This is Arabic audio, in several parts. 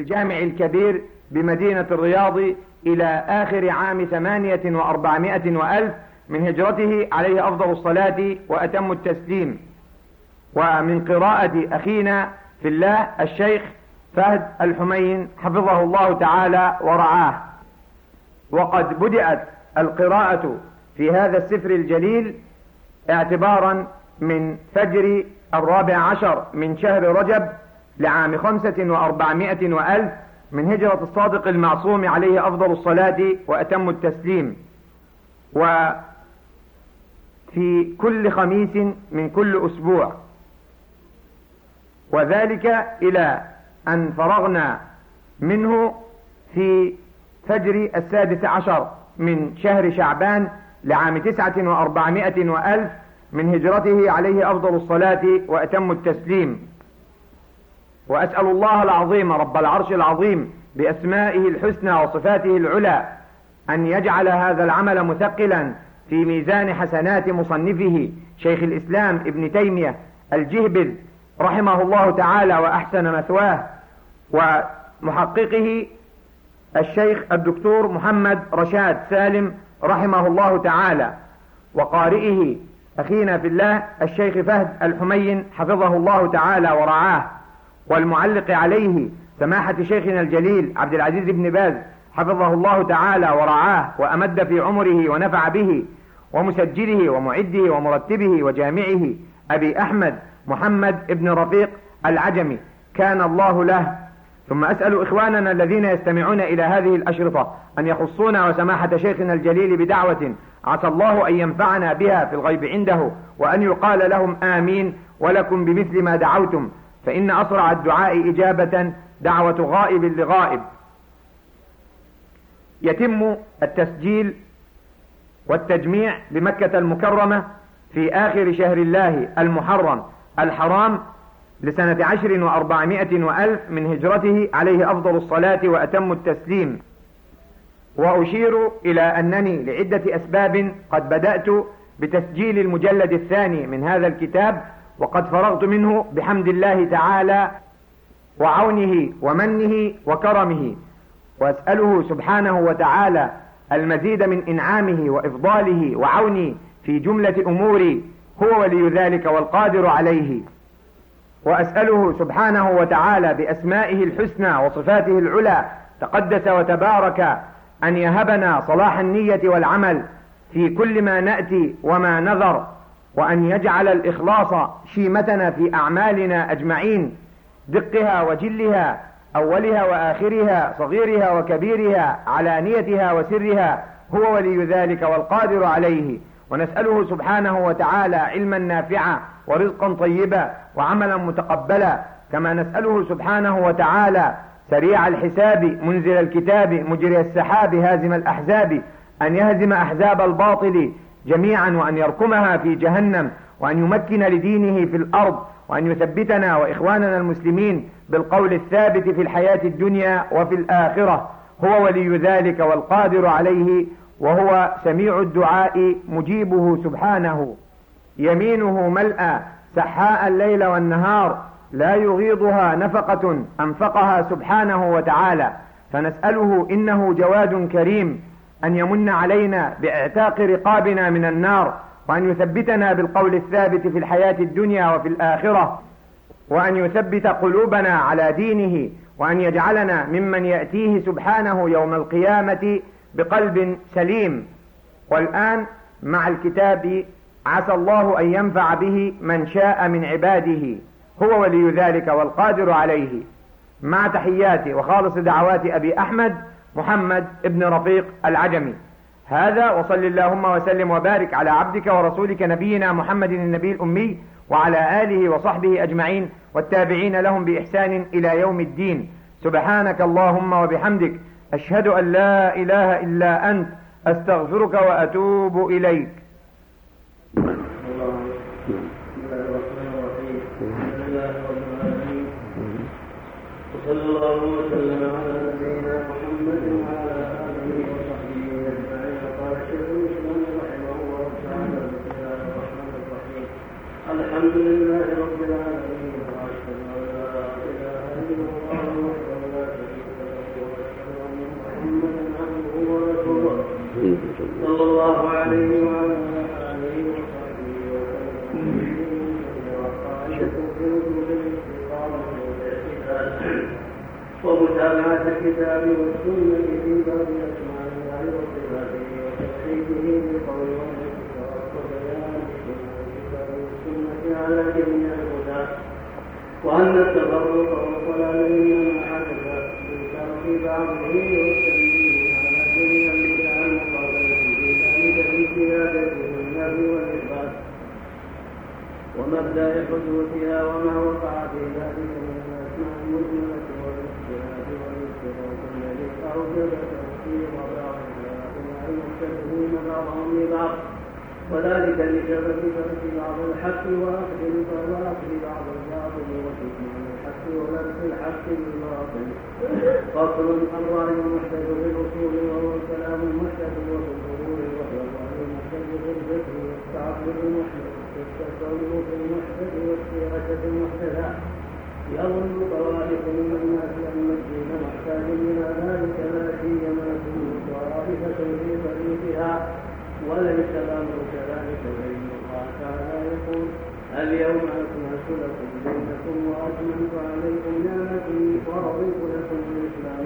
الجامع الكبير بمدينة الرياض إلى آخر عام 800 وألف من هجرته عليه أفضل الصلاة وأتم التسليم. ومن قراءة أخينا في الله الشيخ فهد الحمين حفظه الله تعالى ورعاه. وقد بدأت القراءة في هذا السفر الجليل اعتبارا من فجر 14 من شهر رجب لعام 400 وألف من هجرة الصادق المعصوم عليه أفضل الصلاة وأتم التسليم. وفي كل خميس من كل أسبوع، وذلك إلى أن فرغنا منه في فجر 16 من شهر شعبان لعام 400 وألف من هجرته عليه أفضل الصلاة وأتم التسليم. وأسأل الله العظيم رب العرش العظيم بأسمائه الحسنى وصفاته العلى أن يجعل هذا العمل مثقلا في ميزان حسنات مصنفه شيخ الإسلام ابن تيمية الجهبل رحمه الله تعالى وأحسن مثواه، ومحققه الشيخ الدكتور محمد رشاد سالم رحمه الله تعالى، وقارئه أخينا في الله الشيخ فهد الحمين حفظه الله تعالى ورعاه، والمعلق عليه سماحة شيخنا الجليل عبد العزيز بن باز حفظه الله تعالى ورعاه وأمد في عمره ونفع به، ومسجله ومعده ومرتبه وجامعه أبي أحمد محمد ابن رفيق العجمي كان الله له. ثم أسأل إخواننا الذين يستمعون إلى هذه الأشرطة أن يخصونا وسماحة شيخنا الجليل بدعوة عسى الله أن ينفعنا بها في الغيب عنده، وأن يقال لهم آمين ولكم بمثل ما دعوتم، فإن أسرع الدعاء إجابة دعوة غائب لغائب. يتم التسجيل والتجميع بمكة المكرمة في آخر شهر الله المحرم الحرام لسنة 400 وألف من هجرته عليه أفضل الصلاة وأتم التسليم. وأشير إلى أنني لعدة أسباب قد بدأت بتسجيل المجلد الثاني من هذا الكتاب، وقد فرغت منه بحمد الله تعالى وعونه ومنه وكرمه، وأسأله سبحانه وتعالى المزيد من إنعامه وإفضاله وعوني في جملة أموري، هو ولي ذلك والقادر عليه. وأسأله سبحانه وتعالى بأسمائه الحسنى وصفاته العلى تقدس وتبارك أن يهبنا صلاح النية والعمل في كل ما نأتي وما نذر، وأن يجعل الإخلاص شيمتنا في أعمالنا أجمعين، دقها وجلها، أولها وآخرها، صغيرها وكبيرها، علانيتها وسرها، هو ولي ذلك والقادر عليه. ونسأله سبحانه وتعالى علما نافعا ورزقا طيبا وعملا متقبلا، كما نسأله سبحانه وتعالى سريع الحساب منزل الكتاب مجري السحاب هازم الأحزاب أن يهزم أحزاب الباطل جميعا، وأن يركمها في جهنم، وأن يمكن لدينه في الأرض، وأن يثبتنا وإخواننا المسلمين بالقول الثابت في الحياة الدنيا وفي الآخرة، هو ولي ذلك والقادر عليه، وهو سميع الدعاء مجيبه سبحانه. يمينه ملأى سحاء الليل والنهار لا يغيضها نفقة أنفقها سبحانه وتعالى، فنسأله إنه جواد كريم أن يمن علينا باعتاق رقابنا من النار، وأن يثبتنا بالقول الثابت في الحياة الدنيا وفي الآخرة، وأن يثبت قلوبنا على دينه، وأن يجعلنا ممن يأتيه سبحانه يوم القيامة بقلب سليم. والآن مع الكتاب عسى الله أن ينفع به من شاء من عباده، هو ولي ذلك والقادر عليه، مع تحياتي وخالص دعوات أبي أحمد محمد ابن رفيق العجمي. هذا وصل اللهم وسلم وبارك على عبدك ورسولك نبينا محمد النبي الأمي وعلى آله وصحبه أجمعين والتابعين لهم بإحسان إلى يوم الدين. سبحانك اللهم وبحمدك أشهد أن لا إله إلا أنت أستغفرك وأتوب إليك. صلى الله وسلم على نبينا محمد وعلى آله وصحبه أجمعين. قال شيخ الإسلام رحمه الله تعالى: بسم الله الرحمن الرحيم. الحمد لله رب العالمين، وأشهد أن لا إله إلا الله وحده لا شريك ومتابعة الكتاب والسنة في باب أسماء الله وصفاته وتوحيده بالقول والاعتقاد وبيان الكتاب والسنة على جميع الهدى، وأن التفرق والضلال إنما حدث بترك بعضه والتنبيه على جميع البدع المقابلة في ذلك بزيادة النفي والإثبات ومبدأ حدوثها وما وقع في ذلك من الأسماء المجملة والاختلاف والاختلاف الذي أوجب تفسير بعضها إلى المشتبهين بعضهم لبعض، وذلك بسبب ترك بعض الحق وأخذ بعض الباطل وكتمان الحق ولبس الحق بالباطل. فصل الرأي المحدث بالأصول وهو الكلام المحدث وفي الفروع وهو الرأي المحدث بالفقه والتعبد المحدث والتصوف في المحدث والسياسة المحدثة. يظن طوائف من الناس أن الدين محتاج إلى ذلك لا سيما كل طائفة في طريقها، وليس الأمر كذلك، فإن الله تعالى يقول اليوم أكملت لكم دينكم وأتممت عليكم نعمتي ورضيت لكم الإسلام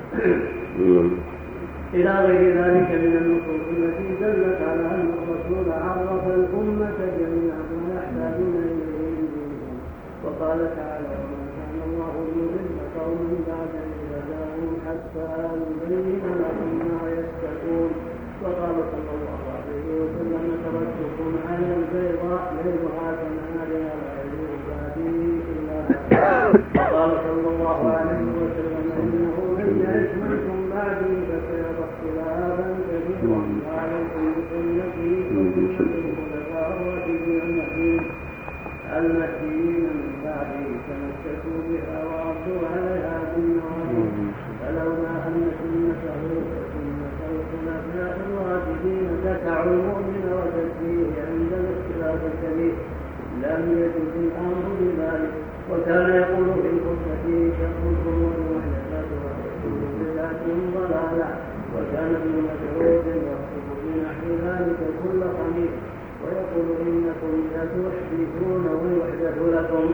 دينا إلى غير ذلك من النصوص التي دلت على أن الرسول عرف الأمة جميعا ما يحتاجون إليه من دينهم، وقال تعالى وما كان الله ليضل قوما بعد إذ هداهم حتى يبين لهم ما يتقون. وقال صلى الله عليه وسلم تركتكم على البيضاء ليلها كنهارها لا يزيغ بعدي إلا هذا. وقال صلى الله عليه وسلم إنه من يعش منكم بعدي فسيرى اختلافا كثيرا وعليكم بسنتي وسنة الخلفاء الراشدين المهديين من بعدي تمسكوا بها وعضوا عليها بالنواجذ، فلولا أن سنته وسنة الخلفاء الراشدين تسع المؤمن وتكفيه عند الاختلاف الكبير لم يجد الأمر بذلك. وكان يقول في الخطبة شركم والمحدثات وكل بدعة ضلالة. وكان ابن مسعود يخطب بنحو ذلك كل خميس ويقول إنكم ستحدثون ويحدث لكم.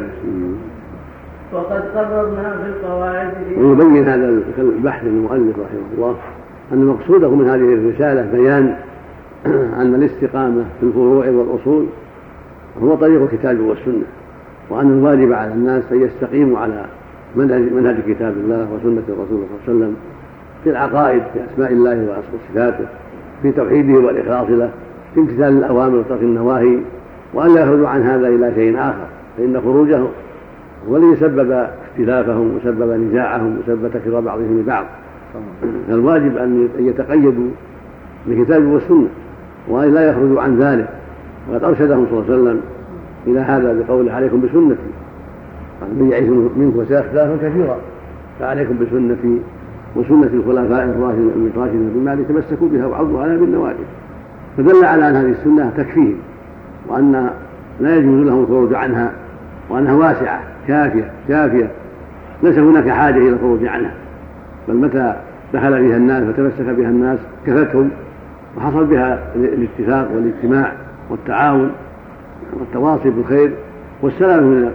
وقد قررنا في القواعد ويبين هذا البحث المؤلف رحمه الله أن مقصوده من هذه الرسالة بيان أن الاستقامة في الفروع والأصول هو طريق الكتاب والسنة، وأن الواجب على الناس أن يستقيموا على منهج كتاب الله وسنة الرسول صلى الله عليه وسلم في العقائد، في أسماء الله وصفاته، في توحيده والإخلاص له، في امتثال الأوامر وترك النواهي، وأن لا يخرجوا عن هذا إلى شيء آخر، فإن خروجه هو الذي سبب اختلافهم وسبب نزاعهم وسبب تكفير بعضهم لبعض. فالواجب أن يتقيدوا بالكتاب والسنة وأن لا يخرجوا عن ذلك. وقد أرشدهم صلى الله عليه وسلم إلى هذا بقوله عليكم بسنتي، من يعيش منكم وسيرى اختلافا كثيرا فعليكم بسنتي وسنة الخلفاء الراشدين من بعدي تمسكوا بها وعضوا عليها بالنواجذ. فدل على أن هذه السنة تكفيهم وأن لا يجوز لهم الخروج عنها، وأنها واسعة كافية ليس هناك حاجة إلى الخروج عنها، بل متى دخل بها الناس وتمسك بها الناس كفتهم وحصل بها الاتفاق والاجتماع والتعاون والتواصي بالخير والسلام من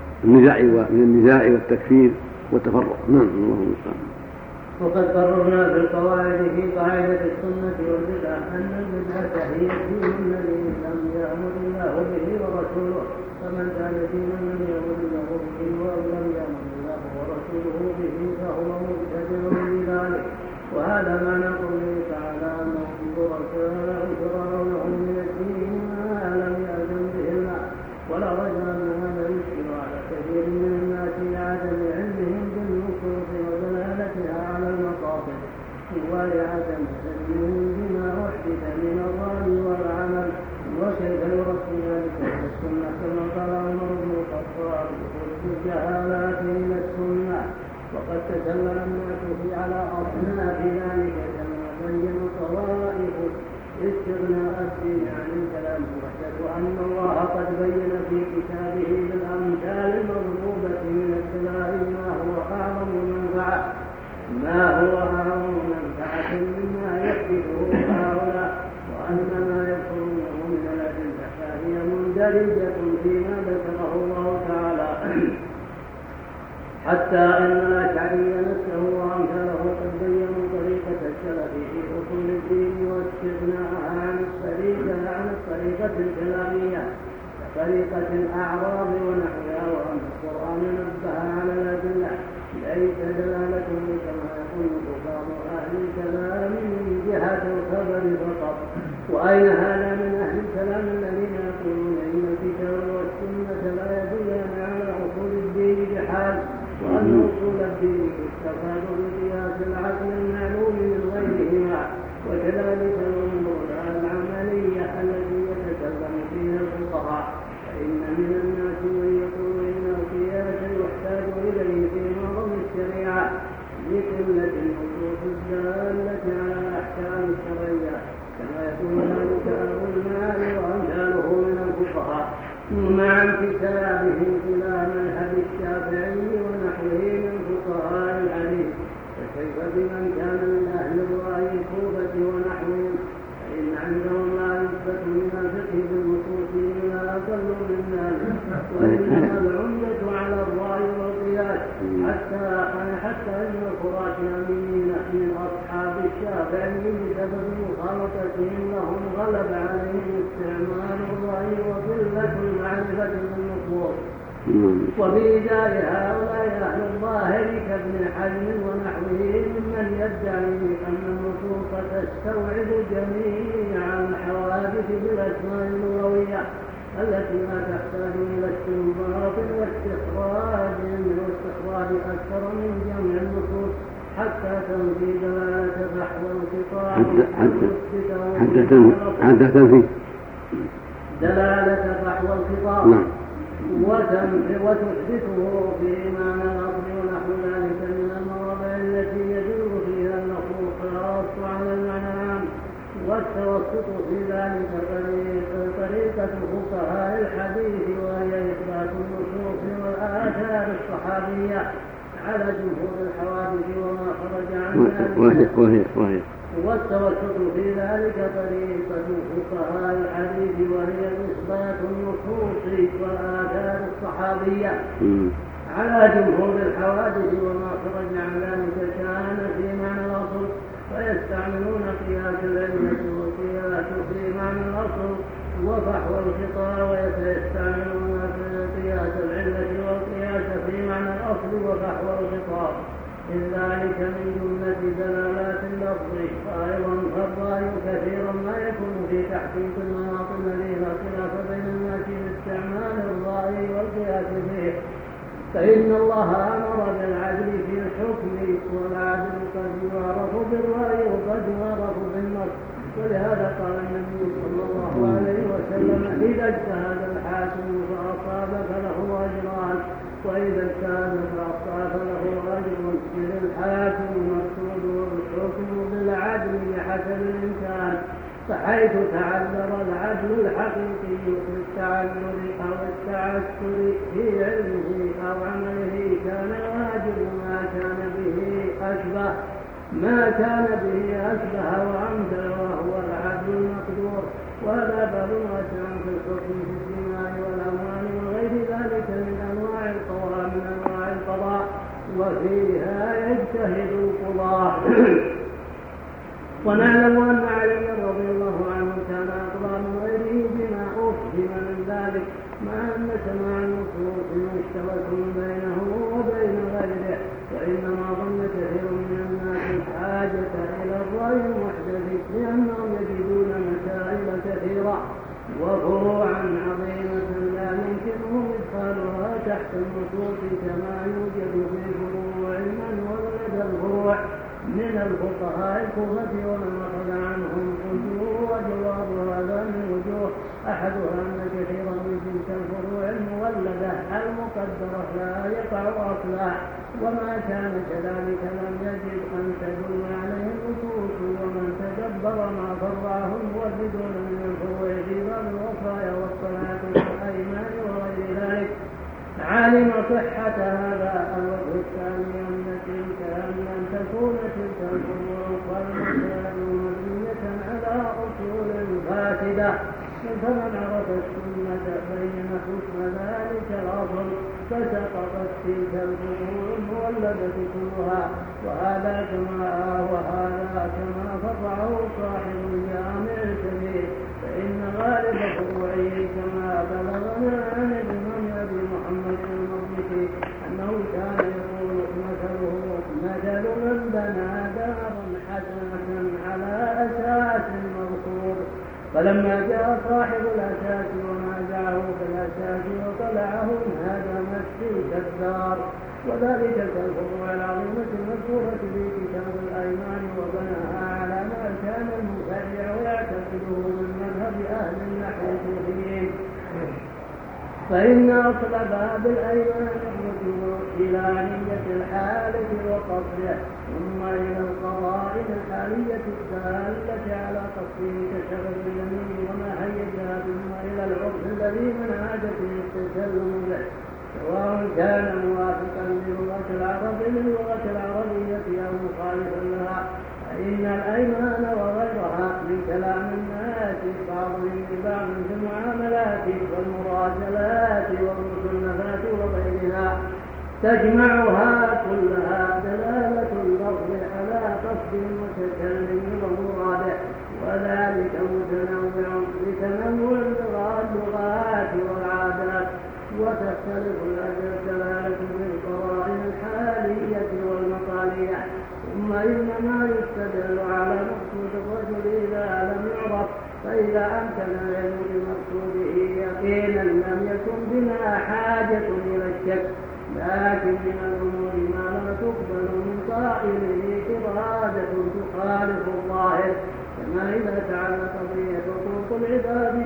النزاع والتكفير والتفرق. نعم، الله المستعان. وقد قررنا في القواعد في قاعدة السنة والبدعة أن البدعة هي الدين الذي لم يأمر الله به ورسوله، فمن كان دينا لم يأمر الله به ولم يأمر الله ورسوله به فهو مبتدع بذلك. وهذا معنى قوله تعالى أنهم شرعوا من الدين ما لم يأذن به الله. ولا ريب أن هذا يشكل على كثير من الناس لعدم علمهم بالنصوص ودلالتها على المقاصد ولعدم علمهم بما أحدث من الرأي والعمل. وكيف يرسل ذلك إلى السنة كما قال عمر بن الخطاب قلت الجهالات من السنة. وقد تسلل الناس على أصناف ذلك كما بين طوائف استغناء الدين عن الكلام المحدث، وأن الله قد بين في كتابه بالأمثال المضروبة من الدلائل ما هو أعظم منفعة مما يحدثه هؤلاء، وأن ما يذكرونه من الأدلة فهي مندرجة فيما ذكره الله تعالى حتى إن الأشعري نفسه وأمثاله قد بينوا طريقة السلف في أصول الدين واستثناءها عن الطريقة الكلامية كطريقة الأعراض ونحوها، وأن القرآن نبه على الأدلة ليس دلالة كما يقول بعض أهل الكلام من جهة الخبر فقط. وأين هذا من أهل الكلام الذين يقولون إن الكتاب والسنة لا يدلان على أصول الدين بحال، وأن أصول الدين تستفاد بقياس العقل المعلوم من غيرهما، وكذلك الأمور العملية التي يتكلم فيها الفقهاء. فإن من الناس من يقول إن القياس يحتاج إليه في معظم الشريعة لقلة النصوص الدالة على الأحكام الشرعية، كما يقول ذلك أبو المعالي وأمثاله من الفقهاء، مع انتسابهم إلى مذهب الشافعي ونحوه من فقهاء الحديث. فكيف بمن كان من أهل الرأي الكوفة ونحوهم، فإن عندهم لا يثبت من الفقه بالنصوص إلا أقل من ذلك، وإنما العمدة على الرأي والقياس، حتى إن الخراسانيين من أصحاب الشافعي بسبب مخالطتهم لهم غلب عليهم استعمال الرأي وقلة المعرفة بالنصوص. وبإيجاد هؤلاء أهل الظاهر كابن حزم ونحوه ممن يدعي أن النصوص تستوعب جميع الحوادث بالأسماء اللغوية التي لا تحتاج إلى استنباط واستخراج أكثر من جمع النصوص حتى تنفي دلالة فحوى القطاع حتى تنفي دلالة فحوى القطاع وتحدثه في معنى الأصل ونحو ذلك من المواضع التي يدل فيها النصوص الخاص على المعنى العام. والتوسط في ذلك طريقة فقهاء الحديث، وهي إثبات النصوص والآثار الصحابية على جمهور الحوادث وما خرج عن ذلك. والتوسط في ذلك طريقة فقهاء الحديث، وهي إثبات النصوص والآثار الصحابية على جمهور الحوادث وما خرج عن ذلك كان في معنى الأصل، فيستعملون قياس العلة والقياس في معنى الأصل وفحوى الخطاب، ويستعملون قياس العلة والقياس في معنى الأصل وفحوى الخطاب. إن ذلك من جملة دلالات اللفظ. وأيضا فالرأي كثيرا ما يكون في تحقيق المناط الذي لا خلاف بين الناس باستعمال الرأي والقياس فيه، فإن الله أمر بالعدل في الحكم، والعدل قد يعرف بالرأي وقد يعرف بالنص. ولهذا قال النبي صلى الله عليه وسلم: إذا اجتهد الحاكم فأصاب فله أجران، وإذا اجتهد فأخطأ فله أجر. للحاكم مقصود الحكم بالعدل بحسب الإمكان، فحيث تعذر العدل الحقيقي في التعذر أو التعسر في علمه أو عمله كان الواجب ما كان به أشبه وأمثل، وهو العدل المقدور. وهذا باب واسع في الحكم في الدماء والأموال وغير ذلك من أنواع القضاء، وفيها يجتهد القضاة. ونعلم أن علي رضي الله عنه كان أقضى من غيره بما أفهم من ذلك، مع أن سماع النصوص مشترك بينه وبين غيره. وإنما ظن كثير من الناس الحاجة إلى الرأي المحدث لأنهم يجدون مسائل كثيرة وفروعا عظيمة لا يمكنهم إدخالها تحت النصوص كما يوجد في فروع من ولد الفروع من الفقهاء الكوفة ومن أخذ عنهم أجور. وجواب هذا من وجوه، أحدها أن كثيرا من تلك الفروع المولدة المقدرة لا يقع أصلا، وما كان كذلك لم يجد أن تدل عليه النصوص. ومن تدبر ما فرعه المولدون من الفروع في باب الوصايا والصلاة والأيمان وغير ذلك علم صحة هذا. الوجه الثاني أن تلك أن تكون تلك الفروع والمسائل مبنية على أصول فاسدة فمن عرف السنة فإن حكم ذلك الأصل فسقطت تلك الفروع المولدة كلها. وهذا كما قطعه صاحب الجامع الكبير، فإن غالب فروعه كما بلغنا عن الإمام أبي محمد المقدسي أنه كان يقول مثل من بنى دارا حسنة على أساس مرفوض، فلما جاء صاحب الأساس ونازعه في الأساس وطلعه انهدمت تلك الدار. وذلك كالفروع العظيمة المذكورة في كتاب الأيمان، وبناها على ما كان المبتدع يعتقده من مذهب أهل النحو الصوفيين. فإن أصل باب الأيمان الرجوع إلى نية الحالة وقصده، ثم إلى القرائن الحالية الدالة على قصده كشرف اليمين وما هيجها، ثم إلى العرف الذي من عادته التسلم به، سواء كان موافقا للغة العربية أو مخالفا لها. فإن الأيمان وغيرها من كلام الناس بعضهم لبعض في المعاملات والمراسلات والمصنفات وغيرها تجمعها كلها دلالة اللفظ على قصد المتكلم ومراده، وذلك متنوع بتنوع اللغات والعادات، وتختلف الدلالة بالقرائن الحالية والمقالية. ثم إنما يستدل على مقصود الرجل إذا لم يعرف، فإذا أمكن العلم بمقصوده يقينا لم يكن بنا حاجة إلى الشك. لكن من الأمور ما لا تقبل من قائله إرادة تخالف الظاهر، كما إذا تعلق به حقوق العباد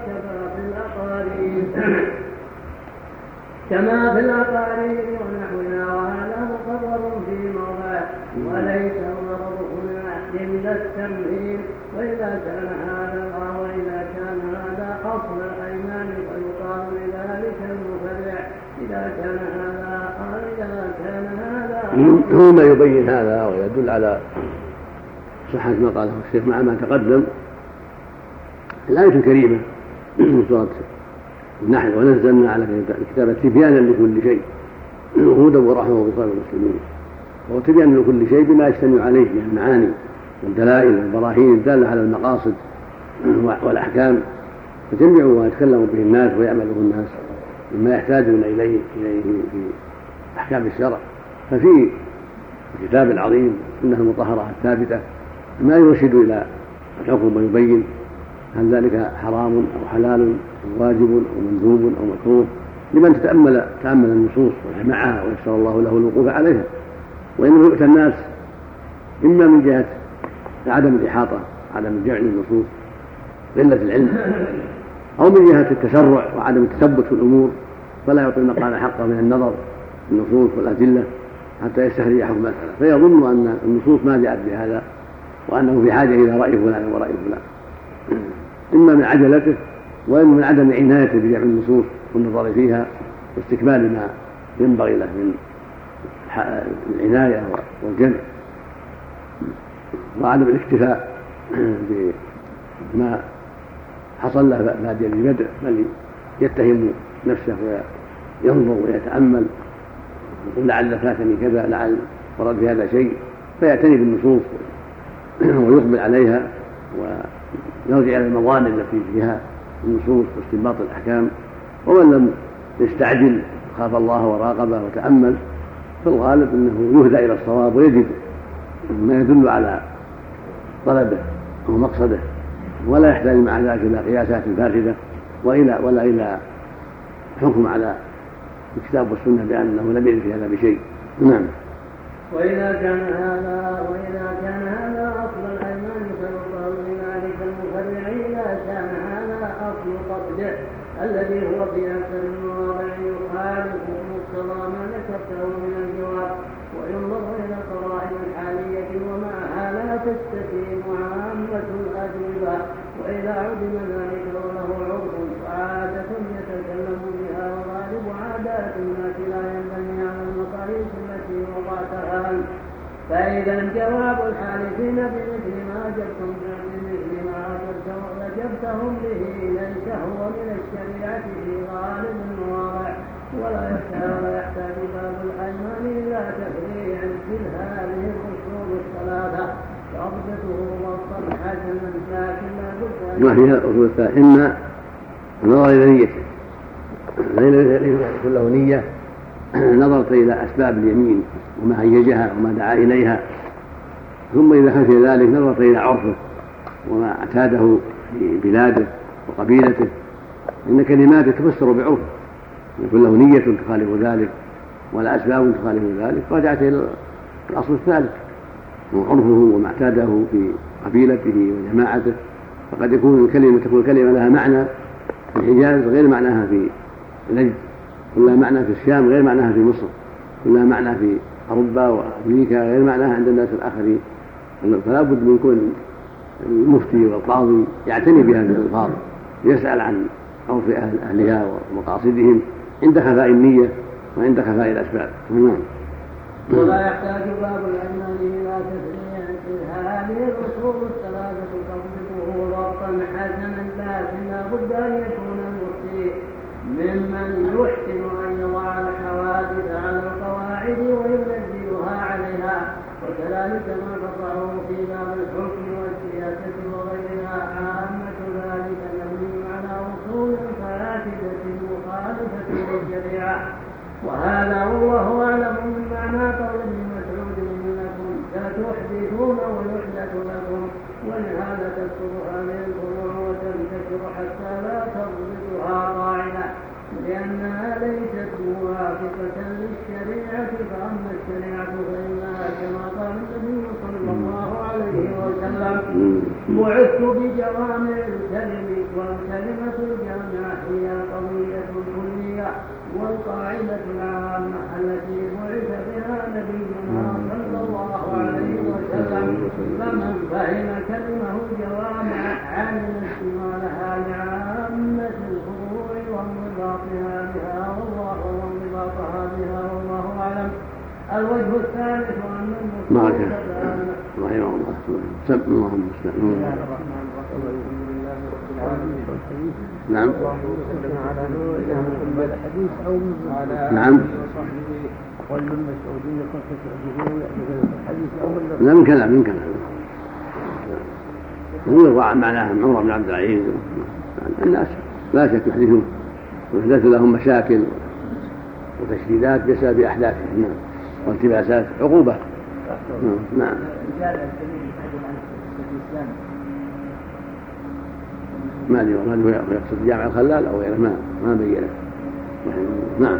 كما في الأقارب ونحوها، وهذا مقرر في موضع، وليس الغرض هنا إلا التمهيد. وإذا كان هذا أصل الأيمان فيقال لذلك المفرع. إذا كان هذا هو ما يبين هذا ويدل على صحة ما قاله الشيخ مع ما تقدم. الآية الكريمة من سورة النحل: ونزلنا على الكتاب تبيانا لكل شيء هدى ورحمة وبشرى للمسلمين. وهو تبيان لكل شيء بما يجتمع عليه من المعاني والدلائل والبراهين الدالة على المقاصد والأحكام، فجمعوا ويتكلموا به الناس ويعمله الناس مما يحتاجون إليه في أحكام الشرع. ففي الكتاب العظيم السنة المطهرة الثابتة ما يرشد إلى الحكم ويبين هل ذلك حرام أو حلال أو واجب أو مندوب أو مكروه لمن تأمل النصوص وجمعها ويسر الله له الوقوف عليها. وإنه يؤتى الناس إما من جهة عدم الإحاطة، عدم جمع النصوص، قلة العلم، أو من جهة التسرع وعدم التثبت في الأمور، فلا يعطي المقال حقه من النظر في النصوص والأدلة حتى يستخرج حكم المسألة، فيظن أن النصوص ما جاءت بهذا وأنه في حاجة إلى رأي فلان ورأي فلان، إما من عجلته وإما من عدم عنايته بجمع النصوص والنظر فيها واستكمال ما ينبغي له من العناية والجمع، وعدم الاكتفاء بما حصل له بادئ البدء، بل يتهم نفسه وينظر ويتأمل يقول لعل فاتني كذا، لعل ورد في هذا شيء، فيعتني بالنصوص ويقبل عليها ويرجع إلى المظان التي فيها النصوص واستنباط الأحكام. ومن لم يستعجل خاف الله وراقبه وتأمل فالغالب أنه يهدى إلى الصواب ويجد ما يدل على طلبه ومقصده، ولا يحتاج مع ذلك إلى قياسات فاسدة ولا إلى حكم على الكتاب والسنة بأنه لم يرد في هذا بشيء. نعم. وإذا كان هذا أصل الأيمان فيقال لذلك المفرع. إذا كان هذا أصل قصده الذي هو في أكثر المواضع يخالف مقتضى ما ذكرته من الجواب، وينظر إلى القرائن الحالية ومعها لا تستقيم عامة الأجوبة. وإذا عدم ذلك وله عرف وعادة يتكلم بها وغالب عادات الناس لا ينبني على المقاييس التي وضعتها، فإذا جواب الحالفين بمثل ما أجبتهم به ليس هو من الشريعة في غالب واضح، ولا يحتاج باب الأيمان إلى تفريع مثل هذه الأصول الثلاثة ضبطه ضبطا حسنا، لكن لا بد ما فيها الأصول الثلاثة إما النظر إلى نيته، فإن يكون له نية نظرت إلى أسباب اليمين وما هيجها وما دعا إليها، ثم إذا خفي ذلك نظرت إلى عرفه وما اعتاده في بلاده وقبيلته، إن كلماته تفسر بعرفه، يكون له نية تخالف ذلك ولا أسباب تخالف ذلك، رجعت إلى الأصل الثالث وعرفه وما اعتاده في قبيلته وجماعته. فقد تكون الكلمة لها معنى في الحجاز غير معناها في نجد، ولها معنى في الشام غير معناها في مصر، ولها معنى في أوروبا وأمريكا غير معناها عند الناس الآخرين. فلا بد من يكون المفتي والقاضي يعتني بهذه الألفاظ، يسأل عن عرف أهلها ومقاصدهم عند خفاء النية وعند خفاء الأسباب. ولا يحتاج باب الأيمان إلى تفريع مثل هذه الأصول الثلاثة تضبطه ضبطا حسنا، لكن لا بد أن يكون المفتي ممن يحسن أن يضع الحوادث على القواعد وينزلها عليها، وكذلك ما قطعه في باب الحكم والسياسة وغيرها. عامة ذلك مبني على أصول فاسدة مخالفة للشريعة، وهذا والله أعلم من معنى قول ابن مسعود إنكم ستحدثون ويحدث لكم، ولهذا تكثر هذه الفروع وتنتشر حتى لا تضبطها قاعدة، لأنها ليست موافقة للشريعة. فأما الشريعة فإنها كما قال النبي صلى الله عليه وسلم بعثت بجوامع الكلم، والكلمة الجامعة هي القضية الكلية والقاعدة العامة التي بعث بها نبينا صلى الله عليه وسلم. فمن فهم كلمه الجوامع عمل استعمالها لعامة الفروع وانضباطها بها والله أعلم. الوجه الثالث أن المسلمين رحمه الله سب اللهم استعان. نعم نعم لا من كلام هو يضع معناها من عمر بن عبد العزيز. الناس لا شك يحدثون ويحدث لهم مشاكل وتشديدات بسبب أحداثهم والتباسات عقوبة. نعم ما أدري هل يقصد جامع الخلال أو غيره ما بينه. نعم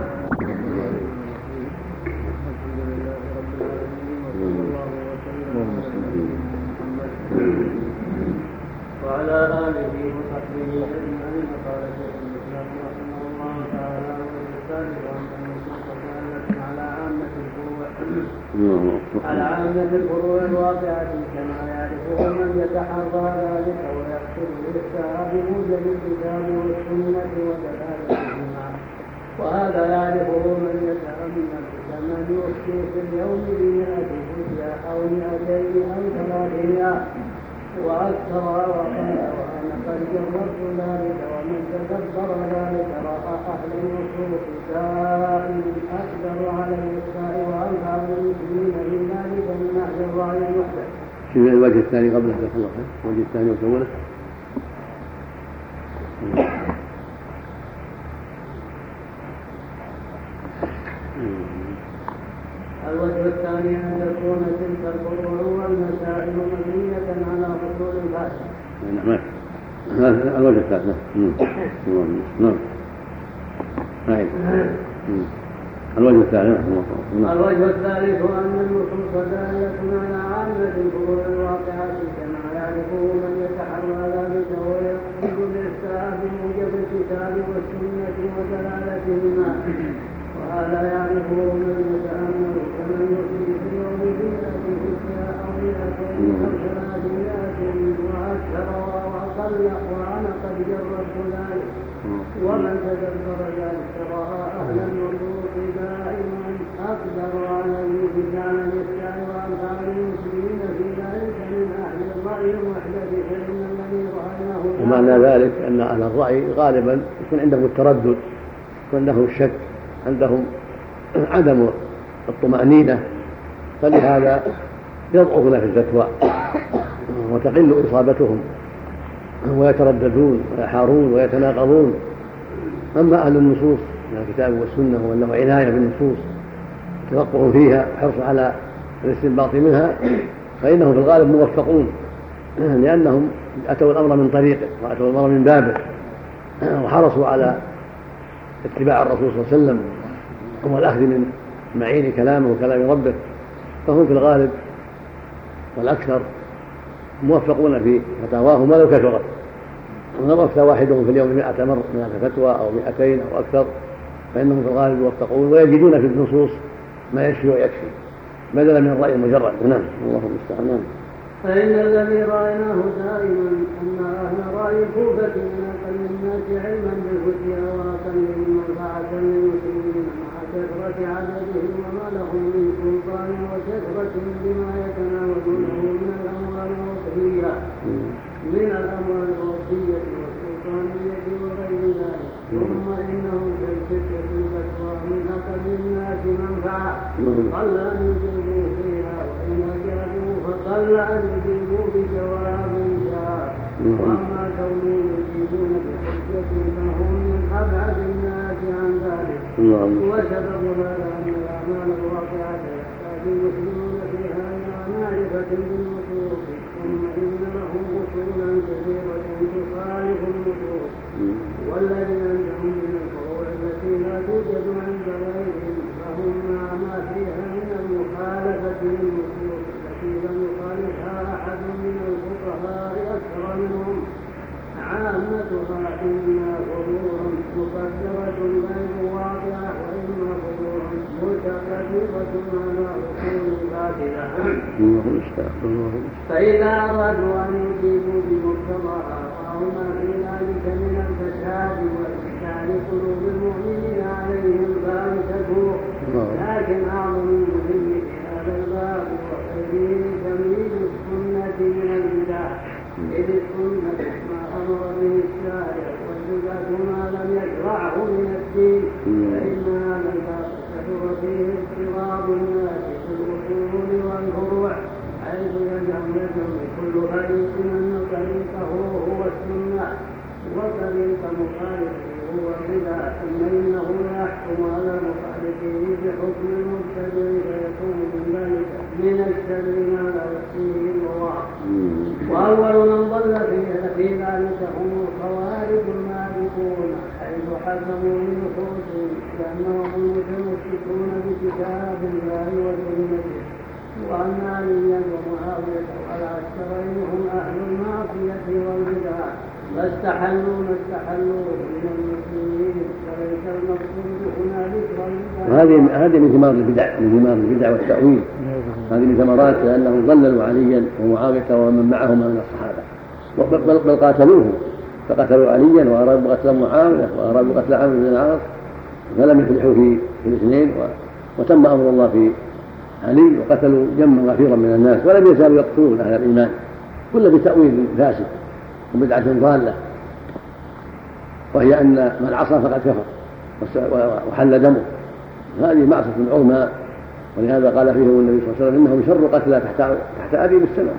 وعلى آله وصحبه أجمعين. قال شيخ الإسلام رحمه الله تعالى على عامة الفروع الواقعة كما يعرفه من يتحرى ذلك ويقصد الإفتاء بموجب الكتاب والسنة ودلالتهما، وهذا يعرفه من يتأمل كمن يفتي في اليوم ب100 فتية أو 200 أو 300 وأكثر وقال وأنا قد جربت ذلك. ومن تدبر ذلك رأى أهل الوصول دائم أكبر على الإفتاء وأنفع المسلمين من ذلك من أهل الرأي المحدث. شنو الوجه الثاني قبله؟ الوجه الثاني وسوله الوجه الثاني أن تكون تلك الفروع والمسائل مبنية على أصول الفاسد. الوجه الثالث الوجه الثالث أن النصوص دالة على عامة الفروع الواقعة كما يعرفه من يتحرى ذلك ويقصد الإفتاء بموجب الكتاب والسنة ودلالتهما، وهذا يعرفه من يتأمل كمن يؤتي في يوم 100 أو 300 وأكثر وأقل، وأنا قد جربت ذلك. ومن تدبر ذلك رأى أهل النصوص دائما أقدر على الإفتاء وأنفع ومعنى ذلك أن أهل الرأي غالبا يكون عندهم التردد، يكون عندهم الشك، عندهم عدم الطمأنينة، فلهذا يضعفون في الفتوى وتقل إصابتهم ويترددون ويحارون ويتناقضون. أما أهل النصوص من الكتاب والسنة وأنه عناية بالنصوص تفقه فيها حرص على الاستنباط منها، فإنهم في الغالب موفقون، لأنهم أتوا الأمر من طريقه وأتوا الأمر من بابه وحرصوا على اتباع الرسول صلى الله عليه وسلم والأخذ من معين كلامه وكلام ربه، فهم في الغالب والأكثر موفقون في فتاواهم ولو كثرت. ولو أفتى واحدهم في اليوم 100 مرة من الفتوى أو 200 أو أكثر، فإنهم في الغالب موفقون ويجدون في النصوص ما يشفي ويكفي بدلا من الرأي المجرد. نعم، الله المستعان. فإن الذي رأيناه دائما أن أهل رأي الكوفة من أقل الناس علما بالفتيا وأقل منفعة للمسلمين مع كثرة عددهم وما لهم من سلطان وكثرة بما يتناولونه من الأموال الوصفية والسلطانية وغير ذلك. ثم إنهم كالفتية الفتوى من أقل الناس منفعة قل أن يجيبوا فيها، وإن أجابوا فقل أن يجيبوا بجواب جاء. وأما كونهم يجيبون بحجة فهم من أبعد الناس عن ذلك. وسبب هذا أن الأعمال الواقعة يحتاج المسلمون فيها إلى معرفة بالنصوص، ثم إن لهم أصولا كثيرة تخالف النصوص، والذي عندهم من الفروع التي لا توجد عند غيرهم فهم مع ما فيها من المخالفة للنصوص التي لم يخالفها أحد من الفقهاء أكثر منهم. عامتها إما فروع مقدرة غير واقعة وإما فروع متقدمة على أصول باطلة. فإذا أرادوا أن يجيبوا بمقتضاها وما في ذلك من الفساد وإشكال قلوب المؤمنين عليهم فأمسكوا. لكن أعظم المهم في هذا الباب وغيره تمييز السنة من البدع، إذ السنة ما أمر به الشارع والبدعة ما لم يشرعه من الدين. فإن هذا الباب كثر فيه اضطراب الناس في الأصول والفروع، حيث يجمع كل فريق أن طريقه هو السنة وطريق مخالفه هو البدع، ثم إنه يحكم على مخالفه بحكم المبتدع فيكون من ذلك من الشر ما لا يحسنه الله. وأول من ضل في ذلك هم الخوارج المالكون، حيث حكموا بنصوصهم لأنهم المتمسكون بكتاب الله وسنته، وأن عليا ومعاوية والعسكرين هم أهل المعصية والبدع، فاستحلوا ما استحلوه من المسلمين، فليس المقصود هنا ذكر البدع. هذه من ثمار البدع والتأويل، هذه من ثمرات لأنهم ضللوا عليا ومعاوية ومن معهما من الصحابة، بل قاتلوهم، فقتلوا عليا وأرادوا قتل معاوية وأرادوا قتل عمرو بن العاص، فلم يفلحوا في الاثنين، وتم أمر الله في علي وقتلوا جمعا غفيرا من الناس، ولم يزالوا يقتلون أهل الإيمان كل بتأويل فاسد وبدعة ضالة، وهي أن من عصى فقد كفر وحل دمه. هذه معصية عظمى، ولهذا قال فيهم النبي صلى الله عليه وسلم إنهم شر قتلى تحت أديم السماء،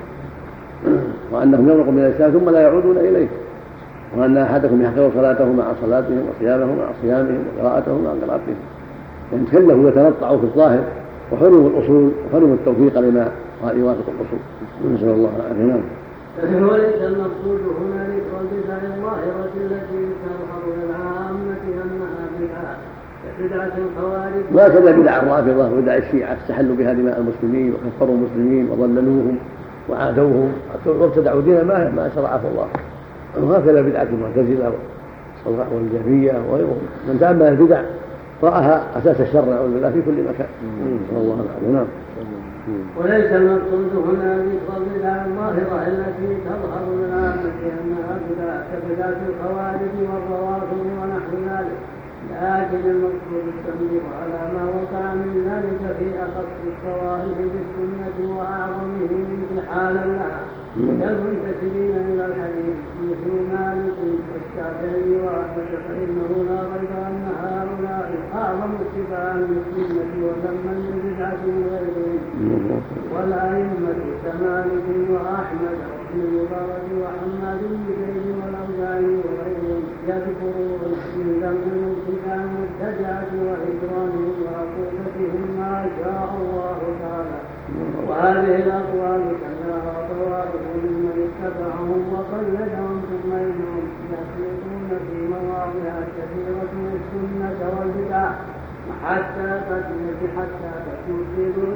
وأنهم يمرقون من الإسلام ثم لا يعودون إليه، وأن أحدكم يحقر صلاته مع صلاتهم وصيامه مع صيامهم وقراءته مع قراءتهم، يتكلف ويتنطع في الظاهر، وحرم الأصول وحرم التوفيق لما يوافق الأصول. نسأل الله العافية. وليس المقصود هنا ذكر البدع الظاهرة التي تظهر للعامة أنها بدعة كبدعة الخوارج، وهكذا بدع الرافضة وبدع الشيعة استحلوا بها دماء المسلمين وكفروا المسلمين وضللوهم وعادوهم وابتدعوا دينا ما شرعه الله. وهكذا بدعة المعتزلة والجهمية وغيرهم، من تأمل البدع رآها أساس الشر نعوذ بالله في كل مكان. نسأل الله العافية. وليس المقصود هنا ذكر البدع الظاهرة التي تظهر للعامة أنها بدع كبدعة الخوارج والروافض ونحو ذلك، لكن المقصود التنبيه على ما وقع من ذلك في أخص الطوائف بالسنة وأعظمهم امتحانا لها، كالمنتسبين إلى الحديث مثل مالك والشافعي وأحمد فإنه لا ريب أن هؤلاء أعظم اتباعا للسنة وذما لبدعة غيرهم والأئمة كمالك وأحمد وابن المبارك وحماد بن زيد والأوزاعي وغيرهم يذكرون من ذم المبتدعة وإكرامهم وعقوبتهم ما شاء الله تعالى. وهذه الأقوال كلها طوائف ممن اتبعهم وقلدهم ثم إنهم يخلطون في مواضع كثيرة السنة والبدع حتى قد يبدلون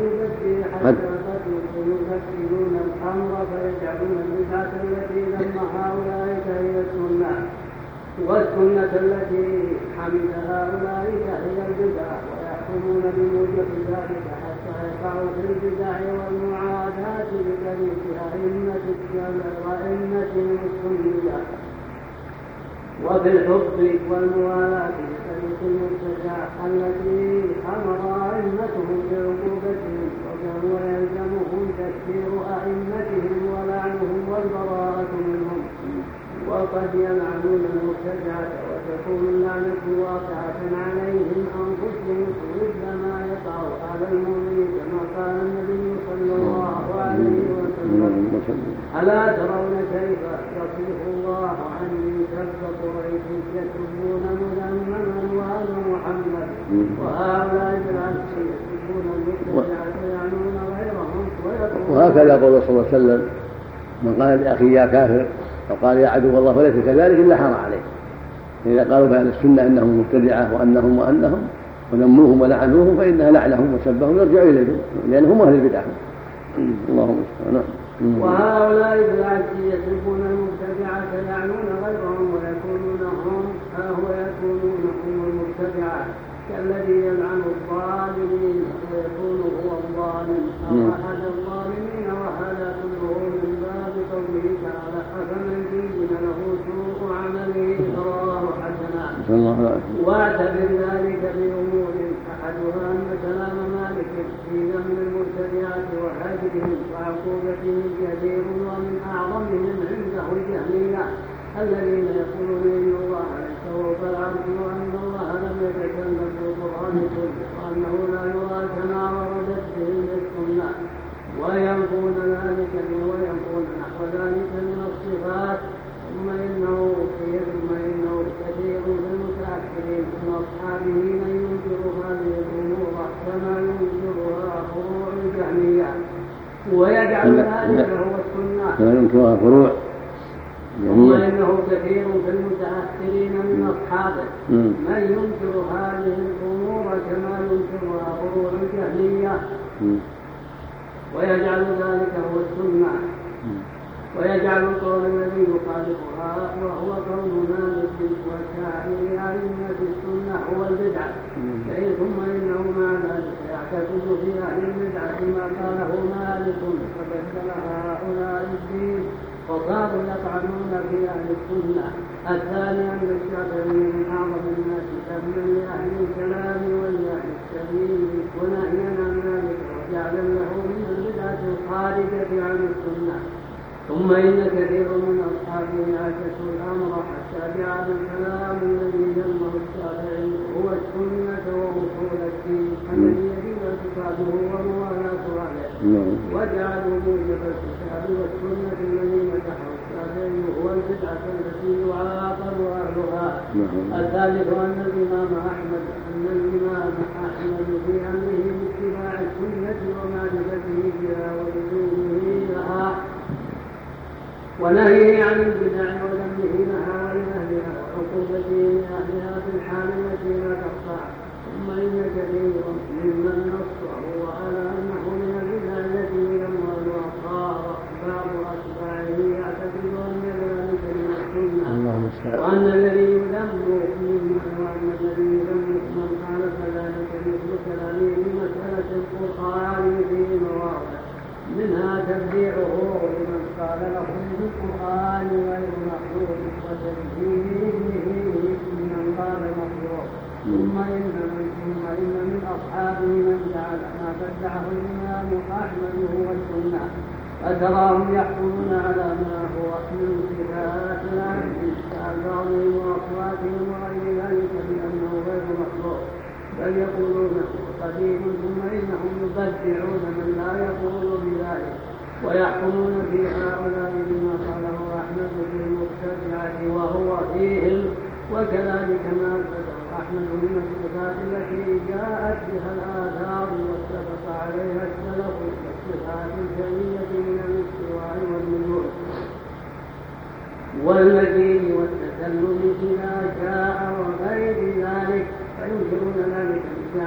الأمر فيجعلون البدعة التي ذمها أولئك هي السنة والسنة التي حمد هؤلاء هي البدع ويحكمون بموجب ذلك حتى يقعوا في البدع والمعاداة بطريق أئمة السنة وفي الحب والموالاة بطريق المرتجع التي أمر أئمتهم بعقوبتهم وكانوا يلزمهم تكفير أئمتهم ولعنهم والبراءة منهم وقد يلعنون المرتجعة وتكون اللعنة واقعة عليهم أنفسهم مثلما يقع على المؤمنين كما قال النبي صلى الله عليه وسلم ألا ترون كيف يصرف الله عني سب قريش يسبون مذمما وآل محمد وهؤلاء بالعكس يسبون المرتجعة يعنون غيرهم وهكذا قول صلى الله عليه وسلم من قال لأخي يا كافر فقال يا عدو الله وليس كذلك إلا حرام عليه. إذا قالوا بأهل السنة أنهم مبتدعة وأنهم ونموهم ولعنوهم فإنها لعنهم وسبهم يرجع إليهم لأنهم أهل البدعة. اللهم استعان. وهؤلاء بالعكس يسبون المبتدعة يعنون غيرهم ويكونون هم المبتدعة كالذي يلعن الظالمين ويكون هو الظالم أو أحد الظالمين وهذا كله من باب قوله تعالى أفمن زين له سوء عمله فراه حسنا. واعتبر ذلك بأمور أحدها أن كلام مالك في ذم المبتدعة وحاجبهم وعقوبتهم كثير ومن أعظمهم عنده الجهمية الذين يقولون إن الله ليس فوق العرش وأن الله لم يتكلم بالقرآن كله وأنه لا يرى كما وردت به السنة وينفون نحو ذلك من الصفات. ثم إنه كثير من المتأخرين من أصحابه من ينكر هذه الأمور كما ينكرها فروع الجهمية ويجعل ذلك هو السنة. ثم إنه كثير في المتأخرين من أصحابه من ينكر هذه الأمور كما ينكرها فروع الجهمية ويجعل ذلك هو السنة ويجعل القول الذي يخالفها وهو قول مالك وسائر أئمة السنة هو البدعة. ثم إنه مع ذلك يعتقد في أهل البدعة ما قاله مالك فبدل هؤلاء الدين وصاروا يطعنون في أهل السنة. الثاني أن الشافعي من أعظم الناس سبلا لأهل الكلام ولأهل السبيل ونهيا عن ذلك وجعلا له من البدعة الخارجة عن السنة. ثم إن كثير من أصحابه عكسوا الأمر حتى جعل الكلام الذي ذمه الشافعي هو السنة وأصول الدين الذي يجب اتخاذه وموالاة أهله وجعلوا موجب الكتاب والسنة الذي مدحه الشافعي هو البدعة التي يعاقب أهلها. الثالث أن الإمام أحمد في أمره باتباع السنة ومعرفته بها ولزومه لها ونهيه عن البدع وذمه لها ولأهلها وعقوبته لأهلها في الحال التي لا تخفى. ثم إن كثيرا ممن نصه على أنه من البدع التي يموال وصار بعض أتباعه يعتقد أن ذلك من السنة وأن الذي يذم من خالف ذلك مثل كلامه بمسألة القرآن في مواضع منها تبديعه لمن قال له بالقرآن غير مخلوق وتنزيهه من قال مخلوق. ثم إن من أصحابه من جعل ما بدعه الإمام أحمد هو السنة أتراهم يحكمون على ما هو من صفات العبد كألفاظهم وأصواتهم وغير ذلك بأنه غير مخلوق، بل يقولون قديم ثم إنهم يبدعون من لا يقول بذلك، ويحكمون في هؤلاء بما قاله أحمد في المبتدعة وهو فيهم. وكذلك ما أثبته أحمد من الصفات التي جاءت بها الآثار واتفق عليها السلف والصفات الجلية من الاستواء والنزول والمجيء والتكلم إذا جاء وغير ذلك، فينكرون ذلك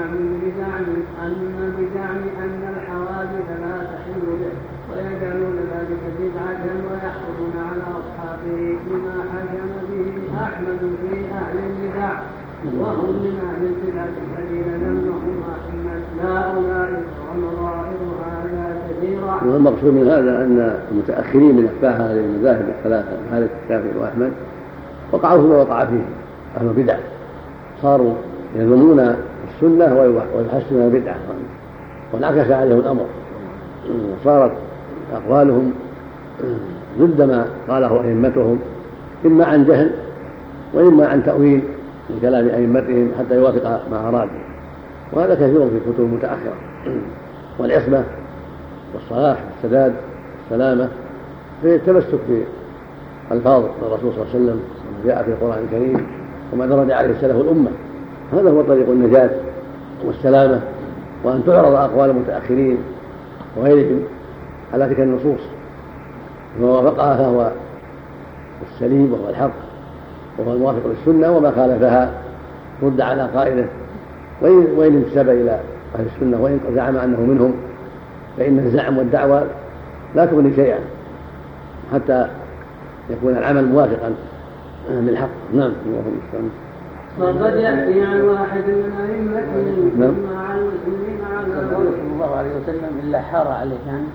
بزعم أن الحوادث لا تحل به، ويجعلون ذلك بدعة ويحكمون على أصحابه بما حكم به أحمد في أهل البدع، وهم من أهل البدع الذين ذمهم أحمد لا أولئك ونظائر هذا كثيرا. والمقصود من هذا أن المتأخرين من أتباع هذه المذاهب الثلاثة مالك الشافعي وأحمد وقعوا فيما وقع فيه أهل البدع، صاروا يذمون السنة ويحسنون البدعة، وانعكس عليهم الأمر، صارت أقوالهم ضد ما قاله أئمتهم إما عن جهل وإما عن تأويل من كلام أئمتهم حتى يوافق ما أرادوا، وهذا كثير في الكتب المتأخرة. والعصمة والصلاح والسداد والسلامة في التمسك بألفاظ الرسول صلى الله عليه وسلم وما جاء في القرآن الكريم وما درج عليه سلف الأمة، هذا هو طريق النجاة والسلامة، وأن تعرض أقوال المتأخرين وغيرهم على تلك النصوص، وما وافقها فهو السليم وهو الحق وهو الموافق للسنة، وما خالفها رد على قائله وإن انتسب إلى أهل السنة وإن زعم أنه منهم، فإن الزعم والدعوة لا تغني شيئا حتى يكون العمل موافقا للحق. نعم. وقد يأتي عن واحد من أئمتهم مع المسلمين على صلى الله عليه وسلم إلا حار عليه كان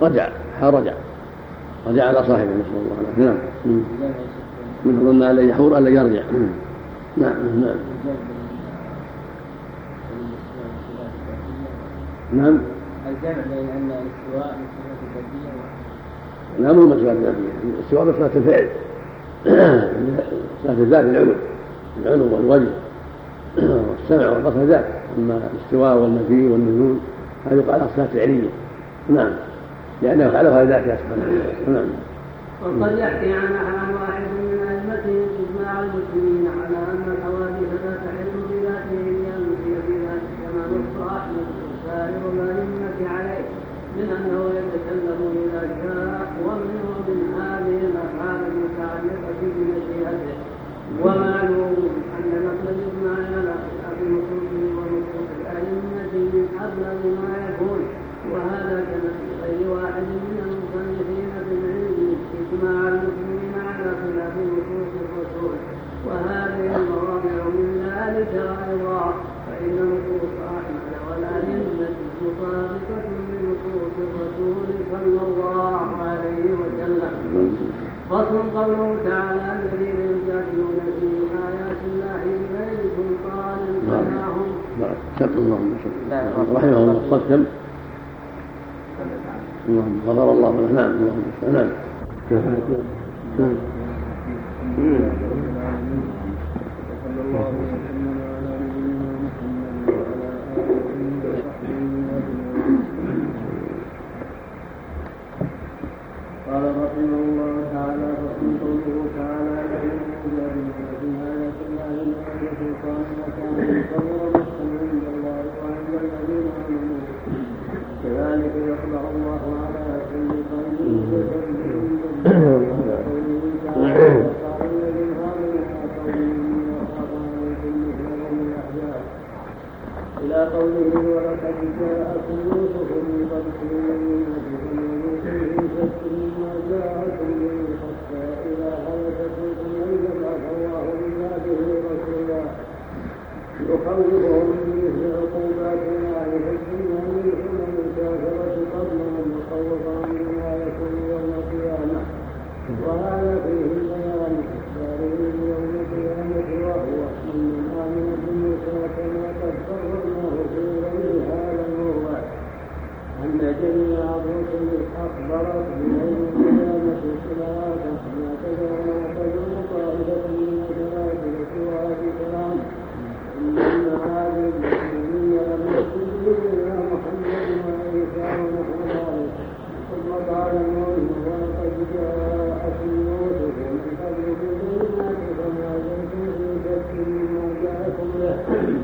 رجع على صاحبه نسأل الله عليه. نعم. من ظن أن يحور ألا يرجع. نعم. نعم. الجمع بين أن الاستواء من صفات الذاتية لا مو من صفات الذاتية، الاستواء من صفات الفعل، صفات الذات العلو والوجه والسمع والبصر ذات، أما الاستواء والمجيء والنزول هذه يقال صفات فعلية. نعم، لأنه فعلها ذاتها سبحانه. نعم. وقد يحكي عن واحد من أئمتهم إجماع المسلمين على أن الحوادث لا تحل بذاته لأن هي بذاته، كما نص أحمد وسائر الأئمة عليه من أنه يتكلم إذا شاء، ومنه من هذه الأفعال المتعلقة بمشيئته. ومعلوم أن نقل الإجماع على خلاف نصوصه ونصوص الأئمة من أبلغ ما يكون، وهذا كما في غير واحد من المصنفين في العلم إجماع المسلمين على خلاف نصوص الرسول، وهذه المواضع من ذلك أيضا، فإن نصوص أحمد والأئمة مطابقة لنصوص الرسول صلى الله عليه وسلم. فصل قوله تعالى الذين يجادلون في آيات الله بغير سلطان أتاهم. رحمه الله صدق. اللهم غفر الله له. نعم. نعم. قال رحمه الله تعالى فصل قوله تعالى الذين يجادلون في آيات الله بغير سلطان أتاهم كبر مقتا عند الله وعند الذين آمنوا، كذلك يطبع الله على كل قلب متكبر قوله تعالى وقال الذين آمنوا على قوله وخاف عليكم مثل يوم الأحزاب إلى قوله ولقد جاءكم يوسف من قبل ينبئكم ويوسف مما جاءكم به حتى إذا هلك قلتم لن يبعث الله من بعده رسولا يخوفهم بمثل عقوبات الله في الدنيا من الأمم الكافرة قبلهم وخوفهم بما يكون يوم القيامة، وهذا فيه البيان إخبارهم يوم القيامة، وهو أن آمن بموسى كما قد قررناه في غير هذا الموضع أن جميع الرسل أخبرت ظالمون ولقد جاءكم يوسف من قبل بالبينات فما زلتم في شك مما جاءكم به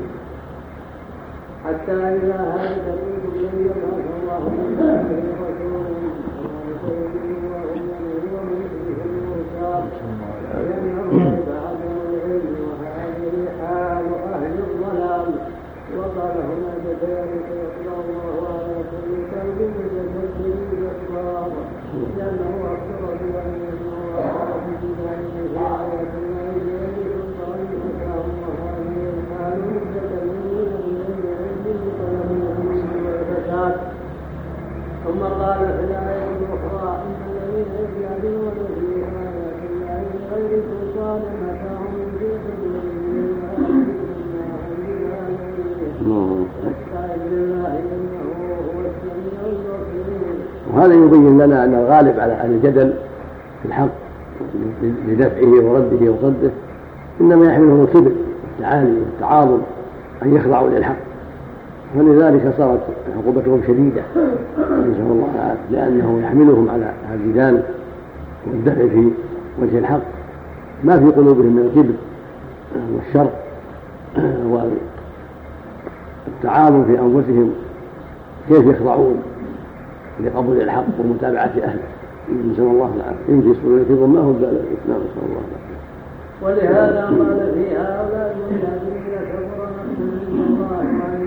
حتى إذا هلك منكم لن يبعث الله من بعده رسولا كما لسيدنا وهم ومثله المرسال لأن الغيب عدم العلم وهذه حال أهل الضلال. وقال هنا كذلك يطلع الله على كل كلب متكبر جبار لأنه أخبر بأن الله في ذلك في آيات الله بغير سلطان أتاهم وهذه الحال متكبرين بغير علم طلبوا والفساد. ثم قال في الآية الأخرى إن الذين يجعلون في آيات الله بغير سلطان أتاهم في سبيل وهذا يبين لنا أن الغالب على أهل الجدل في الحق لدفعه ورده وصده إنما يحملهم الكبر والتعالي والتعاظم أن يخضعوا للحق، ولذلك صارت عقوبتهم شديدة نسأل الله العافية، لأنه يحملهم على الجدال والدفع في وجه الحق ما في قلوبهم من الكبر والشر والتعاظم في أنفسهم، كيف يخضعون لقبول الحق ومتابعة أهله. نسأل الله العافية. يمشي يسألون الكبر ما هو قال الإسلام، نسأل الله العافية. ولهذا قال في هؤلاء الذين كفروا من الله وعلم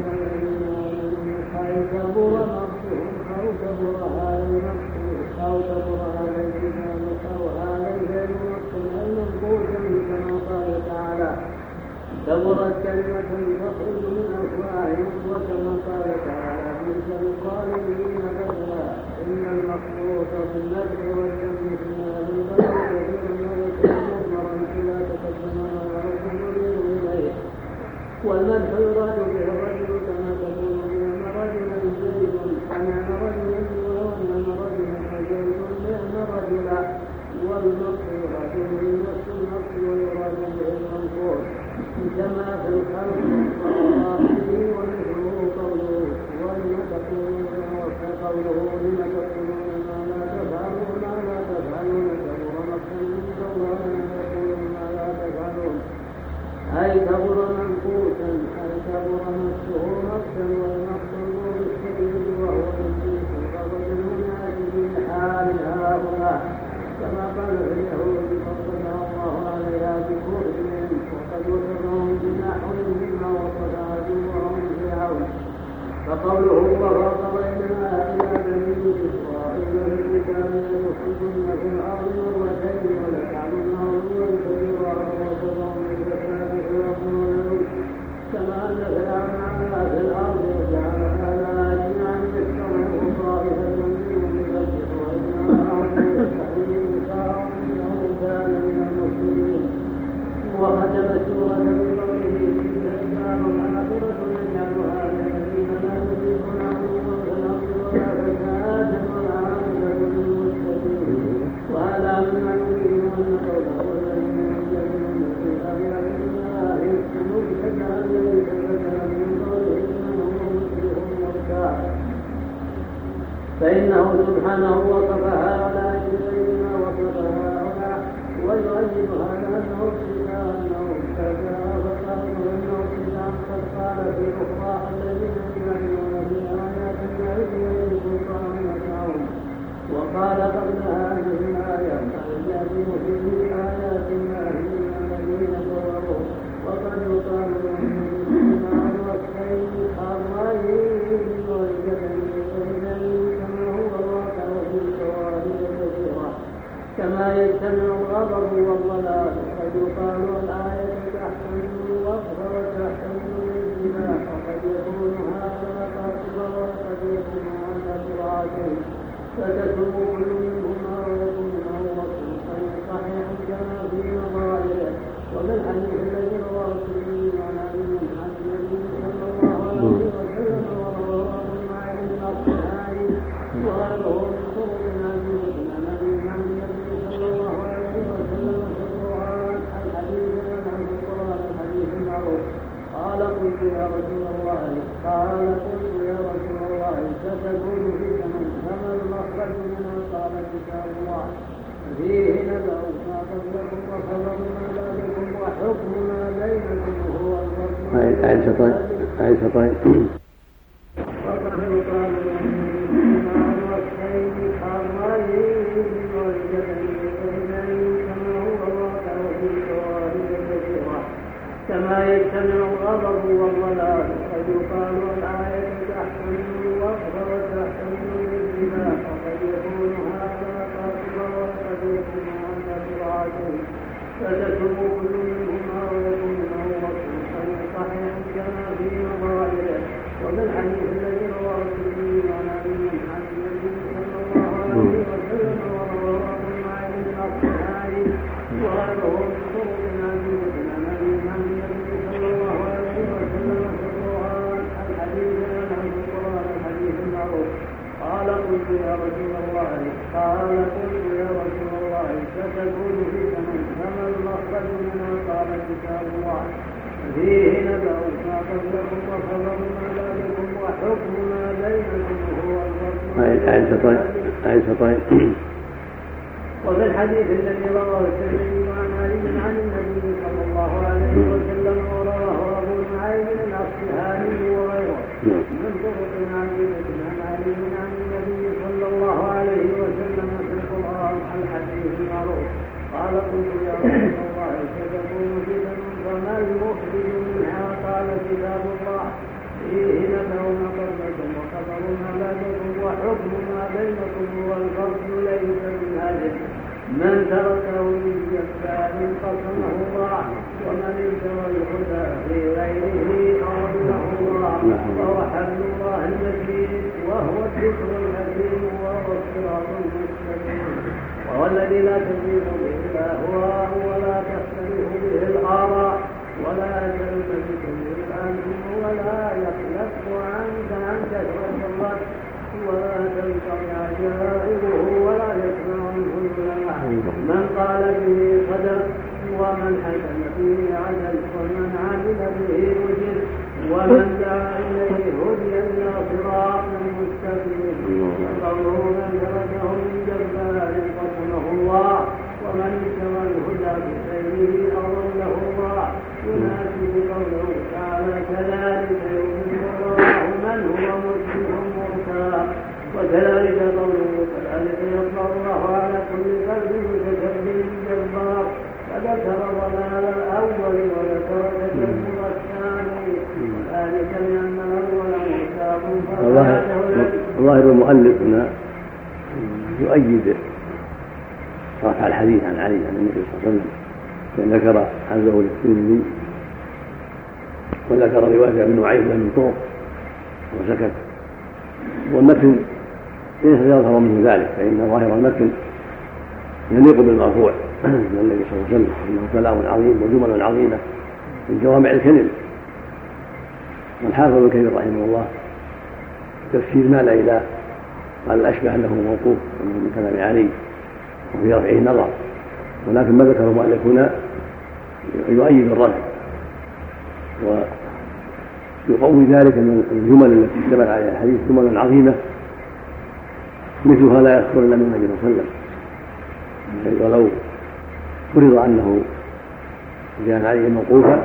الذين كبر نفسهم أو كبر عليهم أو كبر عليهم أو عليهم المنقوصا كما قال تعالى كبرت كلمة تخرج من أفواههم وكما قال تعالى بئس للظالمين بدلا إن المخلوق في النذر والذم في هذا البلد كثيرا ما يكون مضمرا إذا تقدم ويعود يريد إليه والمدح يراد به الرجل كما تقول بأن رجلا زيد أنعم رجلا وأنعم رجلا فزيد بأن رجلا والمدح يراد به نفس النفس ويراد به المنصور كما في الخلق والآخره ومثله قوله ولم تقولون قوله لم تقولون ما لا تفعلون كبر مقتا عند الله أن تقولون ما لا تفعلون أي كبر منقوصا أي كبر نفسه مقتا والمقت النور الشديد وهو تنقيص الغضب المنعكس من حال هؤلاء كما قال في اليهود فقدها الله عليها بكفرهم وقد وصفهم بنحو مما وصف عدوهم فرعون. فقوله وفرقنا إلى بني إسرائيل في الكتاب لتفسدن في الأرض مرتين ولتعلمن علوا كبيرا ووصفهم بالفساد في الأرض والعلو كما أن فرعون علا في الأرض وجعل أهلها جميعا يستضعف طائفة منهم ليذبح وإنما يستحيي نساءهم إنه كان من المسلمين. وختم السورة بقوله تلك الدار الآخرة نجعلها للذين لا يريدون علوا في الأرض ولا فسادا والعاقبة للمتقين. وهذا مما يريد أن قوله الذين يجادلون في آيات الله مبتدأ ليس بدلا من قوله إنه مسلم مرتاح، فإنه سبحانه وصف هؤلاء بغير ما وصف هؤلاء ويؤيد هذا أنه ابتداء قد قال في أخرى الذين يجادلون في آيات الله بغير سلطان أتاهم وقال قبل هذه الآية ما يجادل في آيات الله إلا الذين كفروا وقد يقال لهم الإسلام والسيد الرأي والجبل كما هو الواقع في الشواهد كثيرة كما يجتمع الغضب والضلال. قد يقال الآية تحتمل الوصف وتحتمل الابتلاء وقد يكون هذا قاصدا وقد يكون هذا قراءته فتكون كل منهما ويكون له وصف صحيح كما في مظاهره. وبالحديث الذي رواه الترمذي عن علي عن النبي صلى الله عليه وسلم ورواه معه الأصحاب وغيره من طرق عزيزة عن النبي صلى الله عليه وسلم في القرآن الحديث عن القرآن الحديث المعروف قال قلت يا رسول الله ستكون فتنة فما المخرج منها؟ كتاب الله فيه نبأ ما قبلكم وخبر ما بعدكم وحكم ما بينكم وهو الفرق. عائشة طيب. وقد يقال مع الوصفين حرين والجبلين كما هو الواقع في شواهد كثيرة كما يجتمع الغضب والضلال. قد يقال الآية تحتمل الوصف وتحتمل الاتباع وقد يكون هذا قاصرا وقد يكون هذا براعته فتكون كل منهما ويكون له وصف صحيح كما في مظاهره. وبالحديث الذي رواه الترمذي عن علي عن النبي صلى الله عليه وسلم ورواه ابن معين الاصفهاني وغيره من طرق عديدة عن علي عن النبي صلى الله عليه وسلم في القرآن الحديث عن القرآن الحديث المعروف. قال قلت يا رسول الله ستكون فتن فما المخرج منها؟ قال كتاب الله فيه نبأ ما قبلكم وخبر ما بعدكم وحكم ما بينكم وهو الفرق. عائشة طيب. وفي الحديث الذي رواه الترمذي عن علي عن النبي صلى الله عليه وسلم ورواه ابو معين الاصفهاني وغيره من طرق عديدة عن علي عن النبي صلى الله عليه وسلم في القرآن الحديث المعروف. قال قلت يا رسول الله ستكون فتن فما المخرج منها؟ قال كتاب الله فيه نبأ ما قبلكم وخبر ما بعدكم وحكم ما بينكم والفرق ليس بهذه من تركه للجبار قسمه الله ومن ابتغى الهدى في غيره أضله الله وهو حبل الله المتين وهو الذكر الحكيم وهو الصراط المستقيم وهو الذي لا تزيد به الأهواء ولا تختلف به الآراء ولا تلتفت به الأنفس ولا يخلف عنك عن كثرة الرد ولا تنقضي عجائبه ولا يسمع منه العلماء. من قال به صدق ومن حكم به عدل ومن عمل به وجد ومن دعا إليه هدي إلى صراط مستقيم. وقوله من تركه من جبار قسمه الله ومن اتبع الهدى بسيره أضله الله يناسب قوله تعالى كذلك يؤمن الله من هو مسلم مرتاب. وكذلك قوله كذلك يطلع الله على كل قلب متكبر جبار. فذكر ضلال الأول وذكر تكبر الثاني وذلك لأن الأول مرتاب. ظاهر المؤلف هنا يؤيد رفع الحديث عن علي عن النبي صلى الله عليه وسلم لأن ذكر عزه للترمذي وذكر رواية ابن معين من طرق وسكت. والمتن ليس يظهر منه ذلك فإن ظاهر المتن يليق بالمرفوع من النبي صلى الله عليه وسلم انه كلام عظيم وجمل عظيمه من جوامع الكلم. والحافظ ابن كثير رحمه الله تفسير ما لا إله قال الأشبه أنه موقوف من كلام علي وفي رفعه نظر ولكن ما ذكر المؤلف هنا يؤيد الرفع ويقوي ذلك ان الجمل التي اشتمل عليها الحديث جمل عظيمه مثلها لا يذكر الا من النبي صلى الله عليه وسلم. ولو فرض انه كان عليه موقوفا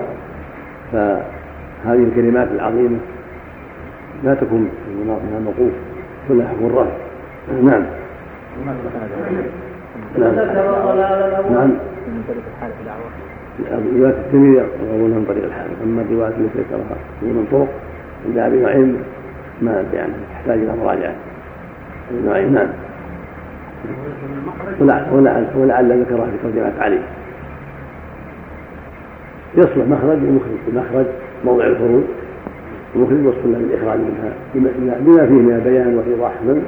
فهذه الكلمات العظيمه لا تكون منها موقوف كلها حكم الرفع. نعم. نعم. رواية الترمذي يروونها من طريق الحارث، أما الرواية التي ذكرها من طرق عند أبي نعيم ما أدري عنها تحتاج إلى مراجعة. أبي نعيم نعم. ولعل ذكرها في ترجمة علي. يصلح مخرج ومخرج، المخرج موضع الخروج ومخرج وصف له بالإخراج منها بما فيه من البيان وإيضاح من.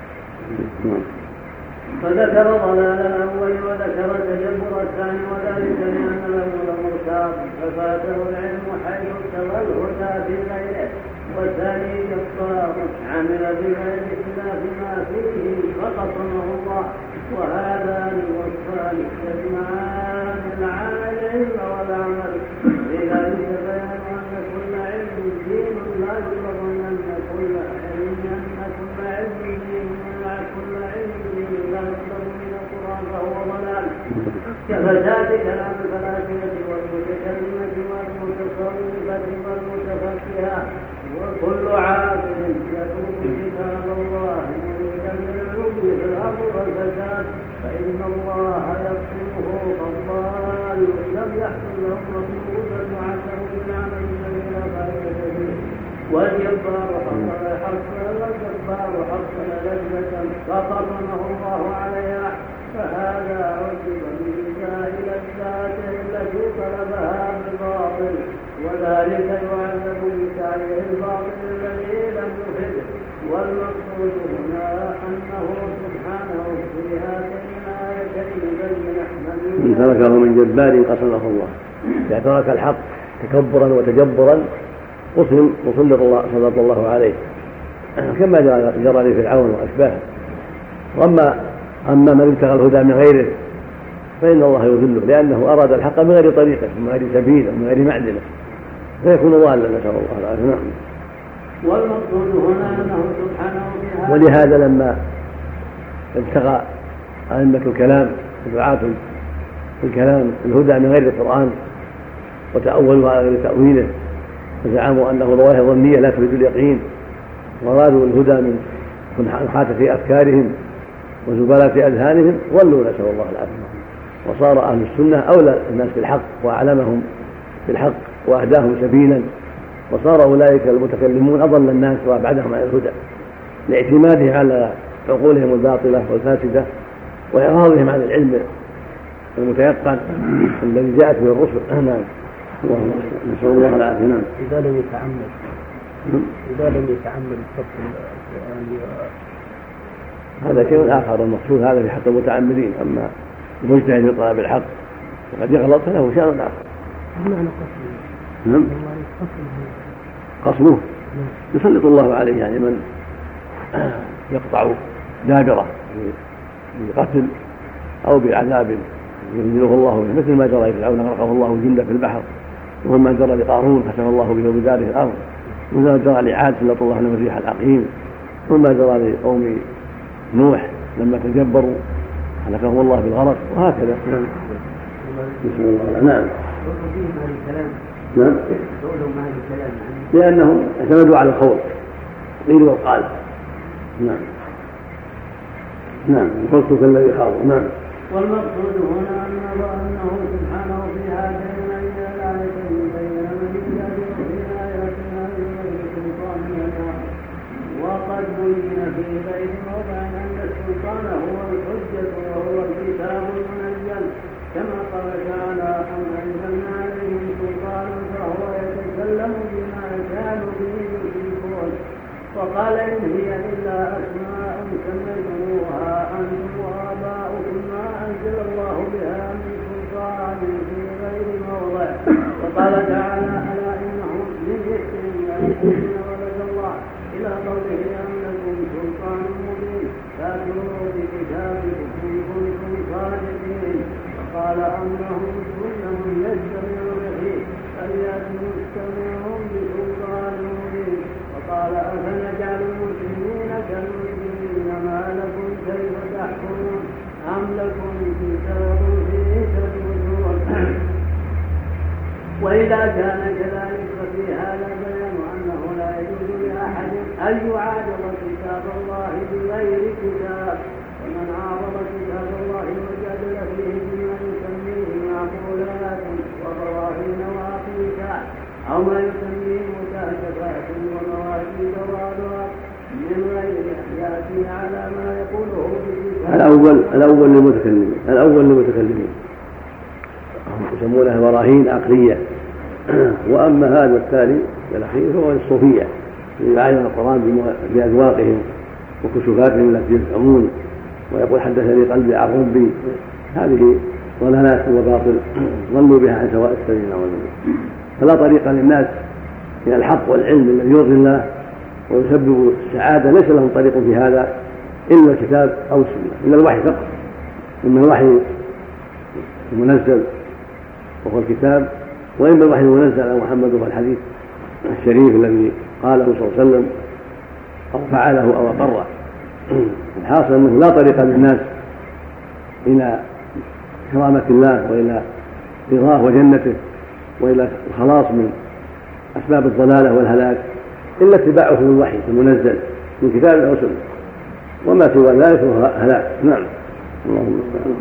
فذكر ضلال الأول وذكر تجبر الثاني وذلك لأن الأول مرتاب ففاته العلم حيث ابتغى الهدى في غيره والثاني جبار عمل بغير اختلاف ما فيه فقسمه الله. وهذان الوصفان يجمعان العلم والعمل لذلك بيان أن كل علم دين لا يظن أن كل علم دين لا يظن كفساد كلام الفلاسفة والمتكلمة والمتصوفة والمتفكهة وكل عاقل يترك كتاب الله مريدا من العلو في الأرض والفساد فإن الله يقسمه فالضال لم يحصل لهم مطلوبا وعسره بالعمل الذي لا فائدة فيه والجبار حصل لذة فقرنه الله عليها فهذا عجب بإنزاء لذاته التي طلبها بالباطل وذلك يعذب بسعيه الباطل الذي لم يفده والمقصود هنا أنه سبحانه في هاتين الآيتين بين من تركه من جبار قصده الله إذا ترك الحق تكبرا وتجبرا وسلط الله عليه كما جرى لفرعون وأشباهه. أما من ابتغى الهدى من غيره فإن الله يذله لأنه أراد الحق من غير طريقه من غير سبيل من غير معدله فيكون ضالا نسأل الله العافية. نعم. والمقصود هنا أنه سبحانه ولهذا لما ابتغى أئمة الكلام ودعاة الكلام الهدى من غير القرآن وتأولوا على غير تأويله وزعموا أنه ظواهر ظنية لا تفيد اليقين وأرادوا الهدى من منحاتة أفكارهم وزبالة أذهانهم ضلوا نسأل الله العافية. وصار أهل السنة أولى الناس بالحق وأعلمهم بالحق وأهداهم سبيلا وصار أولئك المتكلمون أضل الناس وأبعدهم عن الهدى لاعتمادهم على عقولهم الباطلة والفاسدة وإعراضهم عن العلم المتيقن الذي جاءت به الرسل. نعم. نسأل الله العافية. نعم. إذا لم يتعمد الصف القرآن هذا شيء آخر. المقصود هذا في حق المتعمدين. أما المجتهد في طلب الحق وقد يغلط فله شأن آخر. معنى نعم. قصمه يسلط الله عليه يعني من يقطع دابره بقتل أو بعذاب ينزله الله به مثل ما جرى لفرعون غرقه الله جندا في البحر وما جرى لقارون خسف الله به وبداره في الأرض وما جرى لعاد سلط الله عليهم الريح العقيم وما جرى لقوم نوح لما تجبروا هلكهم الله بالغرق وهكذا. بسم الله. نعم. نعم. لأنهم اعتمدوا على القول قيل وقال. نعم. نعم. قلت كالذي خاض. نعم. والمقصود هنا أنه سبحانه في هاتين الآيتين بين من يهتدي في آياتنا بغير سلطان لنا وقد بين في غير موضع أن السلطان هو الحجة وهو الكتاب المنزل كما قال تعالى أم أنزلنا عليهم سلطانا فهو يتكلم بما كانوا به يشركون وقال إن هي إلا أسماء سميتموها أنتم وآباؤكم ما أنزل الله بها من سلطان في غير موضع وقال تعالى ألا إنهم من يشرك يعرفون ولد الله إلى قوله أم لكم سلطان مبين فاتوا بكتابكم إن كنتم صادقين وقال أنهم كلهم يستمعون فيه فليأتوا يستمعون بسلطان مبين وقال أفنجعل المسلمين كالمسلمين ما لكم كيف تحكمون أم لكم كتاب فيه تدرسون. وإذا كان كذلك ففي هذا بيان أنه لا يجوز لأحد أن يعارض كتاب الله بغير كتاب ومن عارض كتاب الله وجادل فيه بما يسميه معقولات وبراهين وعقيدة أو ما يسميه مكاشفات ومواجيد وأدوار من غير يأتي على ما يقوله بكتاب. الأول للمتكلمين يسمونها براهين عقلية وأما هذا الثاني الأخير هو الصوفية يعاين القرآن بأذواقهم وكشوفاتهم التي يفهمون ويقول حدثني قلبي عن ربي. هذه ضلالات وباطل ضلوا بها عن سواء السبيل والنبي. فلا طريق للناس من الحق والعلم الذي يرضي الله ويسبب السعادة ليس لهم طريق في هذا إلا الكتاب أو السنة إلا الوحي فقط. إما الوحي المنزل وهو الكتاب وإما الوحي المنزل على محمد وهو الحديث الشريف الذي قاله صلى الله عليه وسلم أو فعله أو أقره. الحاصل أنه لا طريق للناس إلى كرامة الله وإلى رضاه وجنته وإلى الخلاص من أسباب الضلالة والهلاك إلا اتباعه الوحي المنزل من كتاب أو سنة، وما سوى ذلك هو هلاك. نعم. اللهم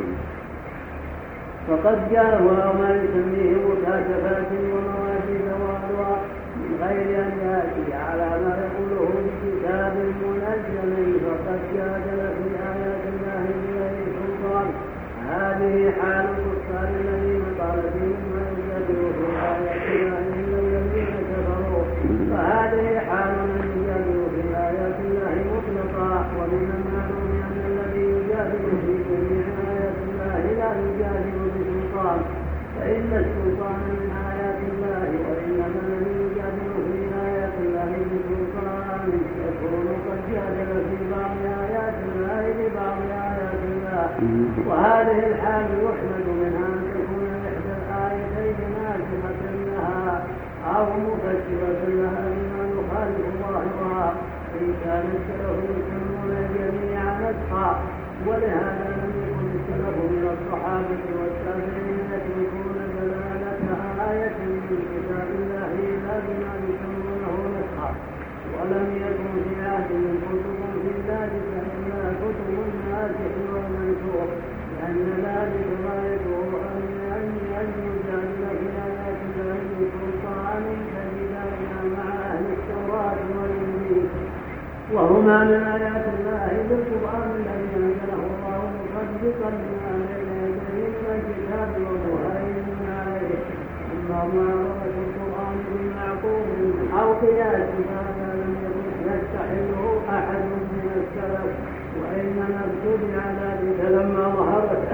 فقد جاءه ما يسميه مكاشفات ومواجد وأدواء من غير أن يأتي على ما يقوله بكتاب منزل، فقد جادل في آيات الله بغير سلطان. هذه حال الكفار الذين قال فيهم ما يجادل في آيات الله إلا الذين كفروا، فهذه حال من يجادل في آيات الله مطلقا. ومن المعلوم أن الذي يجادل في جميع آيات الله لا يجادل بسلطان، فإن السلطان من آيات الله، وإنما الذي يجادل في آيات الله بسلطان يكون قد جادل في بعض آيات الله ببعض آيات الله. وهذه الحال يحمد منها أن تكون إحدى الآيتين ناسخة لها أو مفسرة لها بما يخالف ظاهرها، إن كان السلف يسمون الجميع نسخا. ولهذا لم يكن السلف من الصحابة والتابعين يتركون دلالة آية من كتاب الله إلا بما يسمونه نسخا. ولم يكن في عهد من كتب في ذلك إلا كتب الناسخ والمنسوخ، لأن ذلك غايته أن يجادل في آيات الله بسلطان كبداية مع أهل التوراة والإنجيل، وهما من آيات الله بالقرآن الذي أنزله الله مصدقا لما بين يديه من الكتاب ومهيمنا عليه. أما معرفة القرآن بالمعقول أو قياس هذا لم يكن يستحله أحد من السلف، وإنما ابتدع ذلك لما ظهرت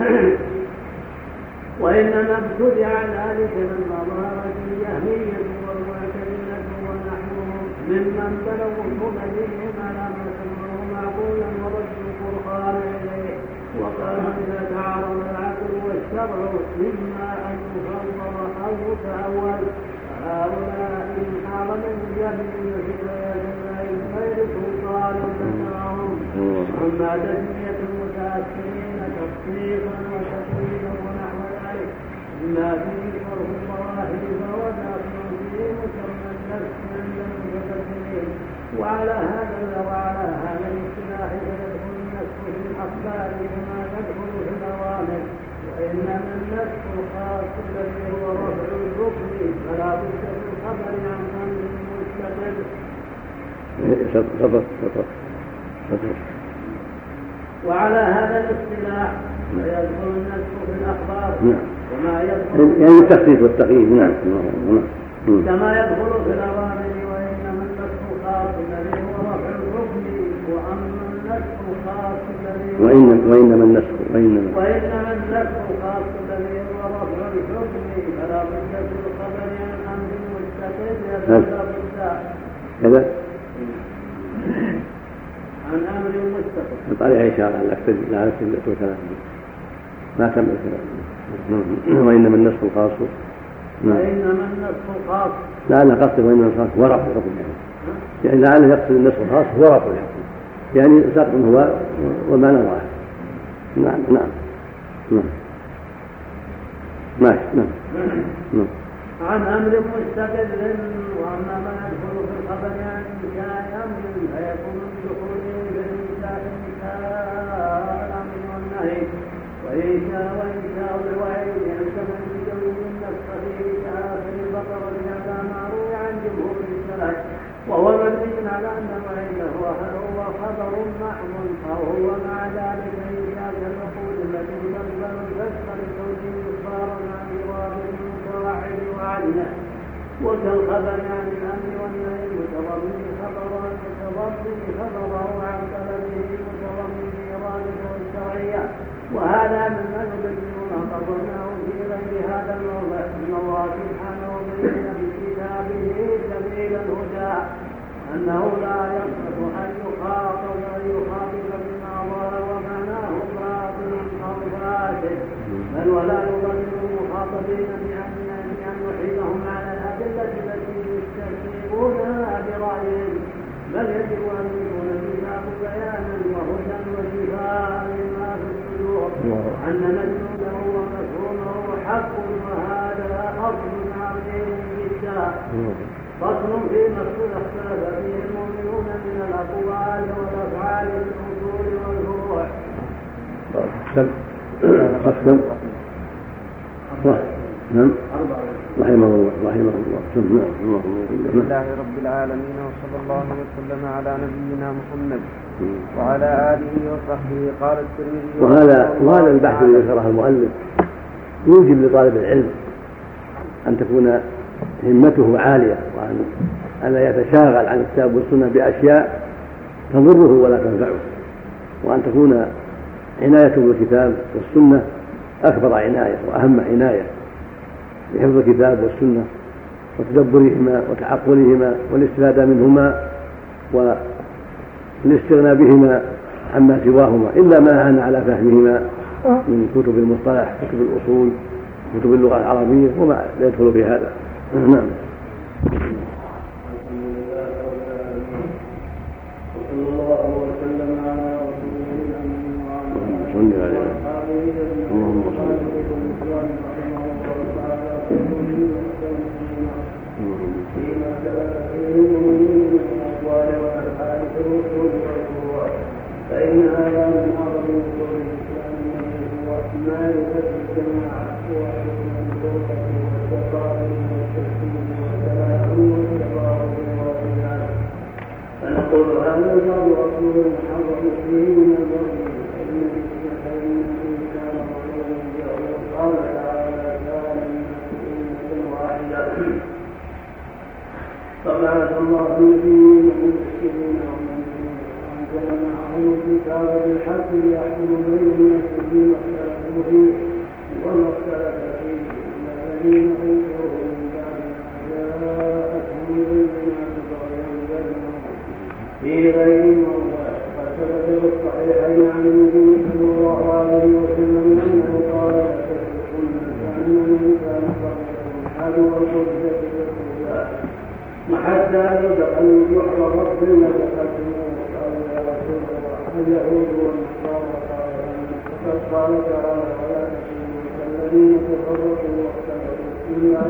الجهمية والمعتزلة ونحوهم ممن بلغوا بهم على ما سمعوا معقولا وردوا القرآن إليه، وقالوا إذا تعارض العقل والشرع إما أن يفضل أو يتأول. فهؤلاء إن حارب الجهمية في آيات الله غير سلطان ذكرهم. أما تسمية المتأثرين تصديقا وتقويلا ونحو ذلك ما فيه فرق الظواهر فهو داخل في مسمى النفس عند المتكلمين. وعلى هذا الاصطلاح يدخل النفس في الأخبار كما تدخل في الأوامر، وإنما النفس الخاص الذي هو رفع الركن فلا بد في الخبر عن أمر مستقل. وعلى هذا الاصطلاح فيدخل النفس في الأخبار وما يدخل يعني التخصيص والتقييد. نعم. كما يدخل في الأوامر، وإنما النفس الخاص الذي هو رفع الركن، وأما النفس الخاص الذي وإنما النسخ الخاص الذي هو رفع الحكم فلا بد في الخبر عن أمر مستقل كذا عن أمر مستقل. عليها إشارة لا أكتب كلام ما كمل كلام. وإنما النسخ الخاص وإنما النسخ الخاص لا قصد وإنما الخاص ورفع الحكم يعني لعله يقصد النسخ الخاص ورفع الحكم يعني سقط هو وما نراه. نعم. عن أمر مستقل. وأما ما يدخل في الخبر عن إنشاء أمر فيكون بدخوله في الإنشاء الأمر والنهي وإنشاء الوعيد كما يجوز النفس في آخر البقرة على ما روي عن جمهور السلف، وهو مبني على أن الوعيد هو خبر محض أو هو مع ذلك إنشاء العقول التي تنزل الفسق لكونه إخبارا عن إرادة المتوعد وعنه، وكالخبر عن الأمر والنهي متضمن خبره عن طلبه متضمن إرادته الشرعية. وهذا مما يبين ما قررناه في غير هذا الموضع أن الله سبحانه بين بكتابه سبيل الهدى، أنه لا يصلح أن يخاطب بما ظهر ومعناه باطل أو فاسد، بل ولا يضمن المخاطبين بأن يحيلهم على الأدلة التي يستجيبونها برأيهم، بل يجب أن يكون الكتاب بيانا وهدى وشفاء لما في الصدور، أن مجنونه ومفهومه فصل فيما اختلف فيه المؤمنون من الأقوال والأفعال في الأصول والفروع. نعم. رحمه الله. الحمد لله رب العالمين، وصلى الله وسلم على نبينا محمد وعلى آله وصحبه. قال الترمذي وهذا البحث الذي ذكره المؤلف يوجب لطالب العلم أن تكون همته عالية، وأن لا يتشاغل عن الكتاب والسنة بأشياء تضره ولا تنفعه، وأن تكون عنايته بالكتاب والسنة أكبر عناية وأهم عناية بحفظ الكتاب والسنة وتدبرهما وتعقلهما والاستفادة منهما والاستغناء بهما عما سواهما، إلا ما أعان على فهمهما من كتب المصطلح، كتب الأصول، كتب اللغة العربية، وما لا يدخل في هذا. نعم. اللهم صل فإن هذا من أعظم أصول الإسلام وما يثبت الجماعة والتقارب والتسليم والتلاحم والتبارك والرجال. فنقول هذا الباب أصول محرم فيه من البر، فإن الإنسان مخلوق قال تعالى كان أمة واحدة فبعث الله النبيين مبشرين وأنزل معهم الكتاب بالحق ليحكم بين الناس فيما اختلفوا فيه وما اختلف فيه إلا الذين أوتوه من بعد ما جاءتهم البينات بغيا بينهم في غير موضع. قد ثبت في الصحيحين عن النبي صلى الله عليه وسلم أنه قال: لتتركن كأن الإنسان قبلكم حذو الخبزة والسوداء حتى لو دخلوا جحر رب لدخلتموه. قال: يا رسول الله اليهود والنصارى. فقد قال تعالى: ولا تكونوا كالذين تفرقوا واختلفوا إلا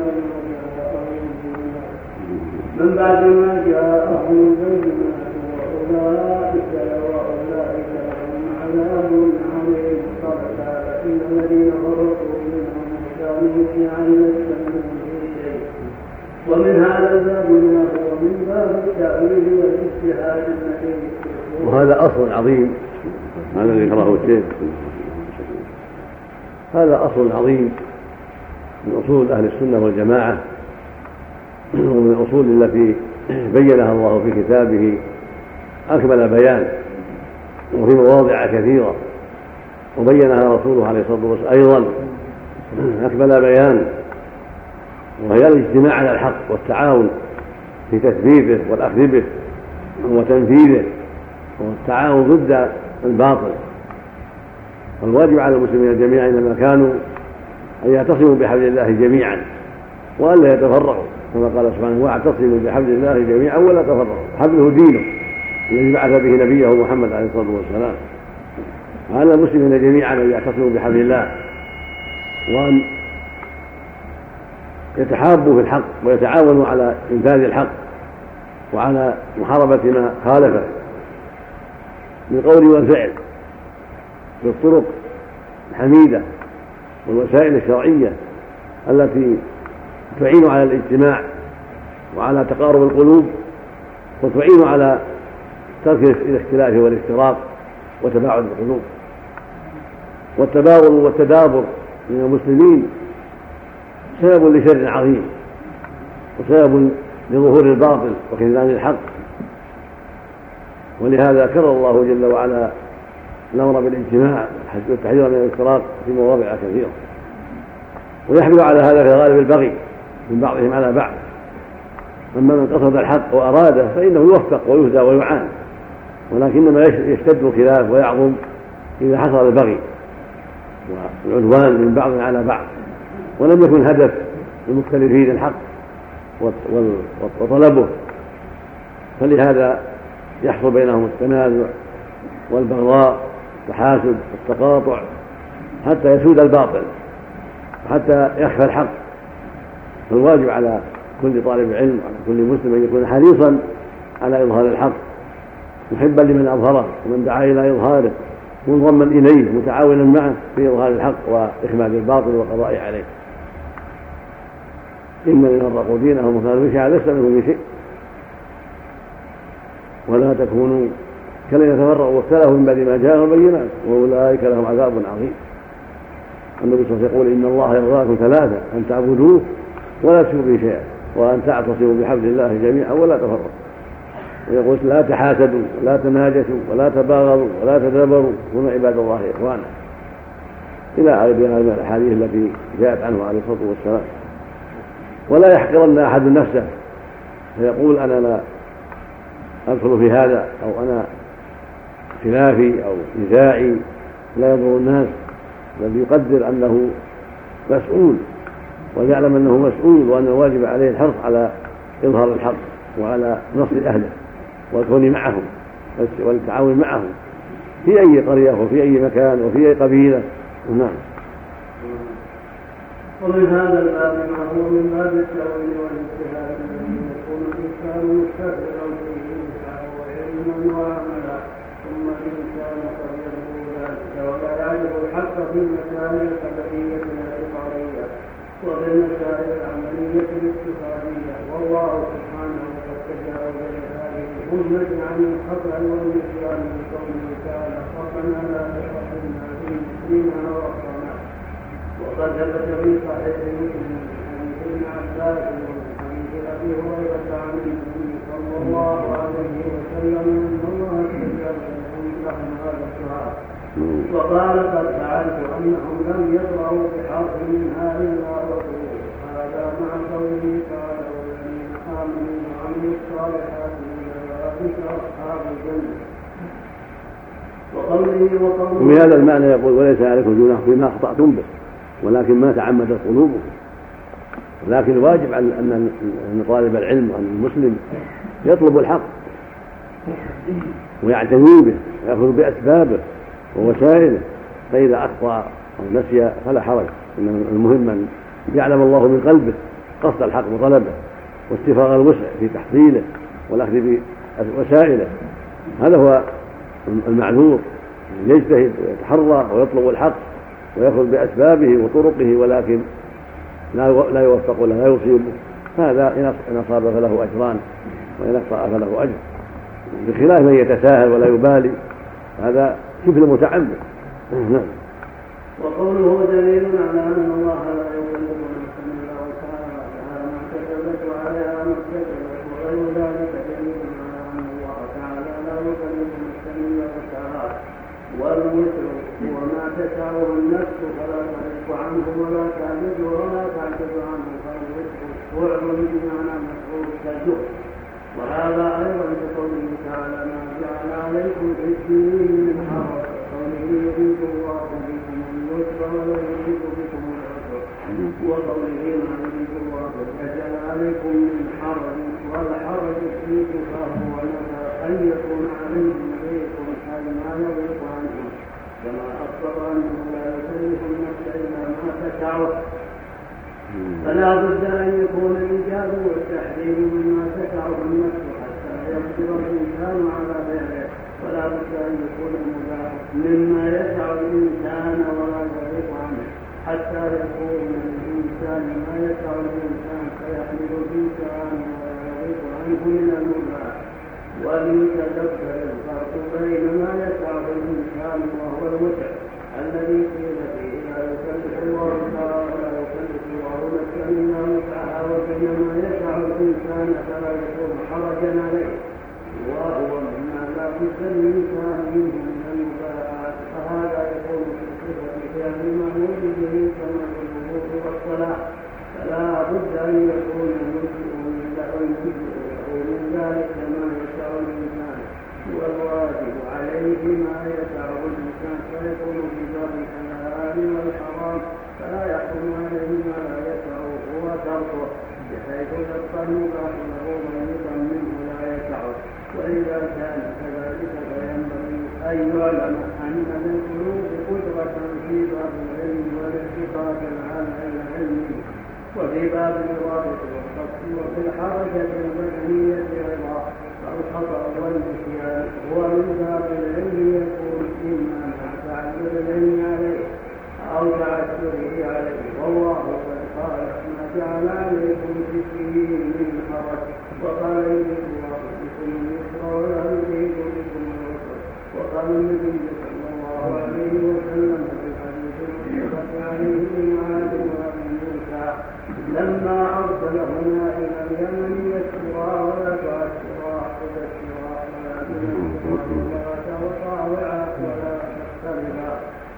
من بعد ما جاءهم البينات وأولئك لهم عذاب عظيم. قال تعالى: إن الذين فرقوا منهم كانوا شيعا لست منهم في شيء. ومن هذا الباب ومن باب التأويل والاجتهاد النبي. وهذا أصل عظيم، هذا اللي ذكره الشيخ، هذا أصل عظيم من أصول أهل السنة والجماعة، ومن الأصول التي بينها الله في كتابه أكمل بيان، وفي مواضع كثيرة، وبينها رسوله عليه الصلاة والسلام أيضا أكمل بيان، وهي الاجتماع على الحق والتعاون في تثبيته والأخذ به وتنفيذه والتعاون ضد الباطل. والواجب على المسلمين جميعا إنما كانوا أن يعتصموا بحبل الله جميعا وألا يتفرقوا، كما قال سبحانه: واعتصموا بحبل الله جميعا ولا تفرقوا. حبله دينه الذي بعث به نبيه محمد عليه الصلاة والسلام. وعلى المسلمين جميعا أن يعتصموا بحبل الله، وأن يتحابوا في الحق ويتعاونوا على إنفاذ الحق وعلى محاربة ما خالفه بالقول والفعل بالطرق الحميدة والوسائل الشرعية التي تعين على الاجتماع وعلى تقارب القلوب، وتعين على ترك الاختلاف والافتراق وتباعد القلوب. والتباغض والتدابر من المسلمين سبب لشر عظيم، وسبب لظهور الباطل وخذلان الحق. ولهذا كرر الله جل وعلا الأمر بالاجتماع والتحذير من الافتراق في مواضع كثيرة، ويحمل على هذا في غالب البغي من بعضهم على بعض. أما من قصد الحق وأراده فإنه يوفق ويهدى ويعان، ولكنما يشتد الخلاف ويعظم إذا حصل البغي والعدوان من بعض على بعض، ولم يكن هدف المختلفين الحق وطلبه، فلهذا يحصل بينهم التنازع والبغضاء والتحاسد والتقاطع حتى يسود الباطل وحتى يخفى الحق. فالواجب على كل طالب علم وعلى كل مسلم أن يكون حريصا على إظهار الحق، محبا لمن أظهره ومن دعا إلى إظهاره، منضما إليه متعاونا معه في إظهار الحق وإخماد الباطل والقضاء عليه. إن الذين فرقوا دينهم وكانوا شيعا لست منهم بشيء، ولا تكونوا كالذين تفرقوا واختلفوا من بعد ما جاءهم البينات وأولئك لهم عذاب عظيم. النبي صلى الله عليه وسلم يقول إن الله يرضاكم ثلاثة: أن تعبدوه ولا تشركوا به شيئا، وأن تعتصموا بحبل الله جميعا ولا تفرقوا. ويقول: لا تحاسدوا ولا تناجشوا ولا تباغضوا ولا تدابروا، كونوا عباد الله إخوانا، إلى هذه الأحاديث التي جاءت عنه عليه الصلاة والسلام. ولا يحقرن أحد نفسه فيقول: أنا لا أدخل في هذا، أو أنا خلافي أو نزاعي لا يضر الناس، الذي يقدر أنه مسؤول ويعلم أنه مسؤول وأن الواجب عليه الحرص على إظهار الحق وعلى نصر أهله والكون معهم والتعاون معهم في أي قرية وفي أي مكان وفي أي قبيلة. نعم. ومن هذا الباب ما هو من باب التأويل والاجتهاد الذي يكون الإنسان مستقبلا فيه وعلما وعملا، ثم الإنسان قد يبدو ذلك ولا يعرف الحق في المسائل الخبرية الاعتقادية وفي المسائل العملية الاقتصادية، والله سبحانه قد تجاوز لهذه الأمة عن الخطأ والنسيان بقوله تعالى: ربنا لا تؤاخذنا إن نسينا وأخطأنا. وقد ثبت في صحيح مسلم عن ابن عباس وعن ابي هريره عن النبي صلى الله عليه وسلم ان الله تجاوز لهم هذا السؤال، وقال: قد فعلت انهم لم يقرأوا بحرف منها الا رسول. هذا مع قوله تعالى: والذين امنوا وعملوا الصالحات اولئك اصحاب الجنه. وقوله ومن هذا المعنى يقول: وليس عليكم جناح فيما اخطأتم به ولكن ما تعمدت قلوبكم. لكن الواجب أن طالب العلم وأن المسلم يطلب الحق ويعتني به ويأخذ بأسبابه ووسائله، فإذا أخطأ أو نسي فلا حرج. إن المهم أن يعلم الله من قلبه قصد الحق وطلبه واستفاغ الوسع في تحصيله والأخذ بوسائله. هذا هو المعذور، يجتهد ويتحرى ويطلب الحق ويأخذ بأسبابه وطرقه، ولكن لا يوفق له لا يصيبه. هذا إن أصاب فله أجران وإن أخطأ فله أجر، بخلاف من يتساهل ولا يبالي، هذا شبه متعمد. نعم. وقوله دليل على أن الله لا يكلف نفسا إلا وسعها لها ما كسبت وعليها ما اكتسبت، وغير ذلك دليل على أن الله تعالى لا يكلف نفسا إلا وسعها. والوتر هو ما تسعه النفس فلا تضيق عنه ولا تعجز ولا تعجز عنه، فالوتر فعل بمعنى مفعول كالجهد. وهذا أيضا كقوله تعالى: ما جعل عليكم في الدين من حرج، قوله: يريد الله بكم اليسر ولا يريد بكم العسر، وقوله: ما يريد الله جعل عليكم من حرج، والحرج فيه فهو لنا أن يكون عليهم ضيق أي ما يضيق عنهم، كما أخبر أنه لا يكلف النفس إلا ما تسعه، فلا بد أن يكون الإيجاب والتحريم مما تسعه النفس حتى يقدر الإنسان على فعله، ولا بد أن يكون المباح مما يسع الإنسان ولا يضيق عنه حتى يكون الإنسان ما يسع الإنسان فيحمل الإنسان ولا يضيق عنه من المباح. وليتدبر الفرق بين ما يسع الإنسان وهو الوسع الذي قيل فيه: لا يكلف الله تعالى ولا يكلف الله نفسا إلا وسعها، وبين ما يسع الإنسان فلا يكون حرجا عليه، وهو مما لا بد للإنسان منه من المباحات، فهذا يكون في صفة فعل المأمور به كما في الوضوء والصلاة، فلا بد أن يكون المجزئ من ذلك ما يسع الإنسان، والواجب عليه ما يسع الإنسان، فيكون في باب الحلال والحرام، فلا يحكم عليه ما لا يسعه هو تركه، بحيث يبقى المباح له ضيقا منه لا يسعه. وإذا كان كذلك فينبغي أن يعلم أن للقلوب قدرة في باب العلم والاعتقاد على العلم، وفي باب الإرادة والقصد وفي الحركة البدنية أيضا الخطأ والنسيان هو من باب العلم يكون إما مع تعذر العلم عليه أو تعذره عليه والله قد قال ما جعل عليكم في الدين من حرج وقال يريد الله بكم اليسر ولا يريد بكم العسر وقال النبي صلى الله عليه وسلم في الحديث المتفق عليه في معاذ وابي موسى لما أرسلهما إلى اليمن يسرا ولا تعسرا وبشرا ولا تنسرا وطاوعا ولا تختلفا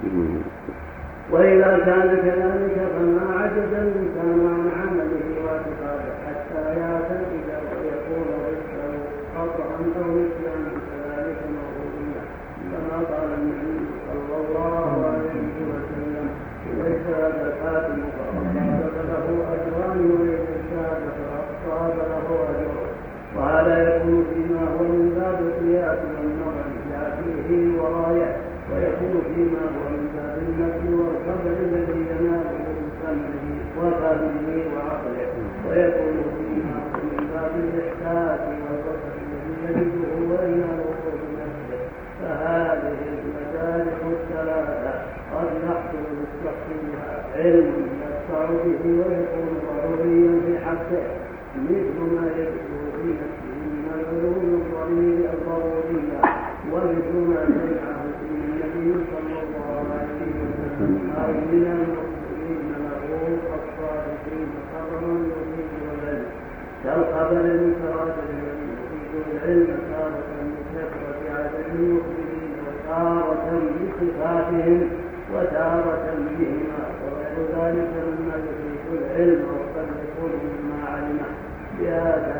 وإذا كان كذلك فما عجز الإنسان عن عمله واعتقاده حتى يعتقد ويكون رزقه خطأ أو نسيانا كذلك موضوعيا كما قال النبي صلى الله عليه وسلم ليس هذا الحاكم فأصاب له أجران وليس الشاهد فأصاب له أجر وهذا يكون فيما هو من باب القياس والنظر فيه ورايه ويكون فيما هو من باب النفي والقدر الذي يناله بسمعه وفهمه وعقله ويكون فيما هو من باب الإحساس والبصر الذي يجده ويناله بنفسه فهذه المدارك الثلاثة قد يحصل بالشخص بها علم يدفع به ويكون ضروريا في حقه مثل ما يجده في نفسه من العلوم الضرورية ومثل ما سمعه النبي صلى الله عليه وسلم أو من المخبرين له الصادقين خبرا يفيد العلم كالخبر المتراجع الذي يفيد العلم تارة بكثرة عدد المخبرين وتارة بصفاتهم وتارة بهما وغير ذلك مما يفيد العلم وقد يكون مما علمه بهذا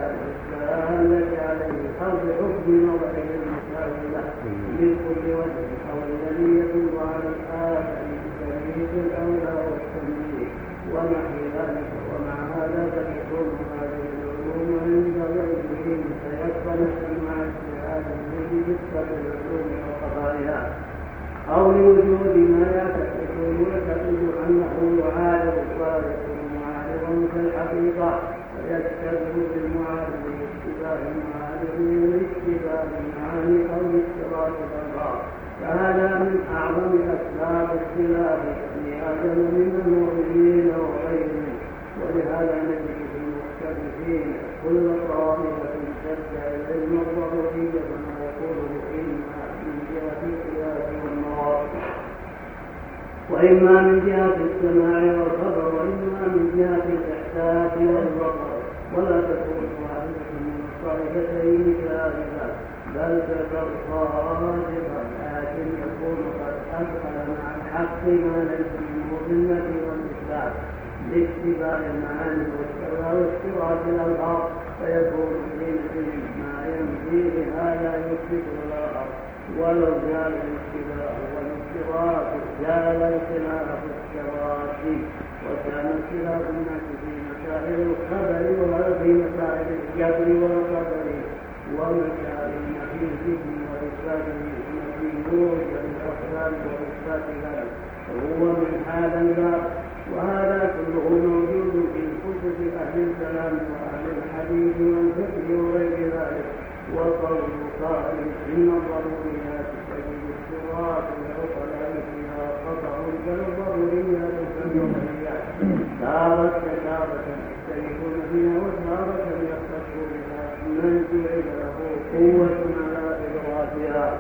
التي عليه أو بحكم نظره المساوي له من كل وجه أو الذي يدل على الآثار بتمييز الأولى والتمييز ونحو ذلك ومع هذا فتكون هذه العلوم عند غيره متيقنة مع اجتهاد الذي يثبت العلوم وقضائها أو لوجود ما يعتقد أنه يعارض ويكون معارضا كالحقيقة ويستدل بالمعارض باشتباه المعارض والاشتباه المعاني أو اشتراك الألفاظ فهذا من أعظم أسباب اختلاف بني آدم من المؤمنين وغيرهم ولهذا نجد في المختلفين كل طائفة تدعي العلم الضروري كما يقول إما من جهة القياس والمواقف وإما من جهة السماع والخبر وإما من جهة الإحساس والبصر ولا تكون واحدة من الطائفتين كاذبة بل تبقى راجحة لكن يكون قد أدخل مع الحق ما ليس منه بالنفي والإثبات لاتباع المعاني واشتراك الألفاظ فيكون حينئذ ما ينفي بهذا يثبت الآخر ولو جاء الاشتباه والاشتراك جاء الخلاف الاشتراك وكان اختلاف الناس في مسائل الخبر وفي مسائل الجبر والقدر ومسائل النفي الذكر وإثبات النفي يوجد الأقسام وإثبات ذلك وهو من هذا الباب وهذا كله موجود في كتب أهل الكلام وأهل الحديث والفقه وغير ذلك وقول قائل إن الضروريات تجد الصراط والعقلاء فيها قطع كالضروريات كالضروريات تارة يختلفون فيها وتارة يختص بها من جعل له قوة على إدراكها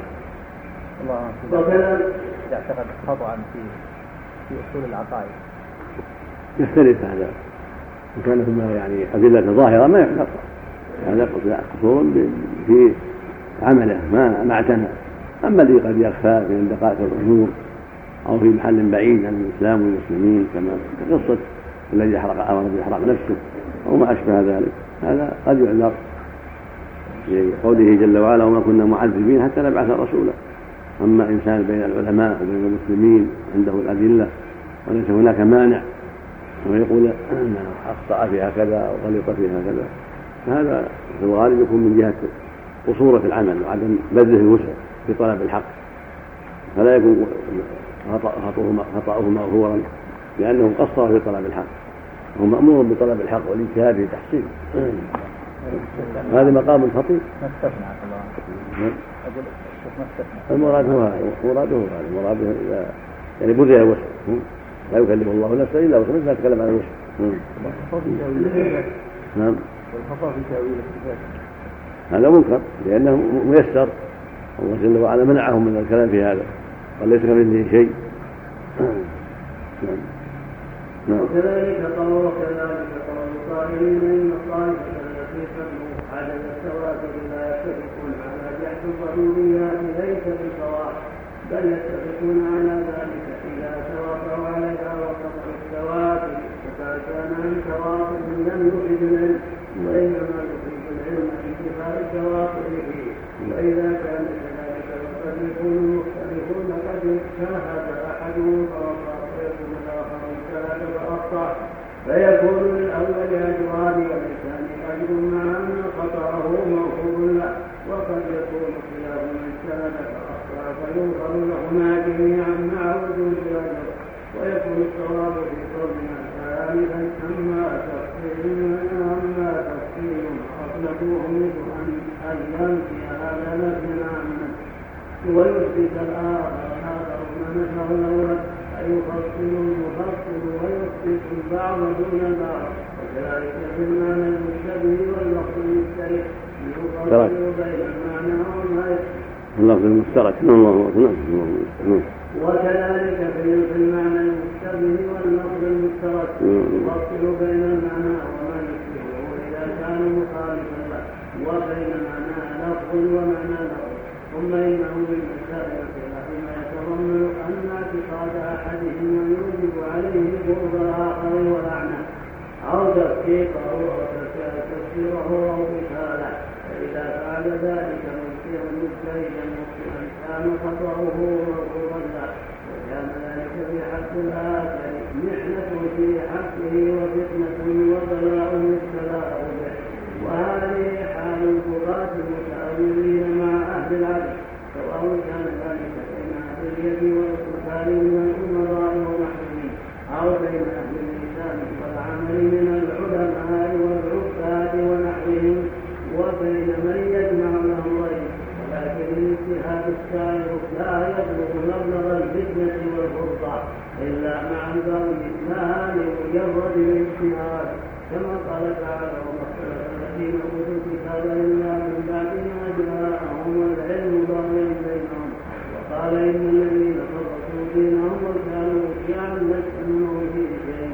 الله يعتقد خطأ في أصول العقائد يختلف هذا إن كان ثم يعني أدلة ظاهرة ما يعتقد هذا قصور في عمله ما اعتنى أما الذي قد يخفى من دقائق الأمور أو في محل بعيد عن الإسلام والمسلمين كما كقصة الذي أمر بإحراق نفسه أو ما أشبه ذلك هذا قد يعذر لقوله جل وعلا وما كنا معذبين حتى نبعث رسولا. أما إنسان بين العلماء وبين المسلمين عنده الأدلة وليس هناك مانع ويقول أنه أخطأ في هكذا أو غلط في هكذا هذا في الغالب يكون من جهة قصور في العمل وعدم بذله الوسع في طلب الحق فلا يكون خطأه مغفورا لأنه قصر في طلب الحق هو مأمور بطلب الحق والاجتهاد في تحصيله. هذا مقام الخطيب. ما استثنى الله. أقول الشيخ ما استثنى. المراد هو هذا. مراده إذا يعني بذل الوسع لا يكلف الله نفسا إلا وسعها مثل ما تكلم عن الوسع. نعم. والخطأ في تأويل الصفات. هذا منكر لأنه ميسر. الله جل وعلا منعهم من الكلام في هذا قال ليس كمثله شيء. وكذلك قول القائلين ان الطائفه التي تبلغ عدد التواتر لا يتفقون على جحد الضروريات ليس بالصواب بل يتفقون على ذلك اذا توافروا عليها وقطع التواتر فقد كان عن تواتر لم يفد العلم وانما يفيد العلم بانتفاء تواتره واذا كان كذلك فقد يكون المختلفون قد اجتهد احدهم فوقع ويكون الاخر اجتهد فاخطا فيكون للاول اجران وللثاني اجر مع ان خطاه موهوب له وقد يكون كلاهما اجتهد فاخطا فيغفر لهما جميعا مع وجود الاجر ويكون الصواب في قولنا ثالثا اما تفصيل اطلقوه مثل ان ينفي هذا نفيا عما ويثبت الاخرون مثله الاول فيفصل المفصل ويثبت البعض دون البعض وكذلك في المعنى المشتبه واللفظ المشترك يفصل بين المعنى وما اللفظ المشترك. وكذلك في المعنى المشتبه واللفظ المشترك يفصل بين المعنى وما يشبهه اذا كان مخالفا له وبين معنى لفظ ومعنى لفظ. ثم انه من مسائل الخلاف ما يتضمن ان اعتقاد احدهما يوجب عليه قرب الاخر ولعنه او تفكيكه او تفسيره او مثاله فاذا فعل ذلك مجتهدا مخطئا كان خطاه مرغوبا له وكان ذلك في حق الاخر محنه في حقه وفتنه وبلاء ابتلاه به. وهذه حال القضاة المتأولين مع أهل العدل سواء كان ذلك بين أهل اليد والقتال من الأمراء ونحوهم أو بين أهل اللسان والعمل من العلماء والعباد ونحوهم وبين من يجمع الأمرين ولكن الاجتهاد السائر لا يبلغ مبلغ الفتنة والفرقة إلا مع البغي لها لمجرد الاجتهاد كما قال تعالى الذين أوتوا الكتاب إلا من بعد ما جاءهم العلم بغيا بينهم وقال إن الذين فرقوا دينهم وكانوا شيعا لست منهم في شيء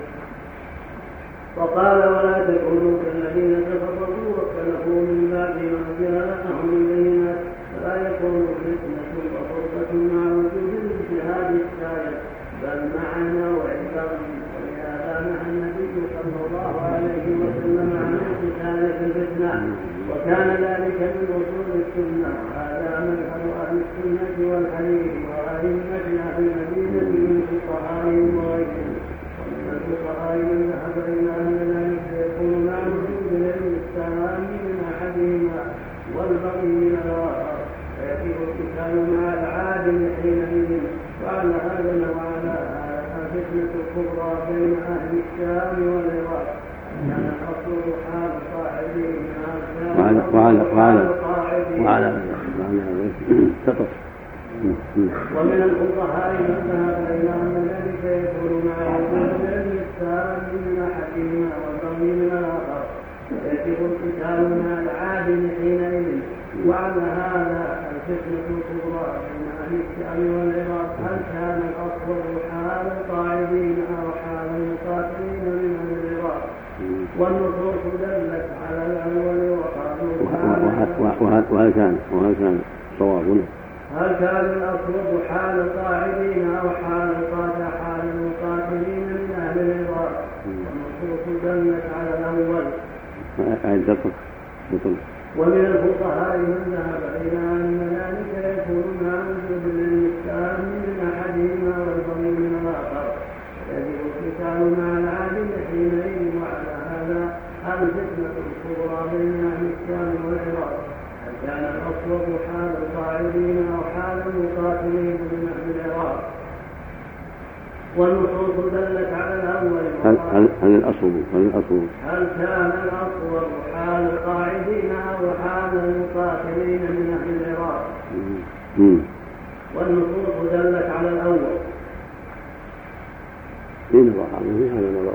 وقال ولا تكونوا كالذين تفرقوا واختلفوا من بعد ما جاءهم البينات فلا يكون فتنة وفرقة مع وجود الاجتهاد السائر بل مع نوع البغي. ولهذا نهى النبي صلى الله عليه وسلم عن القتال في الفتنة وكان ذلك من اصول السنة وهذا مذهب اهل السنة والحديث وأئمة اهل المدينة من فقهائهم وغيرهم. ومن الفقهاء من ذهب الى ان ذلك يكون مع وجود العلم التام من احدهما والبغي من الاخر فيكون القتال مع العادل حينئذ. وعلى هذا وعلى الفتنة الكبرى بين أهل الشام والعراق كان الأصل حال صاحبهما ومن الفقهاء من ذهب إلى أن ذلك يكون مع وجود العلم التام من أحدهما والبغي من الآخر فيجب القتال مع العادل حينئذ. وعلى هذا الفتنة الكبرى بين أهل الشام والعراق هل كان الأصل حال القاعدين أو حال المقاتلين من أهل العراق والنصوص دلت على الأول وقالوا وهل كان صوابنا هل كان الأصل حال القاعدين أو حال المقاتلين من أهل العراق والنصوص دلت على الأول. ومن الفقهاء من ذهب إلى أن ذلك يكون مع وجود العلم التام من أحدهما والبغي من الآخر يجب القتال مع العادل حينئذ. وعلى هذا الفتنة الكبرى بين أهل الشام والعراق هل كان الأصوب حال القاعدين أو حال المقاتلين من أهل العراق والنصوص دلت على الأول. ومن الفقهاء من ذهب إلى أن ذلك يكون مع وجود العلم التام من أحدهما والبغي من الآخر يجب القتال مع العادل حينئذ. وعلى هذا الفتنة الكبرى بين أهل الشام والعراق هل كان الأصوب حال القاعدين أو حال المقاتلين من أهل العراق والنصوص والنصوص دلت على الأول. هل الأصل هل كان الأصل حال القاعدين أو حال المقاتلين من أهل العراق؟ والنصوص دلت على الأول. هذا النظر،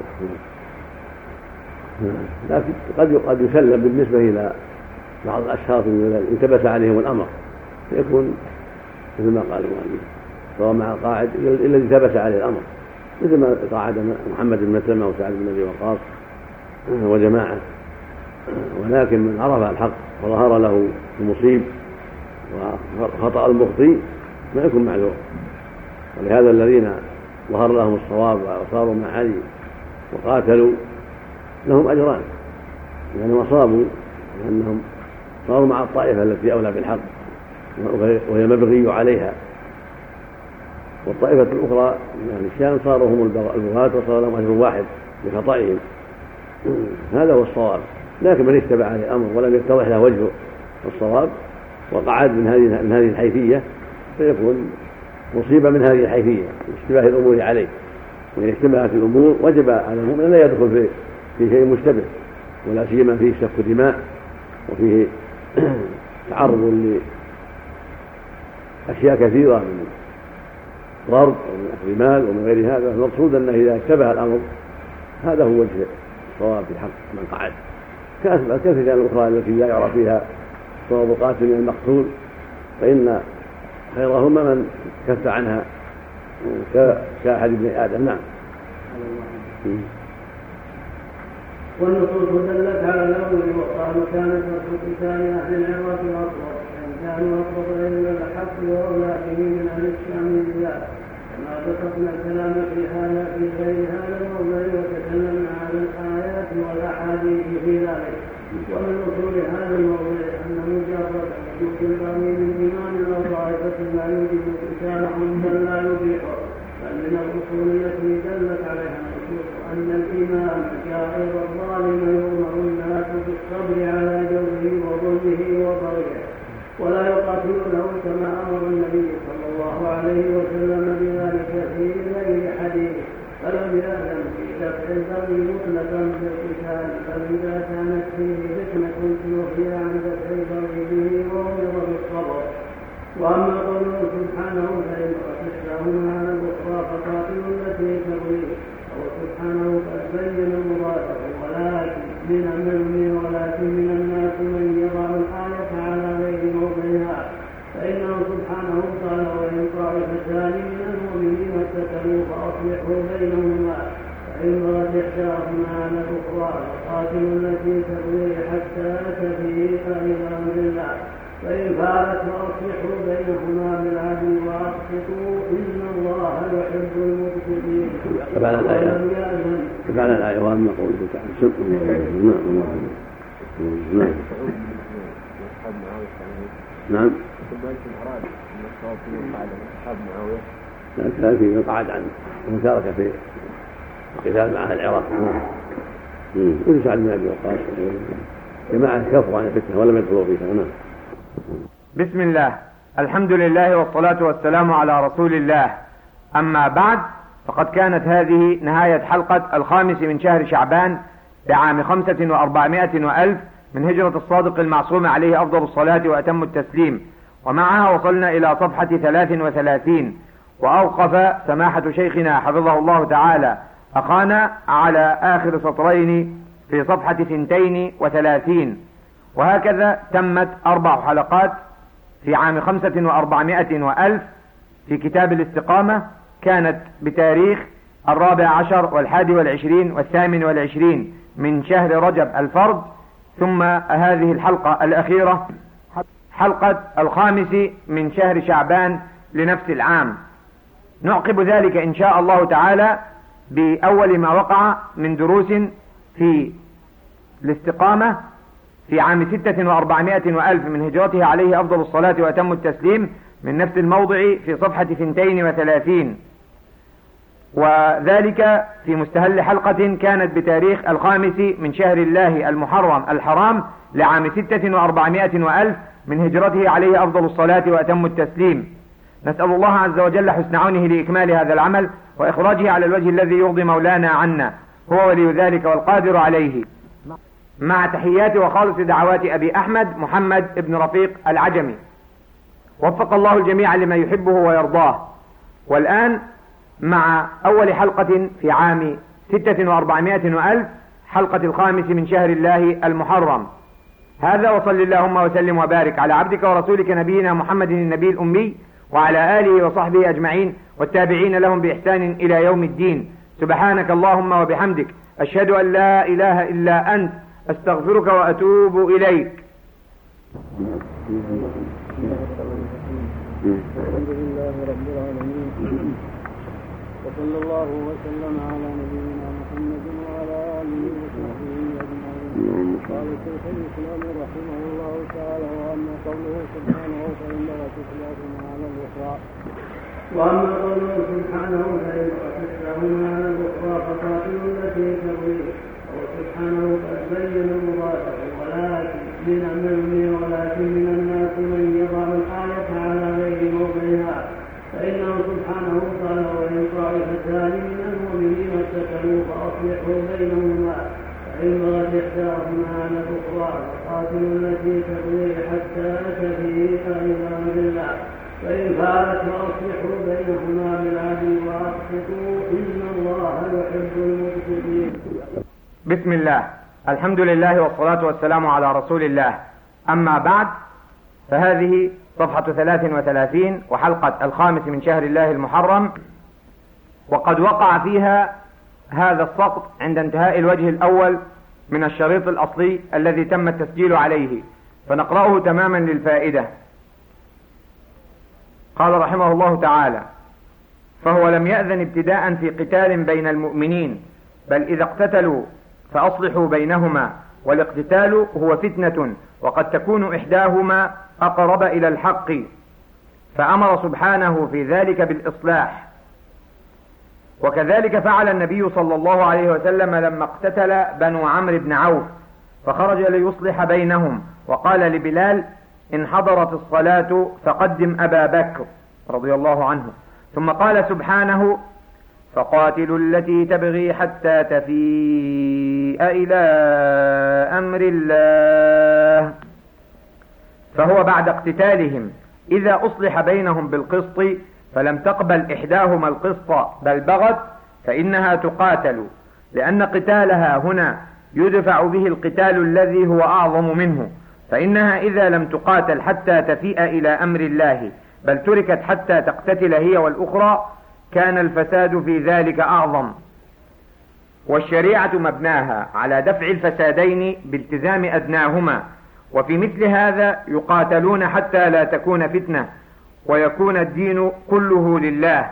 لكن قد يسلم بالنسبة إلى بعض الأشخاص الذين التبس عليهم الأمر فيكون مثل ما قال المؤلف سواء مع القاعد الذي التبس عليه الأمر، مثل ما قاعد محمد بن مسلمة وسعد بن أبي وقاص وجماعة. ولكن من عرف الحق وظهر له المصيب وخطأ المخطئ ما يكون معذور. ولهذا الذين ظهر لهم الصواب وصاروا مع علي وقاتلوا لهم أجران، لأنهم أصابوا لأنهم صاروا مع الطائفة التي أولى بالحق وهي مبغي عليها، والطائفة الأخرى يعني الشام صاروا هم البغاة وصار لهم أجر واحد بخطئهم. هذا هو الصواب. لكن من اشتبه عليه الأمر ولم يتضح له وجه الصواب وقعد من هذه الحيثية فيكون مصيبة من هذه الحيثية اشتباه الأمور عليه. وإن اشتبهت الأمور وجب على المؤمن أن لا يدخل في شيء مشتبه، ولا سيما فيه سفك دماء وفيه تعرض لأشياء كثيرة من ضرب ومن أخذ مال ومن غير هذا. المقصود أنه إذا اشتبه الأمر هذا هو وجه الصواب في حق من قعد، كالفتن الأخرى التي لا يعرف فيها صواب قاتل من المقتول، فإن خيرهما من كف عنها كأحد ابن آدم. نعم. والنصوص دلت على الأول وقالوا كانت قتال أهل العراق أطول، إن كانوا أطول إلا الحق وأولى به من أهل الشام بالله، كما ذكرنا الكلام في غير هذا الموضع وتكلمنا عن الآيات والأحاديث في ذلك. ومن أصول هذا الموضع أن مجرد وجود البغي من إيمان أو طائفة لا يوجد قتالهم بل لا يبيحه، بل من الأصول التي دلت عليها النصوص أن الإمام جائر الظالم يؤمر الناس بالصبر على جوره وظلمه وبغيه، ولا يقاتلونه كما أمر النبي صلى الله عليه وسلم بذلك في غير حديث. فلم يأذن في دفع البغي مطلقا بالقتال، بل إذا كانت فيه فتنة توفي عن دفع البغي به وأمر بالصبر. وأما قوله سبحانه فإن أخشاهما على الأخرى فقاتلوا التي تبغي، أو سبحانه قد بين مراده ولكن من الناس من يضع الآية على غير موضعها، فإنه سبحانه قال وإن طائفتان من المؤمنين اقتتلوا فأصلحوا بينهما، فإن بغت إحداهما على الأخرى فقاتلوا التي تبغي حتى تفيء إلى أمر الله، فإن فعلت فأصلحوا بينهما بالعدل وأقسطوا إن الله يحب المقسطين. فعل الآية وأما قوله تعالى نعم. لا كان في قعد عنه وشارك في القتال مع العراق وسعد بن أبي وقاص جماعة كفروا عن الفتنة ولم يدخلوا فيها. نعم. بسم الله، الحمد لله والصلاة والسلام على رسول الله. أما بعد، فقد كانت هذه نهاية حلقة 5 من شهر شعبان لعام 5,400,000 من هجرة الصادق المعصوم عليه أفضل الصلاة وأتم التسليم، ومعها وصلنا إلى صفحة 33، وأوقف سماحة شيخنا حفظه الله تعالى أخانا على آخر سطرين في صفحة 32، وهكذا تمت 4 حلقات في عام 5,400,000 في كتاب الاستقامة، كانت بتاريخ 14 والحادي والثامن والعشرين من شهر رجب الفرد، ثم هذه الحلقة الأخيرة حلقة 5 من شهر شعبان لنفس العام. نعقب ذلك إن شاء الله تعالى بأول ما وقع من دروس في الاستقامة في عام 6,400,000 من هجرته عليه أفضل الصلاة وأتم التسليم من نفس الموضع في صفحة 32، وذلك في مستهل حلقة كانت بتاريخ 5 من شهر الله المحرم الحرام لعام 6,400,000 من هجرته عليه أفضل الصلاة وأتم التسليم. نسأل الله عز وجل حسن عونه لإكمال هذا العمل، وإخراجه على الوجه الذي يرضي مولانا عنا، هو ولي ذلك والقادر عليه. مع تحيات وخالص دعوات أبي أحمد محمد ابن رفيق العجمي، وفق الله الجميع لما يحبه ويرضاه. والآن مع أول حلقة في عام 4600 حلقة 5 من شهر الله المحرم. هذا وصل اللهم وسلم وبارك على عبدك ورسولك نبينا محمد النبي الأمي وعلى آله وصحبه أجمعين والتابعين لهم بإحسان إلى يوم الدين. سبحانك اللهم وبحمدك، أشهد أن لا إله إلا أنت، أستغفرك وأتوب إليك. الحمد لله رب العالمين، وصلى الله وسلم على نبينا محمد وعلى آله وصحبه أجمعين. قال شيخ الإسلام رحمه الله تعالى: وأما قوله سبحانه فإنه تتلاه على الأخرى. وأما قوله سبحانه فإنه تتلاه على الأخرى فقاتل التي تبغي. وسبحانه قد بين مراده، ولكن من الناس من يضع الآية على غير موضعها، فإنه سبحانه قال: وإن طائفتان من المؤمنين اقتتلوا فأصلحوا بينهما، فإن بغت إحداهما على الأخرى فقاتلوا التي تبغي حتى تفيء إلى أمر الله، فإن فعلت فأصلحوا بينهما بالعدل وأقسطوا إن الله يحب المقسطين. بسم الله، الحمد لله والصلاة والسلام على رسول الله. أما بعد، فهذه صفحة 33 وحلقة 5 من شهر الله المحرم، وقد وقع فيها هذا السقط عند انتهاء الوجه الأول من الشريط الأصلي الذي تم التسجيل عليه، فنقرأه تماما للفائدة. قال رحمه الله تعالى: فهو لم يأذن ابتداء في قتال بين المؤمنين، بل إذا اقتتلوا فأصلحوا بينهما، والاقتتال هو فتنة، وقد تكون إحداهما أقرب إلى الحق، فأمر سبحانه في ذلك بالإصلاح. وكذلك فعل النبي صلى الله عليه وسلم لما اقتتل بنو عمرو بن عوف، فخرج ليصلح بينهم، وقال لبلال: إن حضرت الصلاة فقدم أبا بكر رضي الله عنه. ثم قال سبحانه: فقاتلوا التي تبغي حتى تفيء إلى أمر الله. فهو بعد اقتتالهم إذا أصلح بينهم بالقسط فلم تقبل إحداهما القسط بل بغت، فإنها تقاتل، لأن قتالها هنا يدفع به القتال الذي هو أعظم منه، فإنها إذا لم تقاتل حتى تفيء إلى أمر الله بل تركت حتى تقتتل هي والأخرى كان الفساد في ذلك أعظم. والشريعة مبناها على دفع الفسادين بالتزام أدناهما، وفي مثل هذا يقاتلون حتى لا تكون فتنة ويكون الدين كله لله،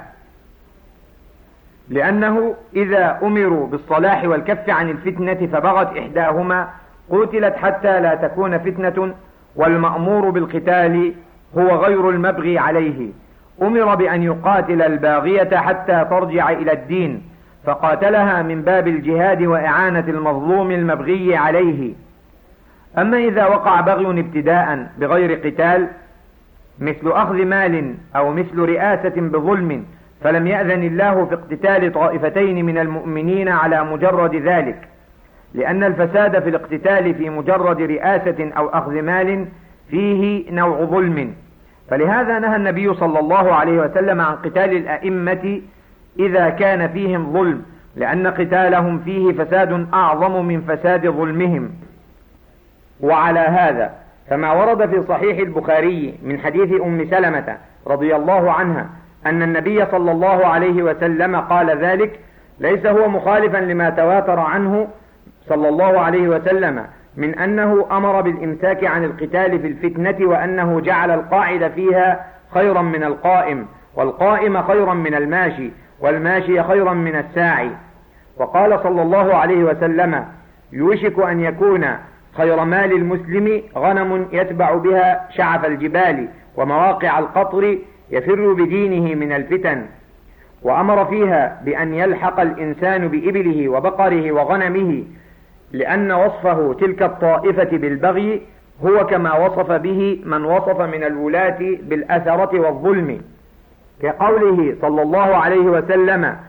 لأنه إذا أمروا بالصلاح والكف عن الفتنة فبغت إحداهما قتلت حتى لا تكون فتنة، والمأمور بالقتال هو غير المبغي عليه. أمر بأن يقاتل الباغية حتى ترجع إلى الدين، فقاتلها من باب الجهاد وإعانة المظلوم المبغي عليه. أما إذا وقع بغي ابتداء بغير قتال مثل أخذ مال أو مثل رئاسة بظلم، فلم يأذن الله في اقتتال طائفتين من المؤمنين على مجرد ذلك، لأن الفساد في الاقتتال في مجرد رئاسة أو أخذ مال فيه نوع ظلم. فلهذا نهى النبي صلى الله عليه وسلم عن قتال الأئمة إذا كان فيهم ظلم، لأن قتالهم فيه فساد أعظم من فساد ظلمهم. وعلى هذا فما ورد في صحيح البخاري من حديث أم سلمة رضي الله عنها أن النبي صلى الله عليه وسلم قال ذلك ليس هو مخالفا لما تواتر عنه صلى الله عليه وسلم من أنه أمر بالإمساك عن القتال في الفتنة، وأنه جعل القاعد فيها خيرا من القائم، والقائم خيرا من الماشي، والماشي خيرا من الساعي. وقال صلى الله عليه وسلم يوشك أن يكون خير مال المسلم غنم يتبع بها شعف الجبال ومواقع القطر يفر بدينه من الفتن. وأمر فيها بأن يلحق الإنسان بإبله وبقره وغنمه، لأن وصفه تلك الطائفة بالبغي هو كما وصف به من وصف من الولاة بالأثرة والظلم، كقوله صلى الله عليه وسلم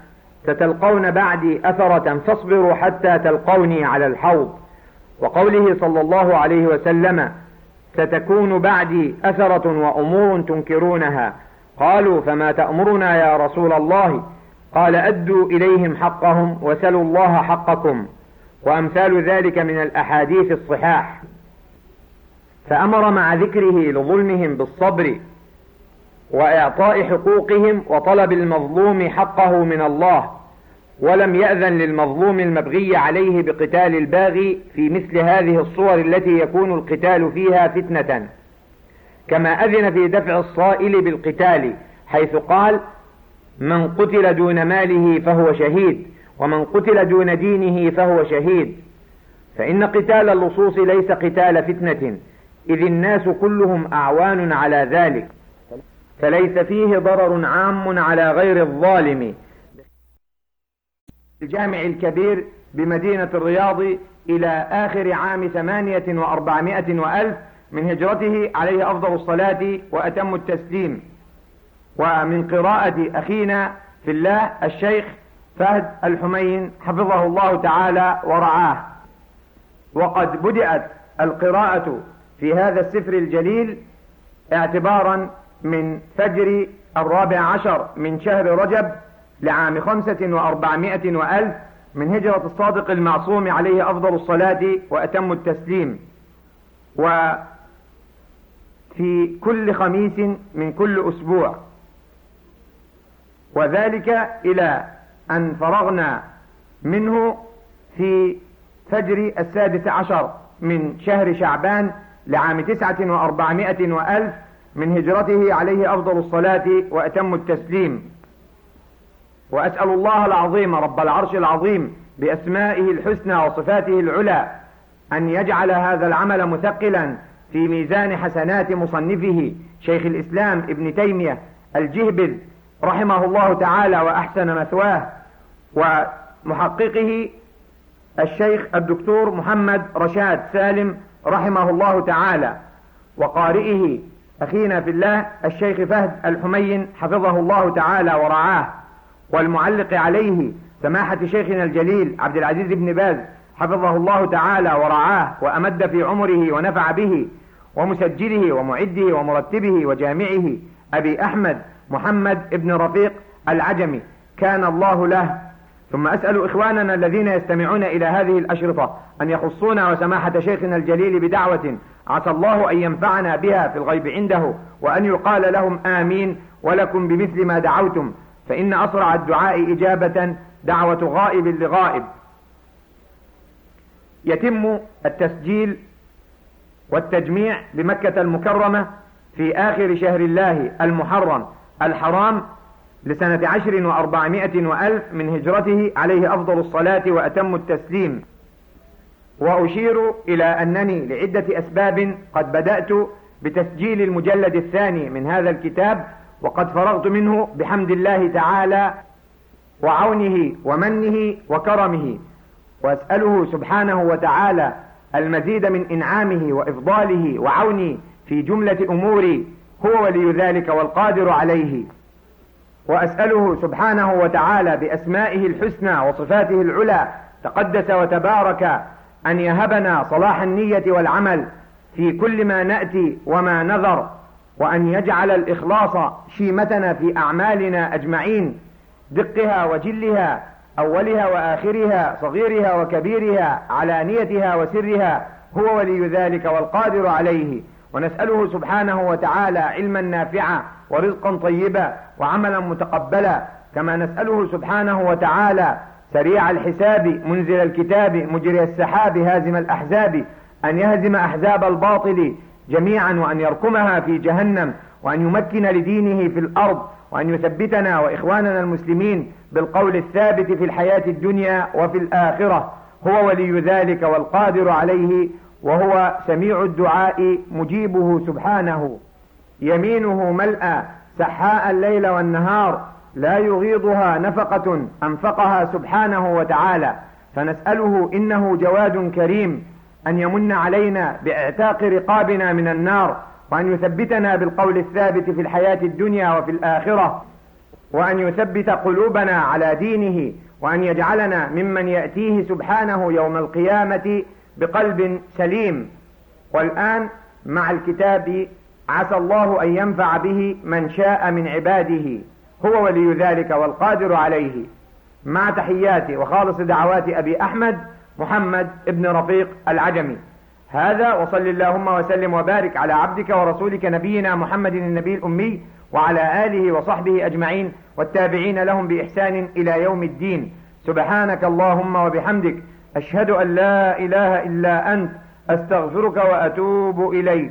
ستلقون بعدي أثرة فاصبروا حتى تلقوني على الحوض. وقوله صلى الله عليه وسلم ستكون بعدي أثرة وأمور تنكرونها. قالوا فما تأمرنا يا رسول الله؟ قال أدوا إليهم حقهم وسلوا الله حقكم، وأمثال ذلك من الأحاديث الصحاح. فأمر مع ذكره لظلمهم بالصبر وإعطاء حقوقهم وطلب المظلوم حقه من الله، ولم يأذن للمظلوم المبغي عليه بقتال الباغي في مثل هذه الصور التي يكون القتال فيها فتنة، كما أذن في دفع الصائل بالقتال حيث قال من قتل دون ماله فهو شهيد، ومن قتل دون دينه فهو شهيد. فإن قتال اللصوص ليس قتال فتنة، إذ الناس كلهم أعوان على ذلك، فليس فيه ضرر عام على غير الظالم. الجامع الكبير بمدينة الرياض إلى آخر عام 800 من هجرته عليه أفضل الصلاة وأتم التسليم. ومن قراءة أخينا في الله الشيخ فهد الحمين حفظه الله تعالى ورعاه. وقد بدأت القراءة في هذا السفر الجليل اعتبارا من فجر 14 من شهر رجب لعام 400 من هجرة الصادق المعصوم عليه أفضل الصلاة وأتم التسليم، وفي كل خميس من كل أسبوع، وذلك إلى أن فرغنا منه في فجر 16 من شهر شعبان لعام 400 من هجرته عليه أفضل الصلاة وأتم التسليم. وأسأل الله العظيم رب العرش العظيم بأسمائه الحسنى وصفاته العلى أن يجعل هذا العمل مثقلا في ميزان حسنات مصنفه شيخ الإسلام ابن تيمية الجهبذ رحمه الله تعالى وأحسن مثواه، ومحققه الشيخ الدكتور محمد رشاد سالم رحمه الله تعالى، وقارئه أخينا في الله الشيخ فهد الحمين حفظه الله تعالى ورعاه، والمعلق عليه سماحة شيخنا الجليل عبد العزيز بن باز حفظه الله تعالى ورعاه وأمد في عمره ونفع به، ومسجله ومعده ومرتبه وجامعه أبي أحمد محمد ابن رفيق العجمي كان الله له. ثم أسأل إخواننا الذين يستمعون إلى هذه الأشرطة أن يخصونا وسماحة شيخنا الجليل بدعوة عسى الله أن ينفعنا بها في الغيب عنده، وأن يقال لهم آمين ولكم بمثل ما دعوتم، فإن أسرع الدعاء إجابة دعوة غائب لغائب. يتم التسجيل والتجميع بمكة المكرمة في آخر شهر الله المحرم الحرام لسنة 400 من هجرته عليه أفضل الصلاة وأتم التسليم. وأشير إلى أنني لعدة أسباب قد بدأت بتسجيل المجلد الثاني من هذا الكتاب، وقد فرغت منه بحمد الله تعالى وعونه ومنه وكرمه، وأسأله سبحانه وتعالى المزيد من إنعامه وإفضاله وعوني في جملة أموري، هو ولي ذلك والقادر عليه. وأسأله سبحانه وتعالى بأسمائه الحسنى وصفاته العلى تقدس وتبارك أن يهبنا صلاح النية والعمل في كل ما نأتي وما نذر، وأن يجعل الإخلاص شيمتنا في أعمالنا أجمعين، دقها وجلها، أولها وآخرها، صغيرها وكبيرها، علانيتها وسرها، هو ولي ذلك والقادر عليه. ونسأله سبحانه وتعالى علما نافعا ورزقا طيبا وعملا متقبلا، كما نسأله سبحانه وتعالى سريع الحساب منزل الكتاب مجري السحاب هازم الأحزاب أن يهزم أحزاب الباطل جميعا، وأن يركمها في جهنم، وأن يمكن لدينه في الأرض، وأن يثبتنا وإخواننا المسلمين بالقول الثابت في الحياة الدنيا وفي الآخرة، هو ولي ذلك والقادر عليه، وهو سميع الدعاء مجيبه سبحانه. يمينه ملأى سحاء الليل والنهار، لا يغيضها نفقة أنفقها سبحانه وتعالى، فنسأله إنه جواد كريم أن يمن علينا باعتاق رقابنا من النار، وأن يثبتنا بالقول الثابت في الحياة الدنيا وفي الآخرة، وأن يثبت قلوبنا على دينه، وأن يجعلنا ممن يأتيه سبحانه يوم القيامة بقلب سليم. والآن مع الكتاب عسى الله أن ينفع به من شاء من عباده، هو ولي ذلك والقادر عليه، مع تحياتي وخالص دعوات أبي أحمد محمد ابن رفيق العجمي. هذا وصل اللهم وسلم وبارك على عبدك ورسولك نبينا محمد النبي الأمي وعلى آله وصحبه أجمعين والتابعين لهم بإحسان إلى يوم الدين. سبحانك اللهم وبحمدك، أشهد أن لا إله إلا أنت، أستغفرك وأتوب إليك.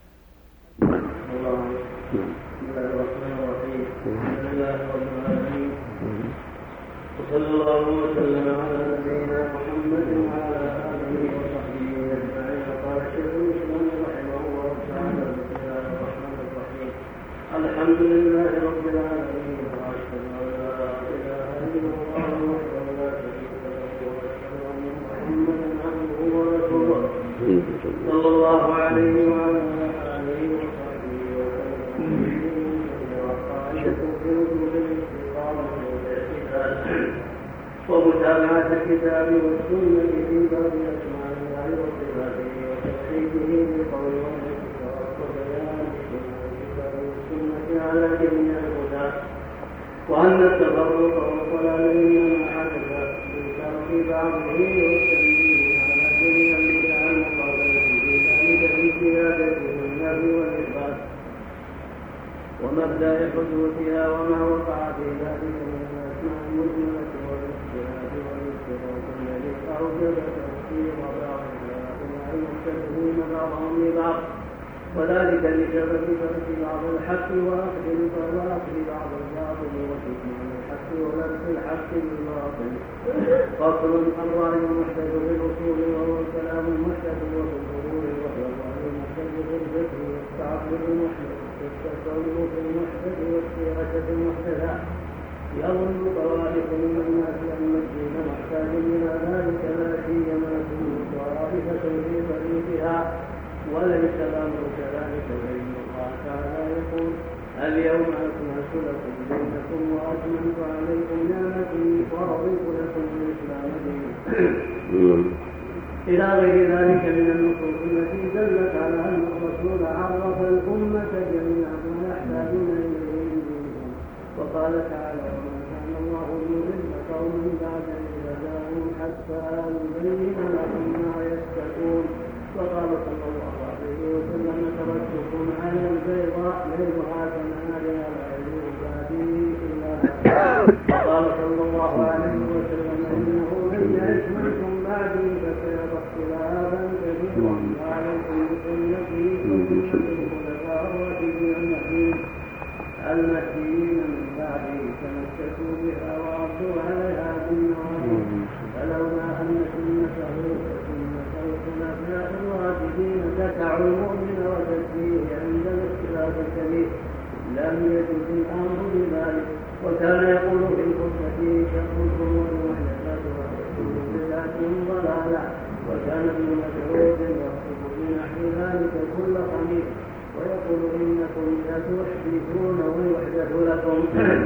صلى الله وسلم على نبينا محمد وعلى آله وصحبه أجمعين. قال شيخ الإسلام رحمه الله تعالى: بسم الله الرحمن الرحيم. الحمد لله رب العالمين، وأشهد أن لا إله إلا الله وحده لا شريك له، وأشهد أن محمدا عبده ورسوله صلى الله عليه وعلى آله وصحبه وسلم. ومتابعة الكتاب والسنة في باب أسماء الله وصفاته وتوحيده بالقول والاعتقاد وبيان الكتاب والسنة على جميع الهدى، وأن التفرق والضلال إنما حدث بترك بعضه والتنبيه على جميع البدع المقابلة في ذلك في زيادة النار والإثبات ومبدأ حدوثها وما وقع في ذلك من الأسماء المجملة والاختلاف والاختلاف الذي أوجب تفسير بعض هؤلاء المختلفين بعضهم لبعض، وذلك لسبب ترك بعض الحق وأخذ بعض الباطل وكتمان الحق ولبس الحق بالباطل. فصل: الرأي المحدث بالأصول وهو الكلام المحدث وفي الفروع، وهو الرأي المحدث بالفقه والتعقل المحدث والتصوف في المحدث والسياسة المحدثة. يظن طوائف من الناس أن الدين محتاج إلى ذلك، لا سيما كل طائفة في طريقها، وليس الأمر كذلك، فإن الله تعالى يقول: اليوم أكملت لكم دينكم وأتممت عليكم نعمتي ورضيت لكم الإسلام دينا، إلى غير ذلك من النصوص التي دلت على أن الرسول عرف الأمة جميعا ما يحتاجون إليه من دينهم. وقال تعالى: وما كان الله ليضل قوما بعد إذ هداهم حتى يبين لهم ما يتقون. وقال صلى الله عليه وسلم: تركتكم على البيضاء ليلها كنهارها لا يزيغ بعدي إلا هالك. وقال صلى الله عليه وسلم: إنه لن يعش منكم بعدي فسيرى اختلافا كثيرا، وعليكم بسنتي وسنة الخلفاء الراشدين المهديين من بعدي، تمسكوا بها وعضوا عليها بالنواجذ، فلولا أن سنته وسنة الخلفاء الراشدين تسع المؤمن وتكفيه عند الاختلاف الكبير لم يجد الأمر بذلك. وكان يقول في الخطبة: شركم ومحدثاتها وكل بدعة ضلالة. وكان ابن مسعود يخطب بنحو ذلك كل خميس ويقول: إنكم ستحدثون ويحدث لكم.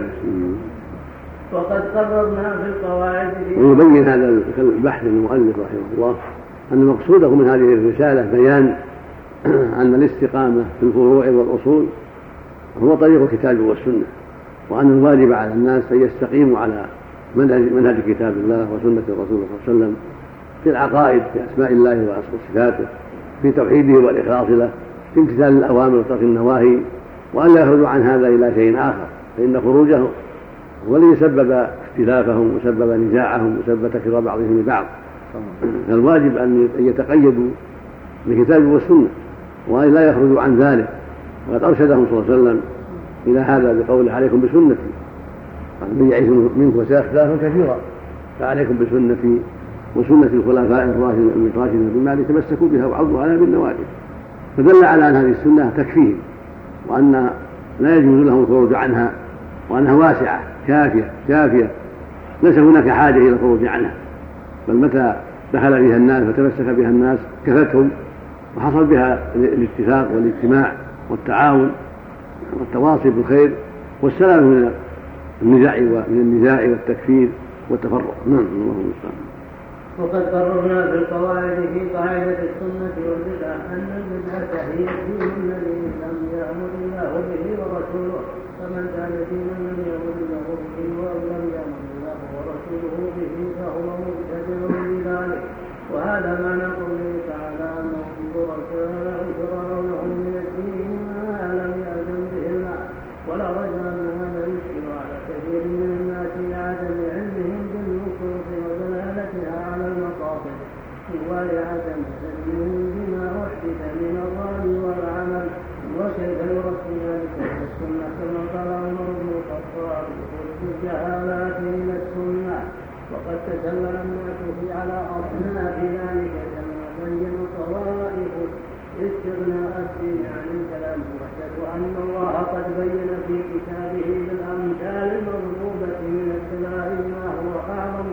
وقد قررنا في القواعد. ويبين هذا البحث المؤلف رحمه الله أن مقصوده من هذه الرسالة بيان أن الاستقامة في الفروع والأصول هو طريق الكتاب والسنة، وأن الواجب على الناس أن يستقيموا على منهج كتاب الله وسنة الرسول صلى الله عليه وسلم في العقائد، في أسماء الله وصفاته، في توحيده والإخلاص له، في امتثال الأوامر وترك النواهي، وأن لا يخرجوا عن هذا إلى شيء آخر، فإن خروجه هو الذي سبب اختلافهم وسبب نزاعهم وسبب تكفير بعضهم لبعض. فالواجب أن يتقيدوا بالكتاب والسنة وأن لا يخرجوا عن ذلك. وقد أرشدهم صلى الله عليه وسلم إلى هذا بقوله: عليكم بسنتي، من يعيش منكم وسيرى اختلافا كثيرا، فعليكم بسنتي وسنة الخلفاء الراشدين من بعدي، تمسكوا بها وعضوا عليها بالنواجذ. فدل على أن هذه السنة تكفيهم، وأن لا يجوز لهم الخروج عنها، وأنها واسعة كافية ليس هناك حاجة إلى الخروج عنها، بل متى دخل بها الناس وتمسك بها الناس كفتهم، وحصل بها الاتفاق والاجتماع والتعاون والتواصي بالخير والسلام النزاع والتكفير والتفرق. نعم الله المستعان. وقد قررنا في القواعد في قاعدة السنة والبدعة أن البدعة هي الدين الذي لم يأمر الله به ورسوله، فمن كان دينا لم يأمر الله به ولم يأمر الله ورسوله به فهو مبتدع بذلك. وهذا معنى قوله تعالى أنهم شرعوا من الدين ما لم يأذن به الله، ولا رجل أن هذا يشكل على كثير من الناس لعدم علمهم بالنصوص ودلالتها على المقاصد ولعدم علمهم بما وحدث من الرأي والعمل. وكيف يرسل ذلك إلى السنة كما قال عمر بن الخطاب خذ الجهالات من السنة. وقد تكلم الناس على أصناف ذلك كما بين طوائف استغناء الدين عن الكلام المحدث، وأن الله قد بين في كتابه بالأمثال المضروبة من الدلائل ما هو أعظم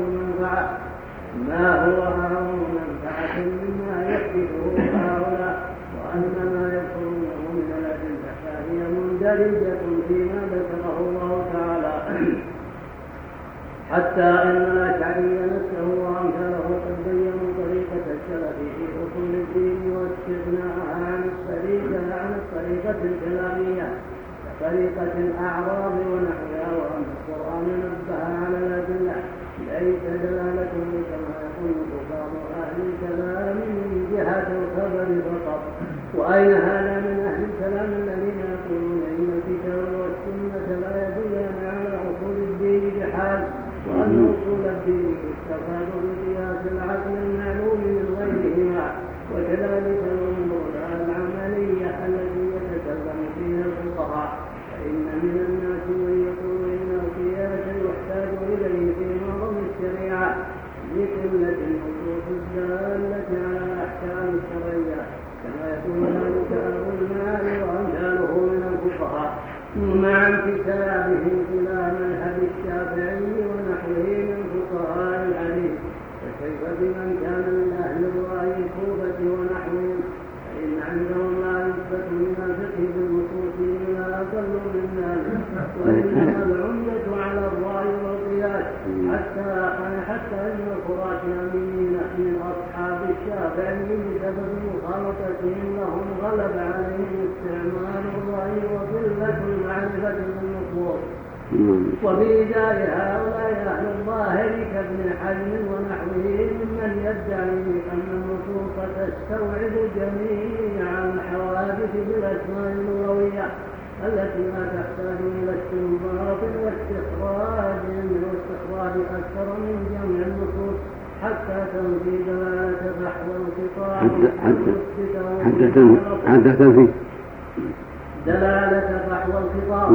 منفعة مما يحدثه هؤلاء، وأن ما يذكرونه من الأدلة فهي مندرجة فيما ذكره الله تعالى، حتى إن الأشعري نفسه وأمثاله قد بينوا طريقة السلف في أصول الدين واستغناءها عن الطريقة الكلامية كطريقة الأعراض ونحوها، وأن القرآن نبه على الأدلة ليس دلالته كما يقول بعض أهل الكلام من جهة الخبر فقط. وأين هذا من أهل الكلام الذين يقولون إن الكتاب والسنة لا يدلان على أصول الدين بحال، وأن أصول الدين تستفاد بقياس العقل المعلوم من غيرهما، وكذلك الأمور العملية التي يتكلم فيها الفقهاء. فإن من الناس من يقول إن القياس يحتاج إليه في معظم الشريعة لقلة النصوص الدالة على الأحكام الشرعية، كما يقول ذلك أبو المعالي وأمثاله من الفقهاء، مع انتسابهم إلى مذهب الشافعي ونحوه من فقهاء الحديث. فكيف بمن كان من أهل الرأي الكوفة ونحوهم، فإن عندهم لا يثبت من الفقه بالنصوص إلا أقل من ذلك، وإنما العمدة على الرأي والقياس، حتى إن الخراسانيين من أصحاب الشافعي بسبب مخالطتهم لهم غلب عليهم استعمال الرأي وقلة المعرفة بالنصوص. وبإيجاد هؤلاء أهل الظاهر كابن حزم ونحوه ممن يدعي أن النصوص تستوعب جميع الحوادث بالأسماء اللغوية التي لا تحتاج إلى استنباط واستخراج أكثر من جمع النصوص حتى تنفي دلالة فحوى القطاع حتى تنفي دلالة فحوى القطاع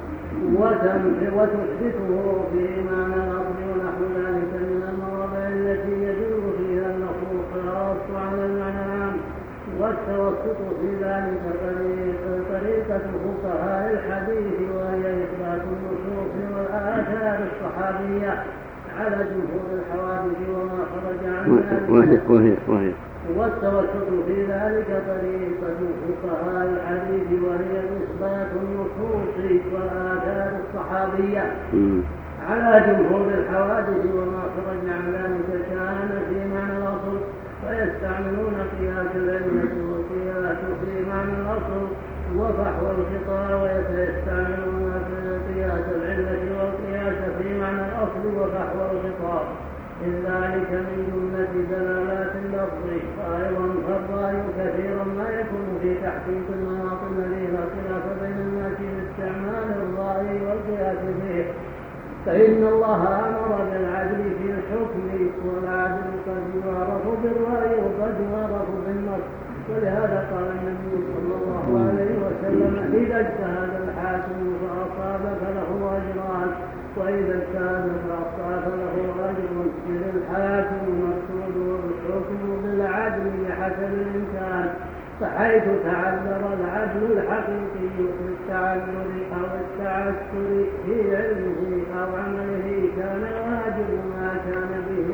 وتحدثه في معنى الأصل ونحو ذلك من المواضع التي يدل فيها النصوص خاص على المعنى العام. والتوسط في ذلك طريقة فقهاء الحديث، وهي إثبات النصوص والآثار الصحابية على جمهور الحوادث وما خرج عن ذلك. والتوسط في ذلك طريقة فقهاء الحديث، وهي إثبات النصوص والآثار الصحابية على جمهور الحوادث وما خرج عن ذلك كان في معنى الأصل، فيستعملون قياس العلة والقياس في معنى الأصل وفحوى الخطاب، ويستعملون قياس العلة والقياس في معنى الأصل وفحوى الخطاب. إن ذلك من جملة دلالات اللفظ. وأيضا فالرأي كثيرا ما يكون في تحقيق المناط الذي لا خلاف بين الناس باستعمال الرأي والقياس فيه، فإن الله أمر بالعدل في الحكم، والعدل قد يعرف بالرأي وقد يعرف بالنص. ولهذا قال النبي صلى الله عليه وسلم إذا اجتهد الحاكم فأصاب فله أجران، وإذا اجتهد فأخطأ فله أجر. للحاكم مقصود الحكم بالعدل بحسب الإمكان، فحيث تعذر العدل الحقيقي في التعذر أو التعسر في علمه أو عمله كان الواجب ما كان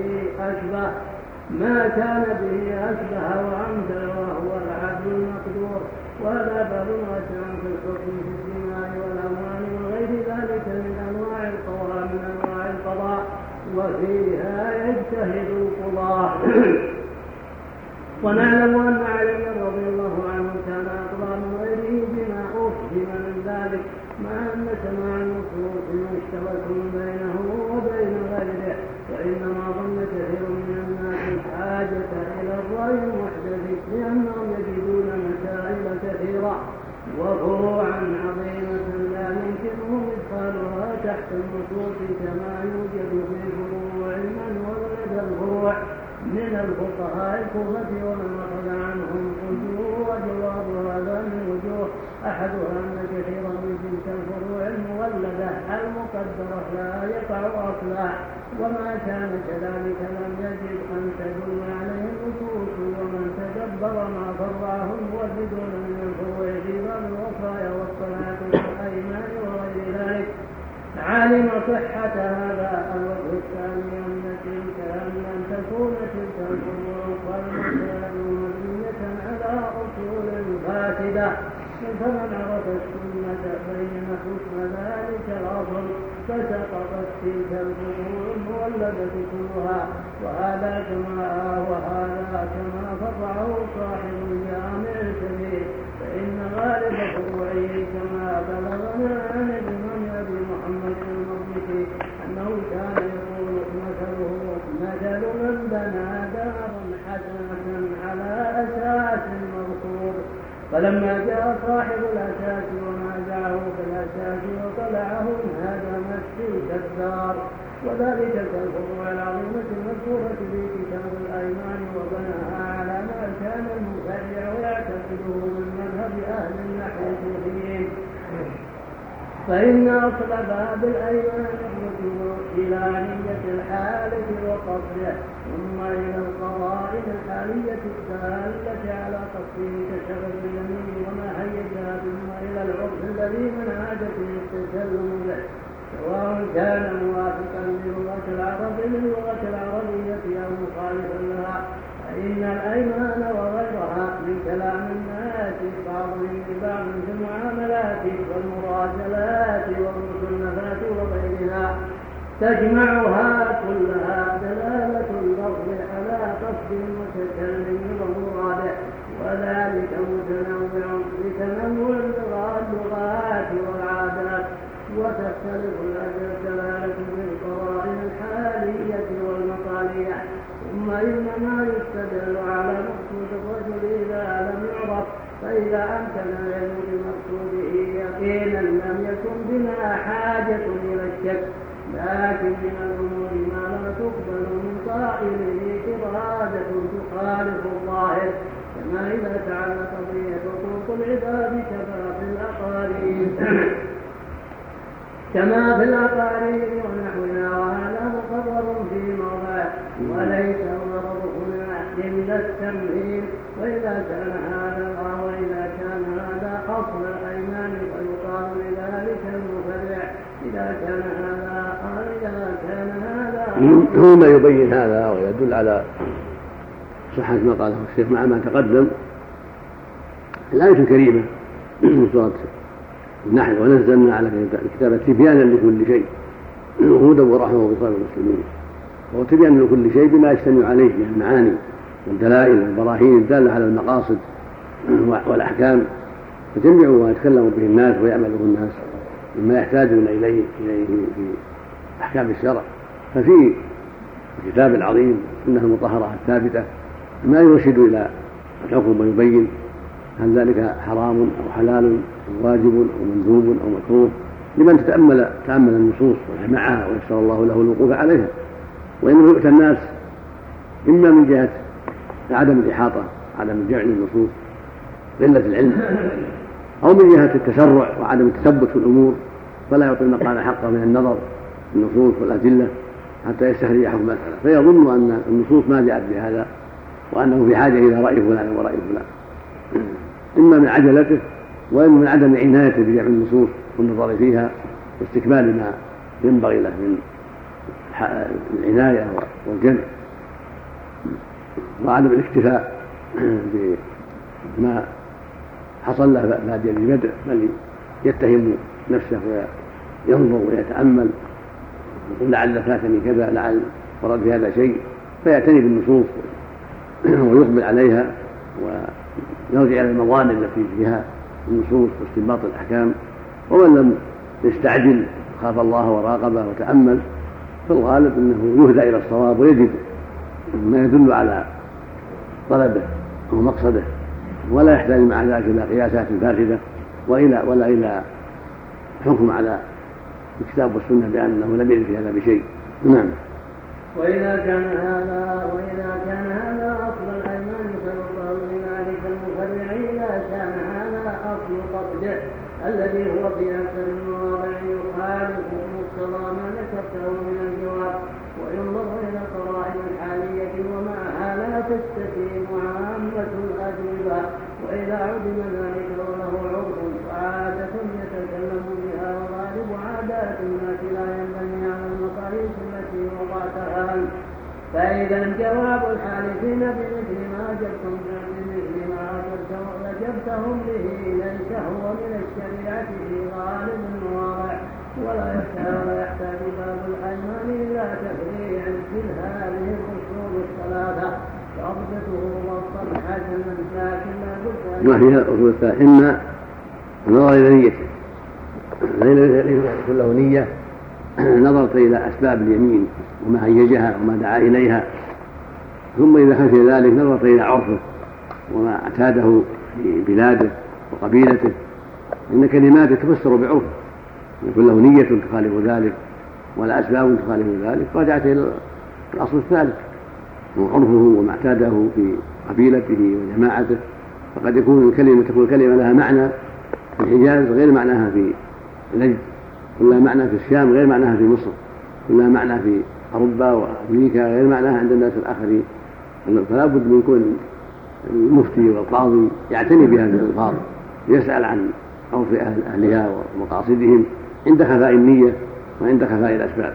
به أشبه وأمثل، وهو العدل المقدور. وهذا باب واسع في الحكم في الدماء والأموال وغير ذلك من أنواع القوانين وفيها يجتهد القضاة. ونعلم أن علي رضي الله عنه كان أقضى من غيره بما أفهم من ذلك، مع أن سماع النصوص مشترك بينه وبين غيره، وإنما ظن كثير من الناس الحاجة إلى الرأي المحدث لأنهم يجدون مسائل كثيرة وفروعا عظيمة لا يمكنهم إدخالها تحت النصوص كما يوجد في فروع من ولد الفروع من الفقهاء الكفة ومن أخذ عنهم أجور. وجواب هذا من وجوه، أحدها أن كثيرا من تلك الفروع المولدة المقدرة لا يقع أصلا، وما كان كذلك لم يجد أن تدل عليه النصوص. ومن تدبر ما فرعه المولدون من الفروع في باب الوصايا والصلاة والأيمان وغير ذلك علم صحة هذا. الوجه الثاني أن تلك أن تكون تلك الفروع والمسائل مبنية على أصول فاسدة، فمن عرف السنة بين حسن ذلك الأصل فسقطت تلك الفروع المولدة كلها. وهذا كما فرعه صاحب الجامع الكبير، فإن غالب فروعه كما بلغنا عن الإمام أبي محمد المقدسي أنه كان يقول مثل من بنى دارا حسنة على أساس مرفوض، فلما جاء صاحب الأساس ونازعه في الأساس وطلعه انهدم تلك الدار. وذلك كالفروع العظيمة المذكورة في كتاب الأيمان، وبناها على ما كان المبتدع ويعتقده من مذهب أهل النحو الصوفيين. فإن أصل باب الأيمان الرجوع إلى نية الحالة وقصده، ثم إلى القرائن الحالية الدالة على قصده كشرف اليمين وما هيجها، ثم إلى العرف الذي من عادته التسلم به، سواء كان موافقا للغة العربية أو مخالفا لها. فإن الأيمان وغيرها من كلام الناس بعضهم لبعض في المعاملات والمراسلات والمصنفات وغيرها تجمعها كلها دلالة اللفظ على قصد المتكلم ومراده، وذلك متنوع بتنوع اللغات والعادات، وتختلف الدلالة بالقرائن الحالية والمقالية. ثم إنما يستدل على مقصود الرجل إذا لم يعرف، فإذا أمكن العلم بمقصوده يقينا لم يكن بنا حاجة إلى الشك. لكن من الأمور ما لا تقبل من قائله إرادة تخالف الظاهر، كما إذا تعلق به حقوق العباد كما في الأقارب ونحوها، وهذا مقرر في موضع، وليس الغرض هنا إلا التمهيد. وإذا كان هذا أصل الأيمان فيقال لذلك المفرع. إذا كان هذا هو ما يبين هذا ويدل على صحة ما قاله الشيخ مع ما تقدم. الآية الكريمة من سورة النحل: ونزلنا على الكتاب تبيانا لكل شيء هدى ورحمة وبصائر المسلمين. وهو تبيان لكل شيء بما يجتمع عليه من المعاني والدلائل والبراهين الدالة على المقاصد والأحكام، فجمعوا ما يتكلم به الناس ويعمله الناس مما يحتاجون إليه في أحكام الشرع. ففي الكتاب العظيم السنة المطهرة الثابتة ما يرشد إلى الحكم ويبين هل ذلك حرام أو حلال أو واجب أو مندوب أو مكروه لمن تأمل النصوص وجمعها ويسر الله له الوقوف عليها. وإنه يؤتى الناس إما من جهة عدم الإحاطة عدم جمع النصوص قلة العلم، أو من جهة التسرع وعدم التثبت في الأمور، فلا يعطي المقام حقه من النظر في النصوص والأدلة حتى يستخرج حكم المسألة، فيظن أن النصوص ما جاءت بهذا وأنه في حاجة إلى رأي فلان ورأي فلان، إما من عجلته وإما من عدم عنايته بجمع النصوص والنظر فيها واستكمال ما ينبغي له من العناية والجمع، وعدم الاكتفاء بما حصل له بادئ البدء، بل يتهم نفسه وينظر ويتأمل يقول لعل فاتني كذا، لعل ورد في هذا شيء، فيعتني بالنصوص ويقبل عليها ويرجع إلى المظان التي فيها النصوص واستنباط الأحكام. ومن لم يستعجل خاف الله وراقبه وتأمل في الغالب أنه يهدى إلى الصواب ويجد ما يدل على طلبه ومقصده، ولا يحتاج مع ذلك إلى قياسات فاسدة ولا إلى حكم على الكتاب والسنة بأنه لم يرد في هذا بشيء. نعم. وإذا كان هذا أصل الأيمان فيقال لذلك المفرع إذا كان هذا أصل قصده الذي هو في أكثر المواضع يخالف مقتضى ما ذكرته من الجواب، وينظر إلى القرائن الحالية ومعها لا تستقيم عامة الأجوبة. وإذا عدم ذلك وله عرف وعادة يتكلم بها وغالب عادات الناس لا ينبني على المقاييس التي وضعتها، فإذا جواب الحالفين بمثل ما أجبتهم به ليس هو من الشريعة في غالب المواضع، ولا يحتاج باب الأيمان إلى تفريع في هذه الأصول الثلاثة ضبطه ضبطا حسنا، لكن لا بد ما فيها الأصول الثلاثة إما النظر إلى نيته، كل له نية نظرت إلى أسباب اليمين وما هيجها وما دعا إليها، ثم إذا خفي ذلك نظرت إلى عرفه وما اعتاده في بلاده وقبيلته، إن كلماته تفسر بعرفه، يكون له نية تخالف ذلك ولا أسباب تخالف ذلك، رجعت إلى الأصل الثالث وعرفه وما اعتاده في قبيلته وجماعته. فقد تكون الكلمة لها معنى في الحجاز غير معناها في نجد، لها معنى في الشام غير معناها في مصر، لها معنى في أوروبا وأمريكا غير معناها عند الناس الآخرين. فلا بد من يكون المفتي والقاضي يعتني بهذه الألفاظ، يسأل عن عرف أهلها ومقاصدهم عند خفاء النية وعند خفاء الأسباب.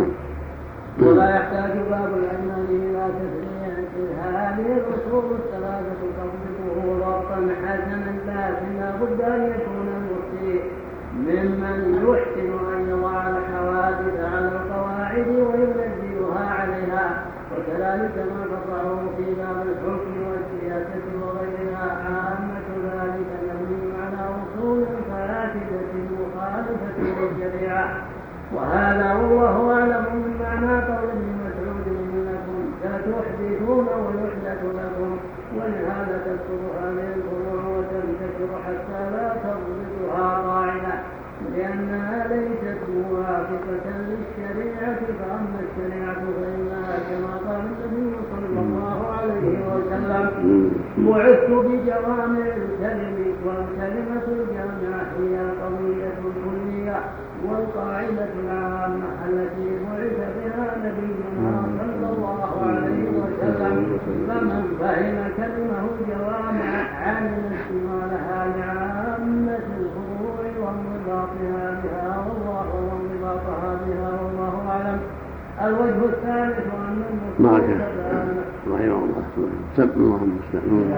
ولا يحتاج باب الأيمان إلى تفريع في هذه الأصول الثلاثة تضبطه ضبطا حسنا، لكن لا بد أن يكون المفتي ممن يحسن أن يضع الحوادث على القواعد وينزلها عليها، وكذلك ما قطعه في باب الحكم والسياسة وغيرها عامة ذلك مبني على أصول فاسدة مخالفة للشريعة. وهذا والله أعلم من معنى قول ابن مسعود إنكم ستحدثون ويحدث لكم، ولهذا تكثر هذه الفروع وتنتشر حتى لا تضبطها قاعدة لأنها ليست موافقة للشريعة. فأما الشريعة فإنها كما قال النبي صلى الله عليه وسلم بعثت بجوامع الكلم، والكلمة الجامعة هي القضية الكلية والقاعدة العامة التي بعث بها نبينا صلى الله عليه وسلم. فمن فهم كلمه الجوامع عمل استعمالها لعامة الفروع وانضباطها بها والله أعلم. الوجه الثالث أن المسلمين رحمه الله سب اللهم استعين.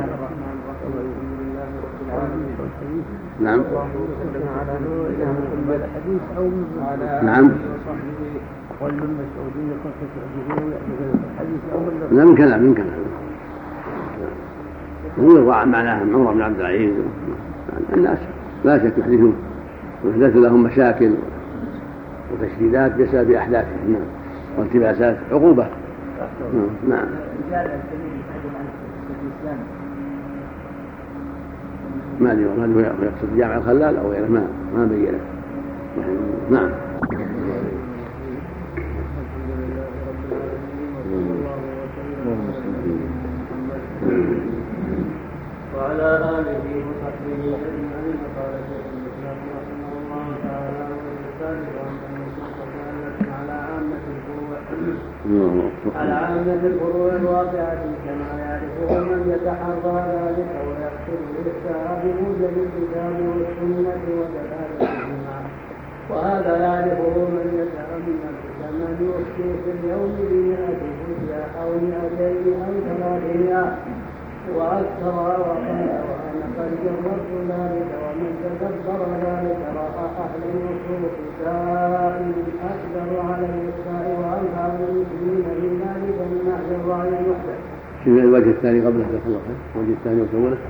نعم. نعم. لا من كلام هو يضع معناها عمر بن عبد العزيز. الناس لا شك يحدثون ويحدث لهم مشاكل وتشديدات بسبب أحداثهم والتباسات عقوبة. نعم. ما أدري هل يقصد جامع الخلال أو غيره ما بينه. نعم. وعلى آله وصحبه أجمعين. قال شيخ الإسلام رحمه الله تعالى على عامة الفروع الواقعة كما يعرفه من يتحرى ذلك ويحصل الإفتاء بوجب الكتاب والسنة ودلالتهما، وهذا يعرفه من يتأمل كمن يفتي في اليوم ب100 فتية أو 200 أو 300 وأكثرها وأنا قد جربت ذلك ومن تدبر ذلك رأى أهل النصوص دائم أكبر على الإسراء وأنفع المسلمين من ذلك من أهل الرأي المحدث. شوف الوجه الثاني قبله جزاك الله خير، الوجه الثاني وسوله.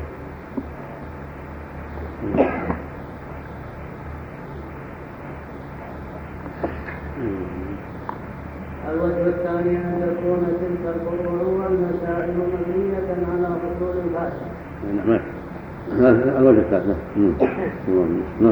الوجه الثاني أن تكون تلك الفروع والمسائل مبنية على أصول البحث. نعم. الوجه الثالث. نعم.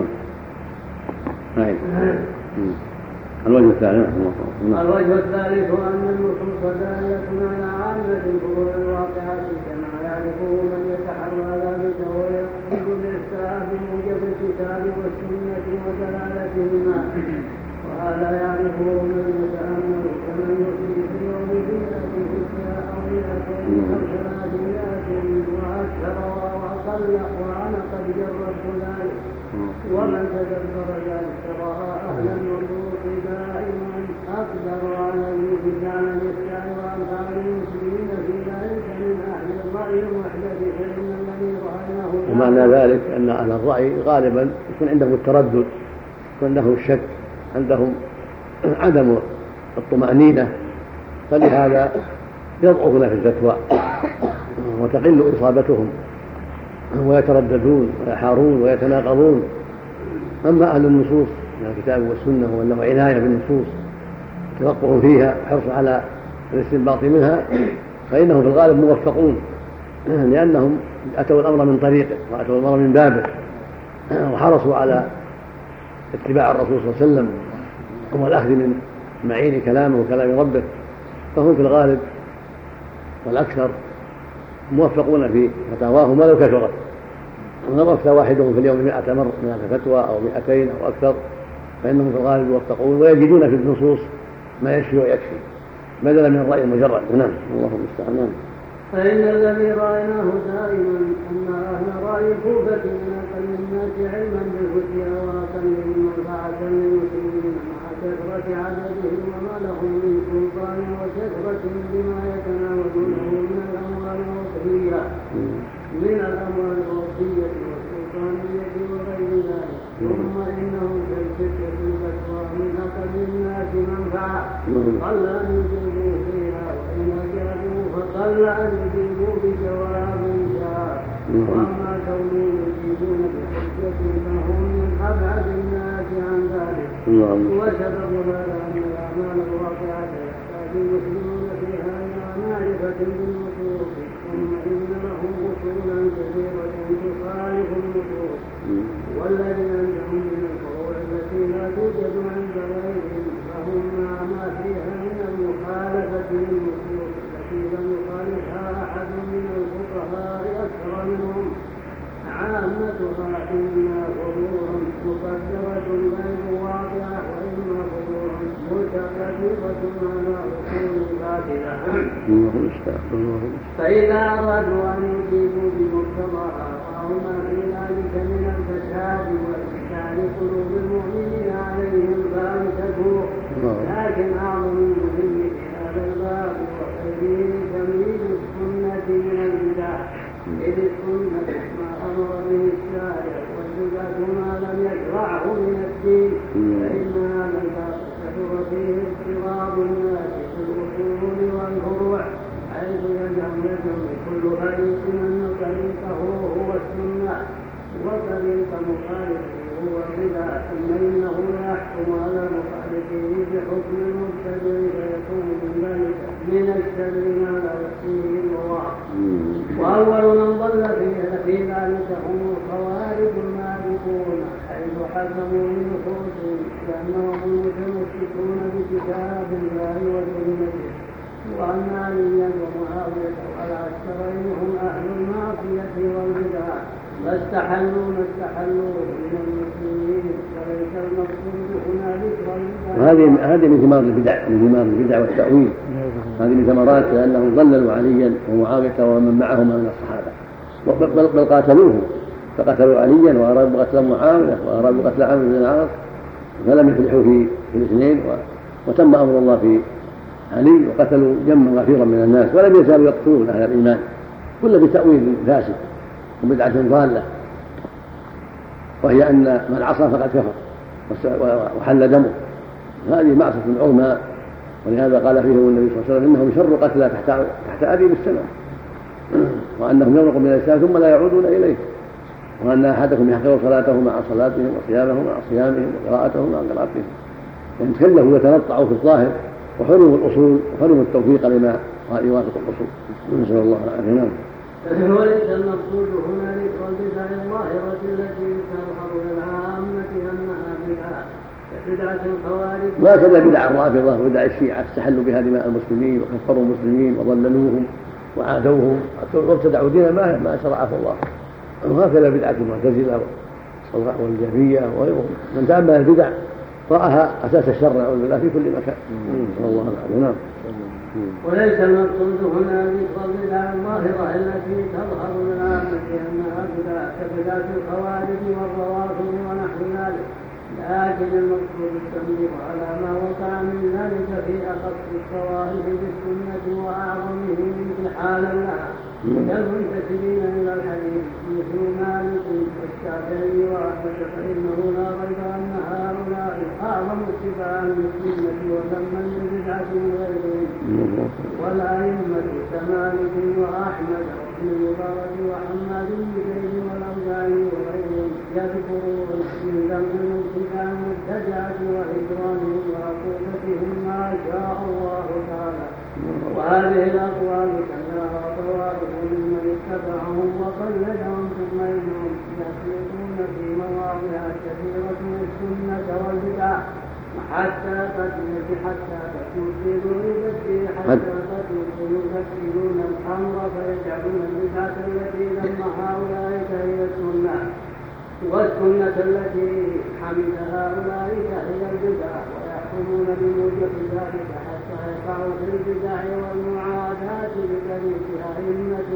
الوجه الثالث. الوجه الثالث أن النصوص دالة على عامة الفروع الواقعة كما يعرفه من يتحرى ذلك ويقصد الإفتاء بموجب الكتاب والسنة ودلالتهما، وهذا يعرفه من يتأمل كمن يؤتي في يوم بيئة فتيا أو بيئتين أو ثلاثيات وأكثر وأقل، وأنا قد جربت ذلك. ومن تدبر ذلك رأى أهل النصوص دائما أقدر على الإفتاء وأنفع المسلمين في ذلك من أهل الرأي المحدث، فإن الذي رأيناه. ومعنى ذلك أن أهل الرأي غالبا يكون عندهم التردد، يكون عندهم الشك، عندهم عدم الطمأنينة، فلهذا يضعفون في الفتوى وتقل إصابتهم ويترددون ويحارون ويتناقضون. أما أهل النصوص من الكتاب والسنة وأنه عناية بالنصوص تفقه فيها حرص على الاستنباط منها، فإنهم في الغالب موفقون، لأنهم أتوا الأمر من طريقه وأتوا الأمر من بابه وحرصوا على اتباع الرسول صلى الله عليه وسلم والأخذ من معين كلامه وكلام ربه، فهم في الغالب والأكثر موفقون في فتاواهم ولو كثرت. ولو أفتى واحدهم في اليوم 100 مرة من فتوى أو 200 أو أكثر، فإنهم في الغالب موفقون ويجدون في النصوص ما يشفي ويكفي بدلا من الرأي المجرد. نعم، الله المستعان. فإن الذي رأيناه دائما أن أهل رأي الكوفة من أقل الناس علما بالفتيا وأقل منفعة للمسلمين مع كثرة عددهم وما لهم من سلطان وكثرة بما يتناولونه من الأموال الوصفية والسلطانية وغير ذلك. ثم إنهم كالفتية الفتوى من أقل الناس منفعة قل أن يجيبوا فيها، وإن أجابوا فقل أن يجيبوا بجواب جاء. وأما كونهم يجيبون بحجة فهم من أبعد الناس عن ذلك. وسبب هذا أن الأعمال الواقعة يحتاج المسلمون فيها إلى معرفة بالنصوص، ثم إن لهم أصولا كثيرة تصالح النصوص، والذي عندهم من الفروع التي لا توجد عند غيرهم فهم مع ما فيها من المخالفة للنصوص التي لم يخالفها أحد من الفقهاء أكثر منهم. عامتها إما فروع مقدرة غير واقعة وإما فروع متقدمة على أصول باطلة. فإذا أرادوا أن يجيبوا بمقتضاها وهما في ذلك من الفساد وإشكال قلوب المؤمنين عليهم فأمسكوا. لكن أعظم المهم في هذا الباب وخيره تمييز السنة من البدع، إذ السنة ما أمر به الشارع والبدعة ما لم يشرعه من الدين، فإن هذا الباب كثر فيه اضطراب الناس في الأصول والفروع، حيث يجمع كل فريق أن طريقه هو السنة وطريق مخالفه هو البدع، ثم إنه لا يحكم على مخالفه بحكم المبتدع فيكون من ذلك من الشر ما لا يحصيه الله. وأول من ضل في ذلك هم الخوارج المالكون، حيث حكموا بنصوصهم لأنهم المتمسكون بكتاب الله وسنته، وأن عليا ومعاوية والعسكرين هم أهل المعصية والبدع، فاستحلوا ما استحلوه من المسلمين، وليس المقصود هنا ذكر البدع. هذه من ثمار البدع والتأويل، هذه من ثمرات لأنهم ضللوا عليا ومعاوية ومن معهما من الصحابة، بل قاتلوه، فقتلوا عليا وأرادوا قتل معاوية وأرادوا قتل عمرو بن العاص فلم يفلحوا في الاثنين، وتم أمر الله في علي وقتلوا جمعا غفيرا من الناس، ولم يزالوا يقتلون أهل الإيمان كل بتأويل فاسد وبدعة ضالة، وهي أن من عصى فقد كفر وحل دمه، هذه معصية عظمى. ولهذا قال فيهم النبي صلى الله عليه وسلم إنهم شر قتلى تحت أديم السماء، وأنهم يمرق من الإسلام ثم لا يعودون إليه، وأن أحدكم يحقر صلاته مع صلاتهم وصيامه مع صيامهم وقراءته مع قراءتهم، يتكلف ويتنطع في الظاهر وحرم الأصول وحرم التوفيق لما يوافق الأصول. نسأل الله العافية. وليس المقصود هنا للبدع الظاهرة التي تظهر للعامة أنها بدعة الخوارج، ما كان بدع الرافضة وبدع الشيعة استحلوا بها دماء المسلمين وكفروا المسلمين وضللوهم وعادوهم وابتدعوا دينا ما شرعه الله. وهكذا بدعة المعتزلة والجهمية وغيرهم، من تأمل البدع رآها أساس الشر نعوذ بالله في كل مكان. نسأل الله العافية. وليس المقصود هنا بالبدع الظاهرة التي تظهر للعامة أنها كبدعة الخوارج والروافض ونحو ذلك، لكن المقصود التنبيه على ما وقع من ذلك في أخص الطوائف بالسنة وأعظمهم انتحالا لها كالمنتسبين إلى الحديث مثل مالك والشافعي وأحمد، فإنه لا ريب أن هؤلاء أعظم اتباعا للسنة وذما لبدعة غيرهم، والأئمة كمالك وأحمد وابن المبارك وحماد بن زيد والأوزاعي وغيرهم يذكرون من ذنب المبتدعة وإكرامهم وعقوبتهم ما شاء الله تعالى، وهذه الأقوال كلها طوائف ممن اتبعهم وقلدهم، ثم إنهم يخلطون في مواضع كثيرة السنة والبدع حتى قد يفسدون الأمر فيجعلون البدعة التي ذمها أولئك هي السنة، والسنة التي حمدها أولئك هي البدع، ويحكمون بموجب ذلك حتى يقعوا في البدع والمعاداة بطريق أئمة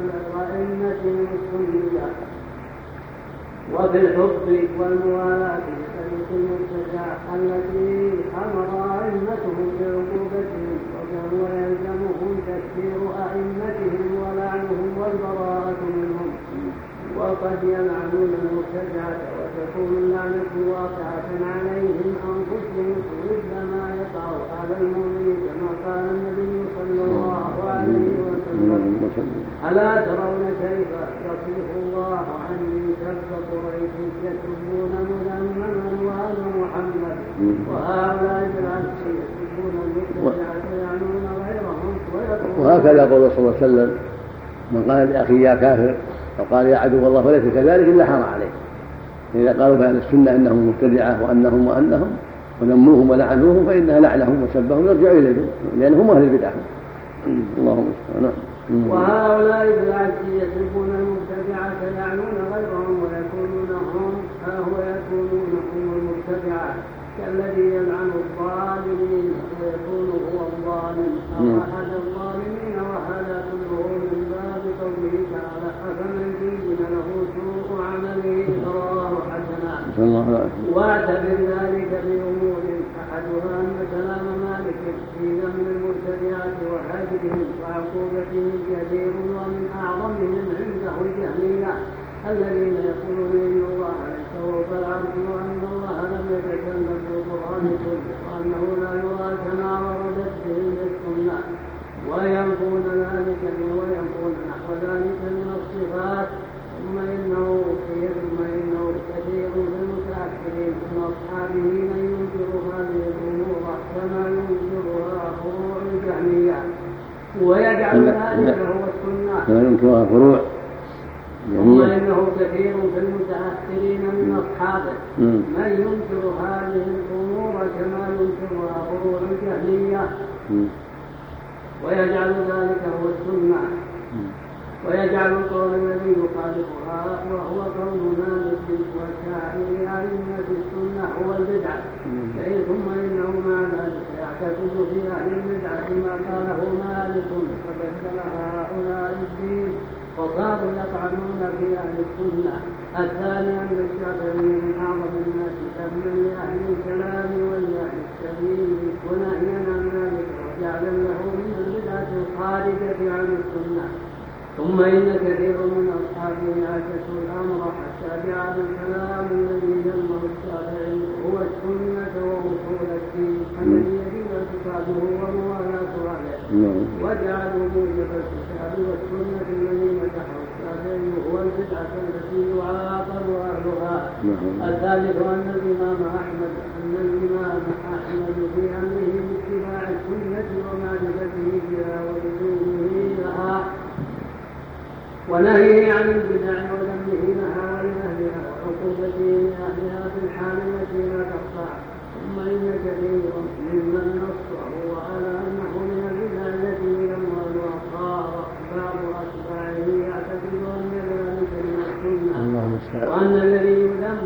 السنة، وفي الحب والموالاة بطريق المرتجع التي أمر أئمتهم بعقوبتهم، وكانوا يلزمهم تكفير أئمتهم ولعنهم والبراءة منهم، وقد يلعنون المرتجعة وتكون اللعنة واقعة عليهم أنفسهم ربما يقع على المؤمن كما قال النبي صلى الله عليه وسلم: ألا ترون كيف يصرف الله عني سب قريش يسبون مذمما وآل محمد، وهؤلاء بالعكس يسبون المرتجعة يعنون غيرهم. وهكذا قول صلى الله عليه وسلم: من قال لأخي يا كافر فقال يا عدو الله فليس كذلك إلا حرى عليه. إذا قالوا بأهل السنة أنهم مبتدعة وأنهم وذموهم ولعنوهم فإنها لعنهم وسبهم يرجع إليهم لأنهم أهل البدعة. اللهم استعان. وهؤلاء بالعكس يسبون المبتدعة يعنون غيرهم ويكونون هم المبتدعة، كالذي يلعن الظالمين ويكون هو الظالم أو أحد الظالمين، وهذا كله من باب قوله تعالى: أفمن زين له سوء عمله فرآه حسنا. واعتبر ذلك بأمور، أحدها أن كلام مالك في ذم المبتدعة وحاجبهم وعقوبتهم كثير، ومن أعظمهم عنده الجهمية الذين يقولون إن الله ليس فوق العرش وأن الله لم يتكلم بالقرآن كله وأنه لا يرى كما وردت به السنة، وينفون نحو ذلك من الصفات. ثم إنه كثير بالمتأخرين من أصحابه من ينكر هذه الأمور كما ينكرها فروع الجهمية، ويجعل ذلك هو السنة. ثم إنه كثير في المتأخرين من أصحابه من ينكر هذه الأمور كما ينكرها فروع الجهمية، ويجعل ذلك هو السنة، ويجعل القول الذي يخالفها وهو قول مالك وسائر أئمة السنة هو البدعة. ثم إنه مع ذلك يعتقد في أهل البدعة ما قاله مالك فبدل هؤلاء الدين وصاروا يطعنون في أهل السنة. الثاني أن الشافعي من أعظم الناس سبا لأهل الكلام ولأهل السبيل ونهيا عن ذلك وجعلا له من البدعة الخارجة عن السنة. ثم إن كثير من أصحابه عكسوا الأمر حتى جعل الكلام الذي ذمه الشافعي هو السنة وأصول الدين الذي يجب اتخاذه وموالاة أهله، وجعلوا موجب الكتاب والسنة الذي مدحه الشافعي هو البدعة التي يعاقب أهلها. الثالث أن الإمام أحمد في أمره باتباع السنة ومعرفته بها ولزومه لها ونهيه عن البدع وذمه لها ولأهلها وعقوبته لأهلها في الحال التي لا تخفى. ثم إن كثيرا ممن نصه على أنه من البدع التي يموال صار بعض أتباعه يعتقد أن ذلك من السنة وأن الذي يذم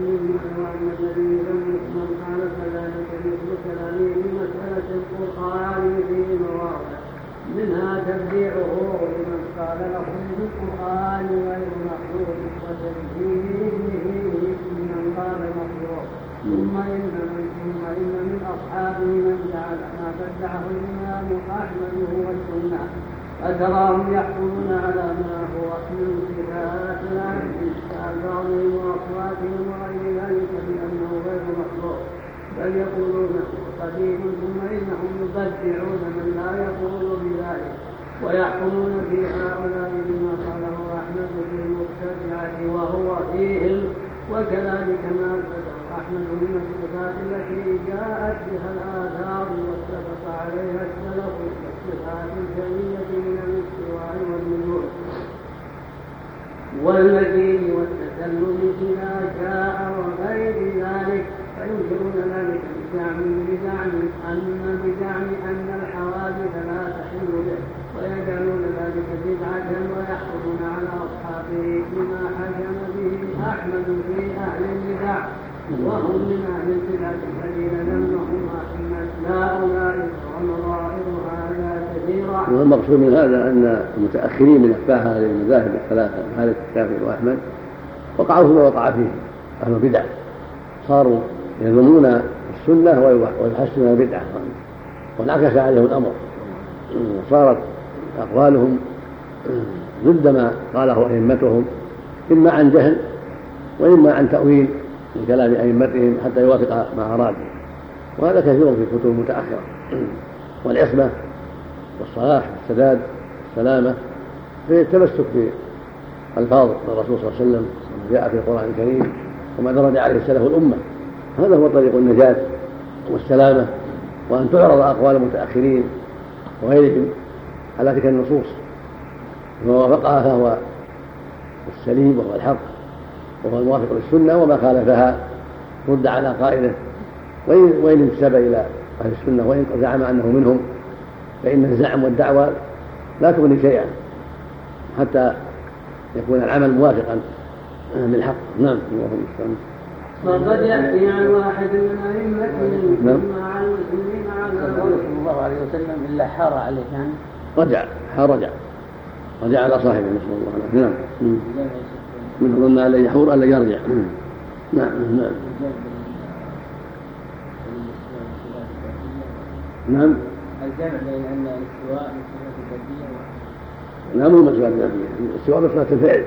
من خالف ذلك مثل كلامه بمسألة القرآن في مواضع منها تبديعه لمن قال له بالقرآن غير مخلوق وتنزيهه من قال مخلوق. ثم إن من أصحابه من جعل ما بدعه الإمام أحمد هو السنة، فتراهم يحكمون على ما هو من صفات العبد كألفاظهم وأصواتهم وغير ذلك بأنه غير مخلوق، بل يقولون قديم. ثم إنهم يبدعون من لا يقول بذلك ويحكمون في هؤلاء بما قاله أحمد في المبتدعة وهو فيهم. وكذلك ما أثبته أحمد من الصفات التي جاءت بها الآثار واتفق عليها السلف والصفات الجلية من الاستواء والنزول والمجيء والتسلم إذا جاء وغير ذلك، فينكرون ذلك بزعم أن الحوادث لا تحل به، ويجعلون ذلك بدعة ويحكمون على أصحابه بما حكم به أحمد في أهل البدع، وهم من أهل البدع الذين ذمهم أحمد لا أولئك ونظائر هذا كثيرا. والمقصود من هذا أن المتأخرين من أتباع هذه المذاهب الثلاثة مالك الشافعي وأحمد وقعوا فيما وقع فيه أهل البدع، صاروا يذمون السنة ويحسنون البدعة وانعكس عليهم الأمر، صارت أقوالهم ضد ما قاله أئمتهم إما عن جهل وإما عن تأويل من كلام أئمتهم حتى يوافق ما أرادوا، وهذا كثير في الكتب المتأخرة. والعصمة والصلاح والسداد والسلامة في التمسك بألفاظ الرسول صلى الله عليه وسلم وما جاء في القرآن الكريم وما درج عليه السلف الأمة، هذا هو طريق النجاة والسلامة، وأن تعرض أقوال المتأخرين وغيرهم على تلك النصوص، وما وافقها فهو السليم وهو الحق وهو الموافق للسنة، وما خالفها رد على قائله وإن انتسب إلى أهل السنة وإن زعم أنه منهم، فإن الزعم والدعوة لا تغني شيئا حتى يكون العمل موافقا للحق. نعم. فقد يأتي عن واحد من أئمته مع المسلمين على صلى الله عليه وسلم إلا حار عليه كان رجع على صاحبه نسأل الله عليه. نعم. من ظن أن يحور ألا يرجع. نعم. نعم. الجمع بين أن الاستواء من صفات الذاتية لا مو من صفات الذاتية، الاستواء من صفات الفعل،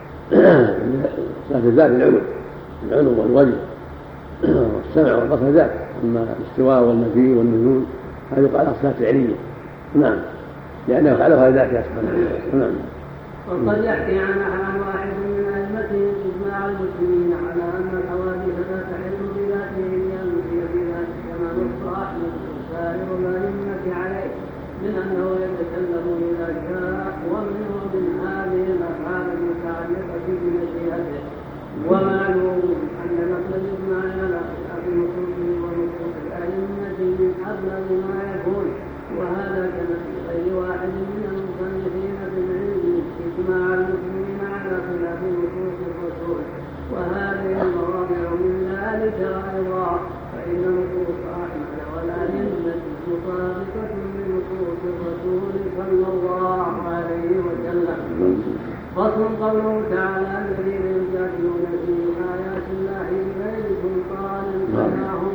صفات الذات العلو والوجه والسمع والبصر ذات، أما الاستواء والمجيء والنزول هذه يقال صفات فعلية. نعم، لأنه فعلها ذاتها سبحانه. نعم. وقد يحكي عن واحد من أئمته إجماع المسلمين على أن الحوادث لا تحل بذاته لأنه بذاته كما نص أحمد وسائر الأئمة عليه من أنه يتكلم إذا شاء، ومنه من هذه الأفعال المتعلقة بمشيئته. ومعلوم أن نقل الإجماع على خلاف نصوصه ونصوص الأئمة من أبلغ ما يكون، وهذا كما في غير واحد من المصنفين بالعلم إجماع المسلمين على خلاف نصوص الرسول، وهذه المواضع من ذلك أيضا، فإن نصوص أحمد والأئمة مطابقة لنصوص الرسول صلى الله عليه وسلم. فصل قوله تعالى الذين يجادلون في آيات الله بغير سلطان أتاهم.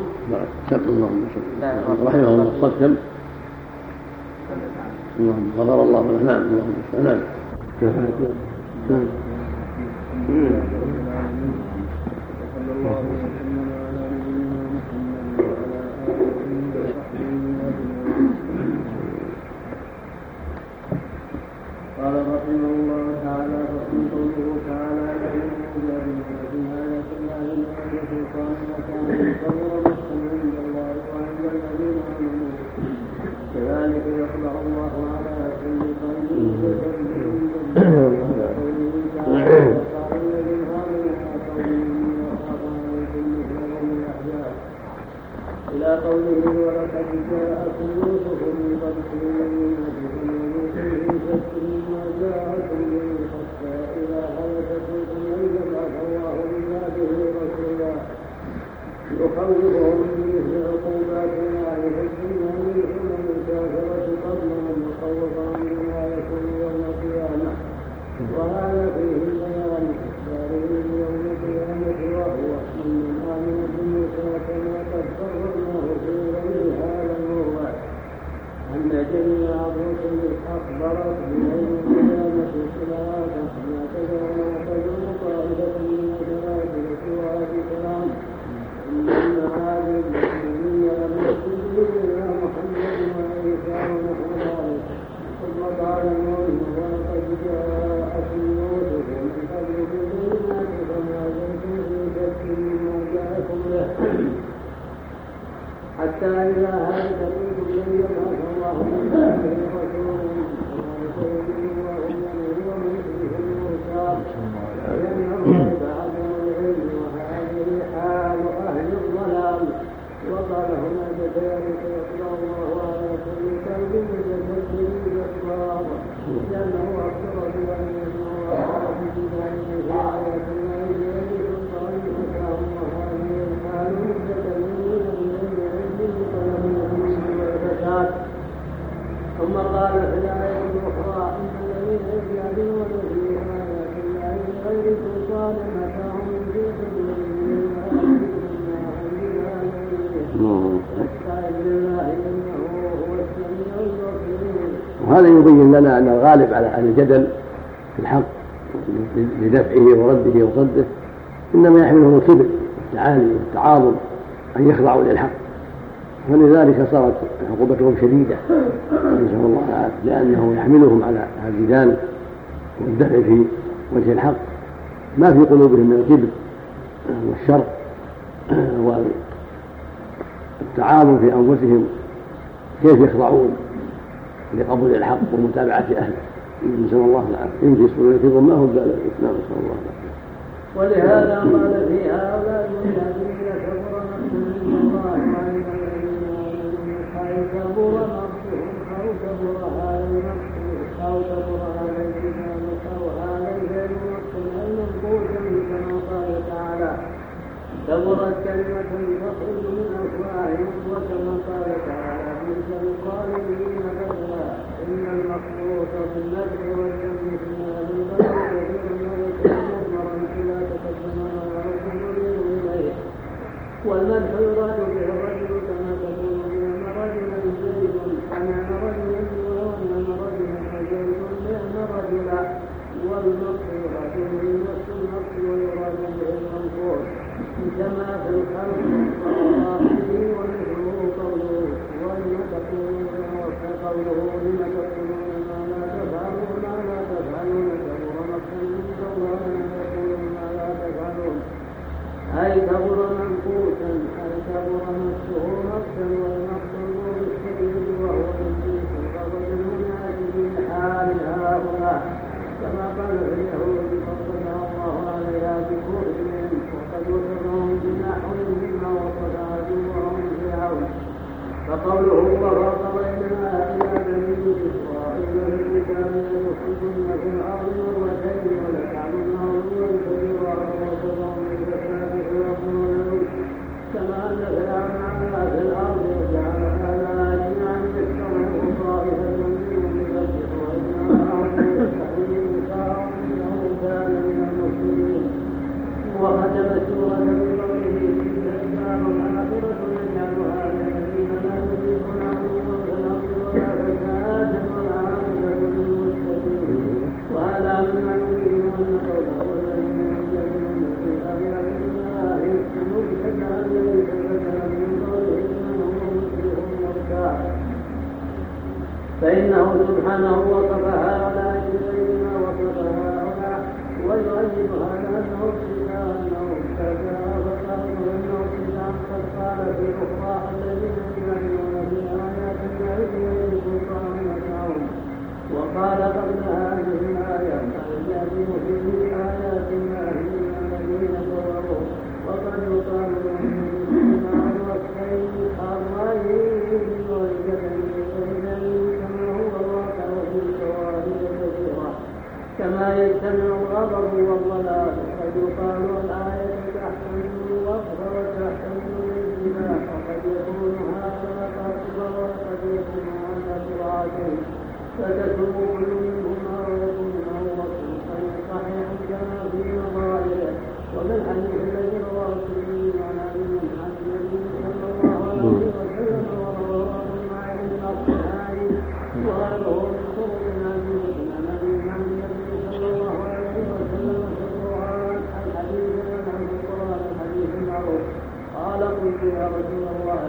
رحمه الله صدق. اللهم غفر الله له. نعم. قال رحمه الله تعالى: فقل قوله تعالى: لئن جاء بآية الله من سلطان وكان كبر مقتا عند الله وعند الذين آمنوا كذلك يطبع الله على كل قلب متكبر قوله تعالى: وقال الذين آمنوا قوله وخاف عليكم مثل يوم الأحزاب إلى قوله: ولقد جاءكم يوسف من قبل يوسف في شك مما جاءكم به حتى إذا حدث فيكم أن يبعث الله من بعده رسولا يخوفهم بمثل عقوبات الله في الدنيا مثل الكافرة قبلهم وخوفهم بما يكون يوم القيامة وهذا فيه البيان الدارين يوم القيامة وهو أن آمن بالموسى كما قد قررناه في غير هذا الموضع أن جميع الرسل أخبرت بيوم القيامة صلاة ما تزال طائفة من الملائكة وآل الكرام إن هذه المسلمين لم يكن إلا محمد وعيسى ونحو ذلك. ثم قال المؤمن: ولقد جاءكم يوسف من قبل بالبينات فما زلتم في شك مما جاءكم به حتى إذا هلك فيكم لن يبعث الله من بعده رسولا كما يقول وهم ومثله المرسال لأنه بعدم العلم وهذه حال أهل الضلال. وقال هنا: كذلك يطبع الله على كل قلب متكبر جبار لأنه أخبر بأن الله في ذلك في آيات الله بغير سلطان أتاهم وهذه الحال متكبرين بغير علم طلبوا والفساد. ثم قال في الآية الأخرى: إن الذين يجادلون في آيات الله بغير سلطان أتاهم في سبيل الله وهذا يبين لنا أن الغالب على أهل الجدل في الحق لدفعه ورده وصده إنما يحملهم الكبر والتعالي والتعاظم أن يخضعوا للحق، ولذلك صارت عقوبتهم شديدة نسأل الله العافية، لأنه يحملهم على الجدال والدفع في وجه الحق ما في قلوبهم من الكبر والشر والتعاظم في أنفسهم، كيف يخضعون لقبول الحق ومتابعة أهله. نسأل الله العافية. يمشي يصبرون الكبر ما هو ذلك الإسلام، نسأل الله العافية. ولهذا قال في هؤلاء المجاهدين: كبر مقتا عند الله وعند الذين آمنوا حيث كبر مقتهم أو كبر عليهم أو كبر عليهم أو عليهم مقتا أي منقوصا كما قال تعالى: كبرت كلمة تخرج من أفواههم وكما قال تعالى: بئس للظالمين بدلا إن المخلوق في النفع والدم في هذا البلد كثيرا ويكون مضمرا إذا تقدم ما يعرفه إليه، والمدح يراد به الرجل كما تقول بأن رجلا زيد أنعم رجلا وأنعم رجلا فزيد نعم رجلا، والمدح يراد به نفس النفس ويراد به المنصور كما في الخلق وآخره. ومثله قوله: ولم تقولون قوله: لم تقولون ما لا تفعلون كبر مقتا عند الله أن تقولوا ما لا تفعلون، أي كبر منقوصا، أي كبر نفسه مقتا، والمقت النور الشديد وهو تنقيص القبر من هذه حال هؤلاء كما قال في اليهود: فقد الله عليها بكفرهم وقد وصفهم بنحو مما وصف عدوهم فرعون. فقوله: وفرضنا إلى بني إسرائيل في الكتاب لتفسدن في الأرض مرتين ولتعلن علوا كبيرا ووصفهم بالفساد في الأرض والعلو، كما أن فرعون علا في الأرض وجعل أهلها جميعا يستضعف طائفة منهم ليذبح وإنما يستحيي نساءهم إنه كان من المسلمين. وختم السورة بقوله: تلك الدار الآخرة نجعلها للذين لا يريدون علوا في الأرض ولا فسادا والعاقبة للمتقين. وهذا فإنه سبحانه وصفها ولا يدري ما وصفها هنا ويؤيد هذا أنه ابتدأ فقالوا أنه ابتدأ قد قال في أخرى الذين يجعلون في آيات الله بغير سلطان يسعون وقال قبل هذه الآية فيأتي في آيات الله الذين كفروا وقد يقال لهم النار والسيف الرهيب والجبل كما هو الواقع في الشواهد الكثيرة كما يجتمع الغضب والضلال قد يقال الآية تحتمل الوصف وتحتمل الانتباه وقد يكون هذا قاصدا وقد يكون هذا صراعتين فتكون كل منهما ويكون له وصف صحيح كما في مظاهره وبالحديث الذي رواه الترمذي عن علي عن النبي صلى الله عليه وسلم ورواه معه بن الصحابي وغيره من طرق عزيزة عن النبي صلى الله عليه وسلم في القرآن الحديث عن القرآن الحديث المعروف قال قلت يا رسول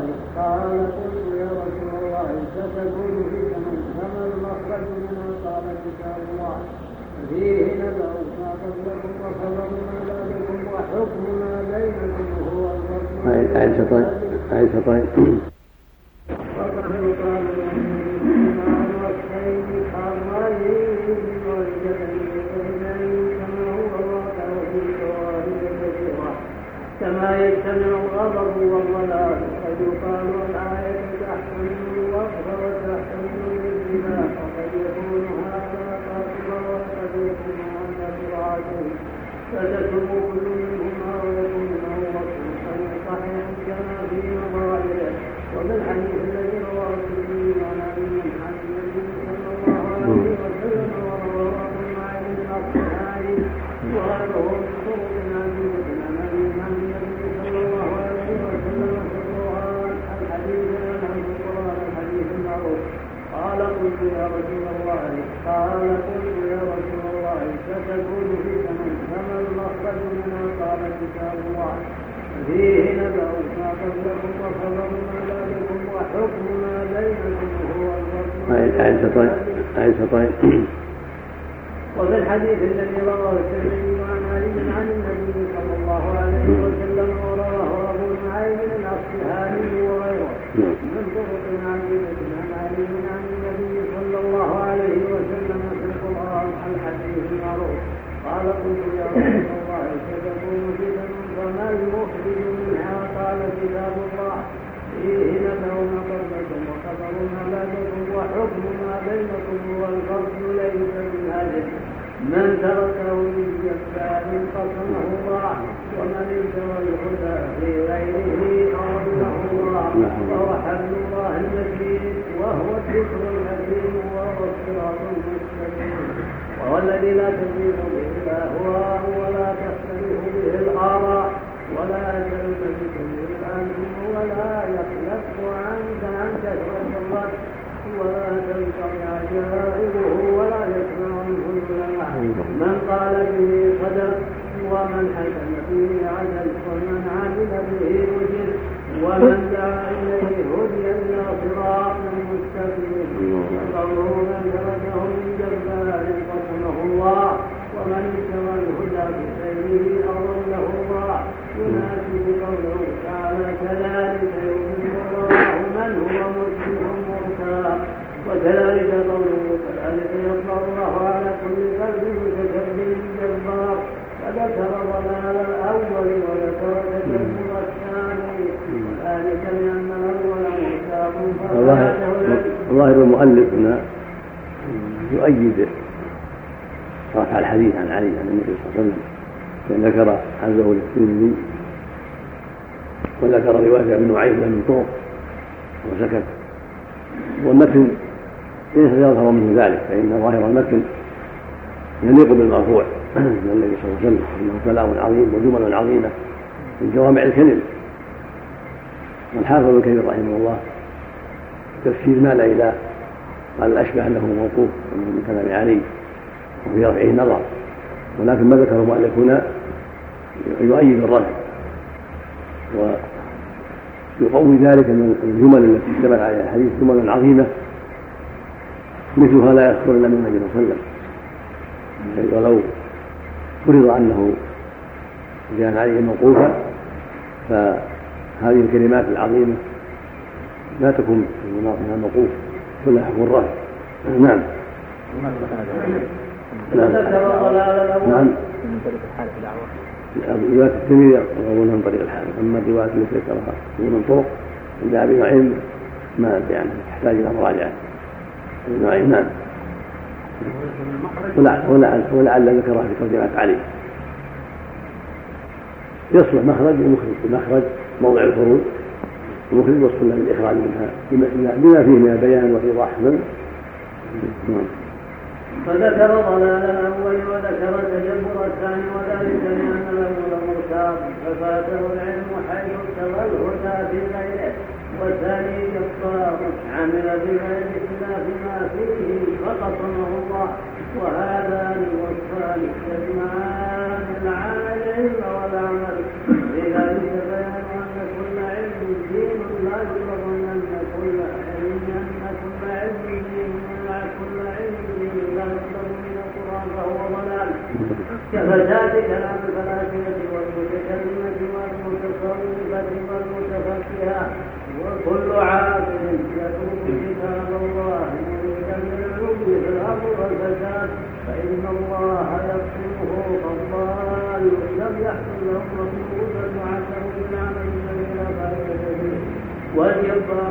الله ستكون في زمن فما المخرج منها قال كتاب الله فيه نبأ ما قبلكم وخبر ما بعدكم وحكم ما بينكم هو الفرق. عائشة طيب. وقد يقال النار والسيف الرهيب والجبل كما هو الواقع في الشواهد الكثيرة كما يجتمع الغضب والضلال قد يقال الآية تحتمل الوصف وتحتمل الانتباه وقد يكون هذا قاصدا وقد يكون هذا صراعتين فتكون كل منهما ويكون له وصف صحيح كما في مظاهره وبالحديث الذي رواه الترمذي عن علي عن النبي صلى الله عليه وسلم ورواه معه بن الصحابي وغيره من طرق عزيزة عن النبي صلى الله عليه وسلم في القرآن الحديث عن القرآن الحديث المعروف قال قلت يا رسول الله ستكون في زمن فما المخرج منها قال كتاب الله فيه نبأ ما قبلكم وخبر ما بعدكم وحكم ما بينكم هو الفرق. عائشة طيب. وفي الحديث الذي رواه الترمذي عن علي عن النبي صلى الله عليه وسلم ورواه أبو نعيم الأصفهاني وغيره من طرق عديدة عن علي عن النبي صلى الله عليه وسلم في القرآن الحديث المعروف قال قلت يا رسول الله ستكون فتن فما المخرج منها قال كتاب الله فيه نبأ ما قبلكم وخبر ما بعدكم وحكم ما بينكم والفرق ليس بهذه من تركه للجبار قسمه الله ومن ابتغى الهدى في غيره أضله الله وهو حبل الله المتين وهو الذكر الحكيم وهو الصراط المستقيم وهو الذي لا تزيد به الأهواء ولا تختلف به الآراء ولا تلتفت به الأنفس ولا يخلف عنك عن كثرة الرد ولا تنقضي عجائبه ولا يسمع منه العلماء من قال به صدق ومن حكم به عدل ومن عمل به وجد ومن دعا إليه هدي إلى صراط مستقيم وقوله من تركه من جبار قسمه الله ومن اتبع الهدى بسيره أضله الله يناسب قوله تعالى كذلك يؤمن الله من هو مسلم مرتاب وكذلك قوله كذلك يطلع الله على كل قلب متكبر جبار فذكر ضلال الأول وذكر تكبر الثاني وذلك لأن الأول مرتاب ظاهر المؤلف هنا يؤيد رفع الحديث عن علي عن النبي صلى الله عليه وسلم لأن ذكر عزه للترمذي وذكر رواية ابن نعيم من طرق وسكت والمتن يظهر منه ذلك فإن ظاهر المتن يليق بالمرفوع من النبي صلى الله عليه وسلم إنه كلام عظيم وجمل عظيمة من جوامع الكلم والحافظ ابن كثير رحمه الله تفسير ما لا إله قال الأشبه أنه موقوف من كلام علي وفي رفعه نظر ولكن ما ذكر المؤلف هنا يؤيد الرفع ويقوي ذلك من الجمل التي اشتمل عليها الحديث جمل عظيمة مثلها لا يذكر إلا من النبي صلى الله عليه وسلم، ولو فرض أنه كان عليه موقوفا فهذه الكلمات العظيمة لا تكون من الموقوف كلها حكم الرفع. نعم. نعم. رواية الترمذي يروونها من طريق الحارث، أما الرواية التي ذكرها من طرق عند أبي نعيم ما أدري عنها، تحتاج إلى مراجعة أبي نعيم. نعم. ولعل ذكرها في ترجمة علي. يصلح مخرج ومخرج، المخرج موضع الخروج، ومخرج وصف له بالإخراج منها بما فيه من البيان وإيضاح. فذكر ضلال الأول وذكر تجبر الثاني، وذلك لأن الأول مرتاب ففاته العلم حيث ابتغى الهدى في غيره، والثاني جبار عمل بغير خلاف ما فيه فقصمه الله. وهذان الوصفان يجمعان العلم والعمل، لذلك بيان أن كل علم دين لا يظن أن كل علم دين ولا كل علم لا يطلب من القرآن فهو ضلال، كفساد كلام الفلاسفة والمتكلمة والمتصوفة والمتفكهة. وكل عاقل يترك كتاب الله مريدا بالعلوم في الأرض والفساد فإن الله يقسمه فالضال لم يحصل لهم مطلوبا وعسره بالعمل الذي لا فائدة فيه. والجبار